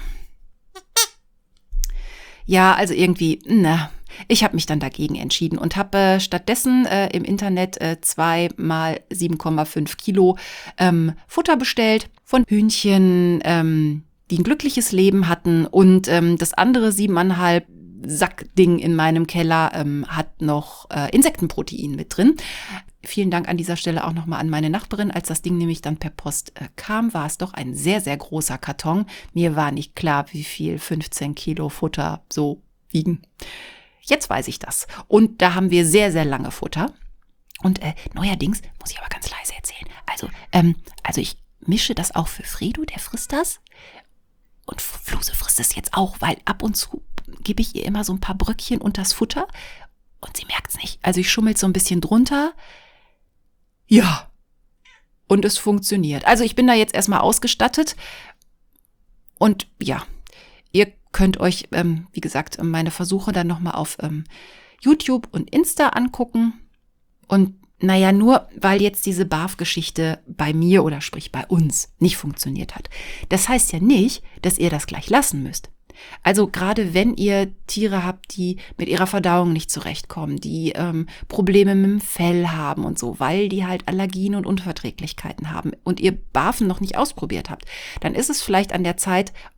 Ja, also irgendwie, ich habe mich dann dagegen entschieden und habe stattdessen im Internet 2 mal 7,5 Kilo Futter bestellt von Hühnchen, die ein glückliches Leben hatten und das andere 7,5 Sackding in meinem Keller hat noch Insektenprotein mit drin. Vielen Dank an dieser Stelle auch nochmal an meine Nachbarin. Als das Ding nämlich dann per Post kam, war es doch ein sehr, sehr großer Karton. Mir war nicht klar, wie viel 15 Kilo Futter so wiegen. Jetzt weiß ich das. Und da haben wir sehr, sehr lange Futter. Und neuerdings, muss ich aber ganz leise erzählen, also ich mische das auch für Fredo, der frisst das. Und Fluse frisst es jetzt auch, weil ab und zu gebe ich ihr immer so ein paar Bröckchen unter das Futter und sie merkt es nicht. Also ich schummel so ein bisschen drunter. Ja. Und es funktioniert. Also ich bin da jetzt erstmal ausgestattet. Und ja, ihr könnt euch, wie gesagt, meine Versuche dann nochmal auf YouTube und Insta angucken. Und naja, nur weil jetzt diese BAF-Geschichte bei mir oder sprich bei uns nicht funktioniert hat. Das heißt ja nicht, dass ihr das gleich lassen müsst. Also gerade wenn ihr Tiere habt, die mit ihrer Verdauung nicht zurechtkommen, die Probleme mit dem Fell haben und so, weil die halt Allergien und Unverträglichkeiten haben und ihr BAFen noch nicht ausprobiert habt, dann ist es vielleicht an der Zeit,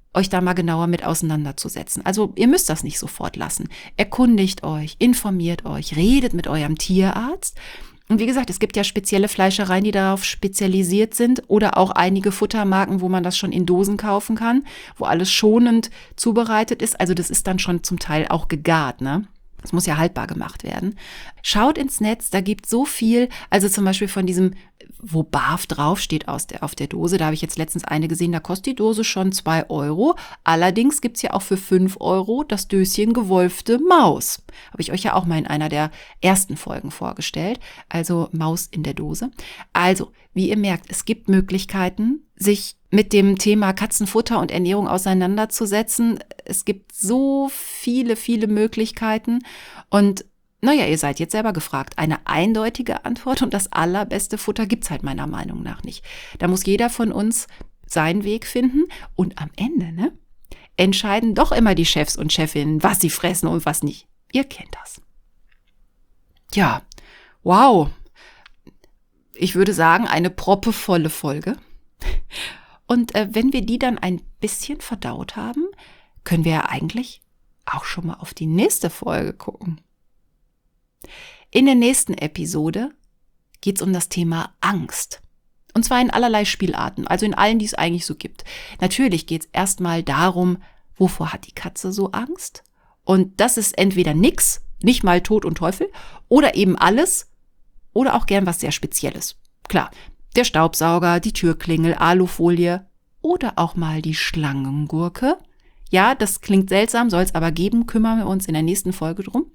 euch da mal genauer mit auseinanderzusetzen. Also ihr müsst das nicht sofort lassen. Erkundigt euch, informiert euch, redet mit eurem Tierarzt. Und wie gesagt, es gibt ja spezielle Fleischereien, die darauf spezialisiert sind oder auch einige Futtermarken, wo man das schon in Dosen kaufen kann, wo alles schonend zubereitet ist. Also das ist dann schon zum Teil auch gegart, ne? Das muss ja haltbar gemacht werden. Schaut ins Netz, da gibt so viel, also zum Beispiel von diesem, wo BAF draufsteht auf der Dose, da habe ich jetzt letztens eine gesehen, da kostet die Dose schon 2 €. Allerdings gibt's ja auch für 5 € das Döschen gewolfte Maus. Habe ich euch ja auch mal in einer der ersten Folgen vorgestellt, also Maus in der Dose. Also, wie ihr merkt, es gibt Möglichkeiten, sich mit dem Thema Katzenfutter und Ernährung auseinanderzusetzen. Es gibt so viele, viele Möglichkeiten und naja, ihr seid jetzt selber gefragt. Eine eindeutige Antwort und das allerbeste Futter gibt's halt meiner Meinung nach nicht. Da muss jeder von uns seinen Weg finden und am Ende, ne, entscheiden doch immer die Chefs und Chefinnen, was sie fressen und was nicht. Ihr kennt das. Ja, wow. Ich würde sagen, eine proppevolle Folge. Und wenn wir die dann ein bisschen verdaut haben, können wir ja eigentlich auch schon mal auf die nächste Folge gucken. In der nächsten Episode geht es um das Thema Angst. Und zwar in allerlei Spielarten, also in allen, die es eigentlich so gibt. Natürlich geht es erstmal darum, wovor hat die Katze so Angst? Und das ist entweder nix, nicht mal Tod und Teufel, oder eben alles, oder auch gern was sehr Spezielles. Klar, der Staubsauger, die Türklingel, Alufolie oder auch mal die Schlangengurke. Ja, das klingt seltsam, soll es aber geben, kümmern wir uns in der nächsten Folge drum.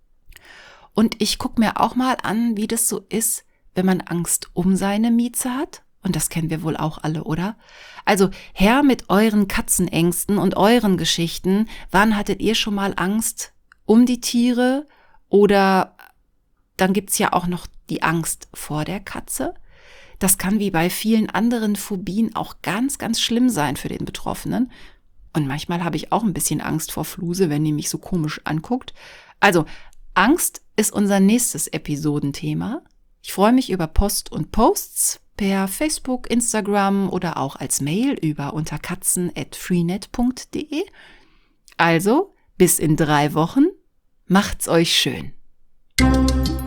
Und ich gucke mir auch mal an, wie das so ist, wenn man Angst um seine Mieze hat. Und das kennen wir wohl auch alle, oder? Also her mit euren Katzenängsten und euren Geschichten. Wann hattet ihr schon mal Angst um die Tiere? Oder dann gibt's ja auch noch die Angst vor der Katze. Das kann wie bei vielen anderen Phobien auch ganz, ganz schlimm sein für den Betroffenen. Und manchmal habe ich auch ein bisschen Angst vor Fluse, wenn die mich so komisch anguckt. Also Angst ist unser nächstes Episodenthema. Ich freue mich über Post und Posts per Facebook, Instagram oder auch als Mail unter katzen@freenet.de. Also, bis in 3 Wochen. Macht's euch schön.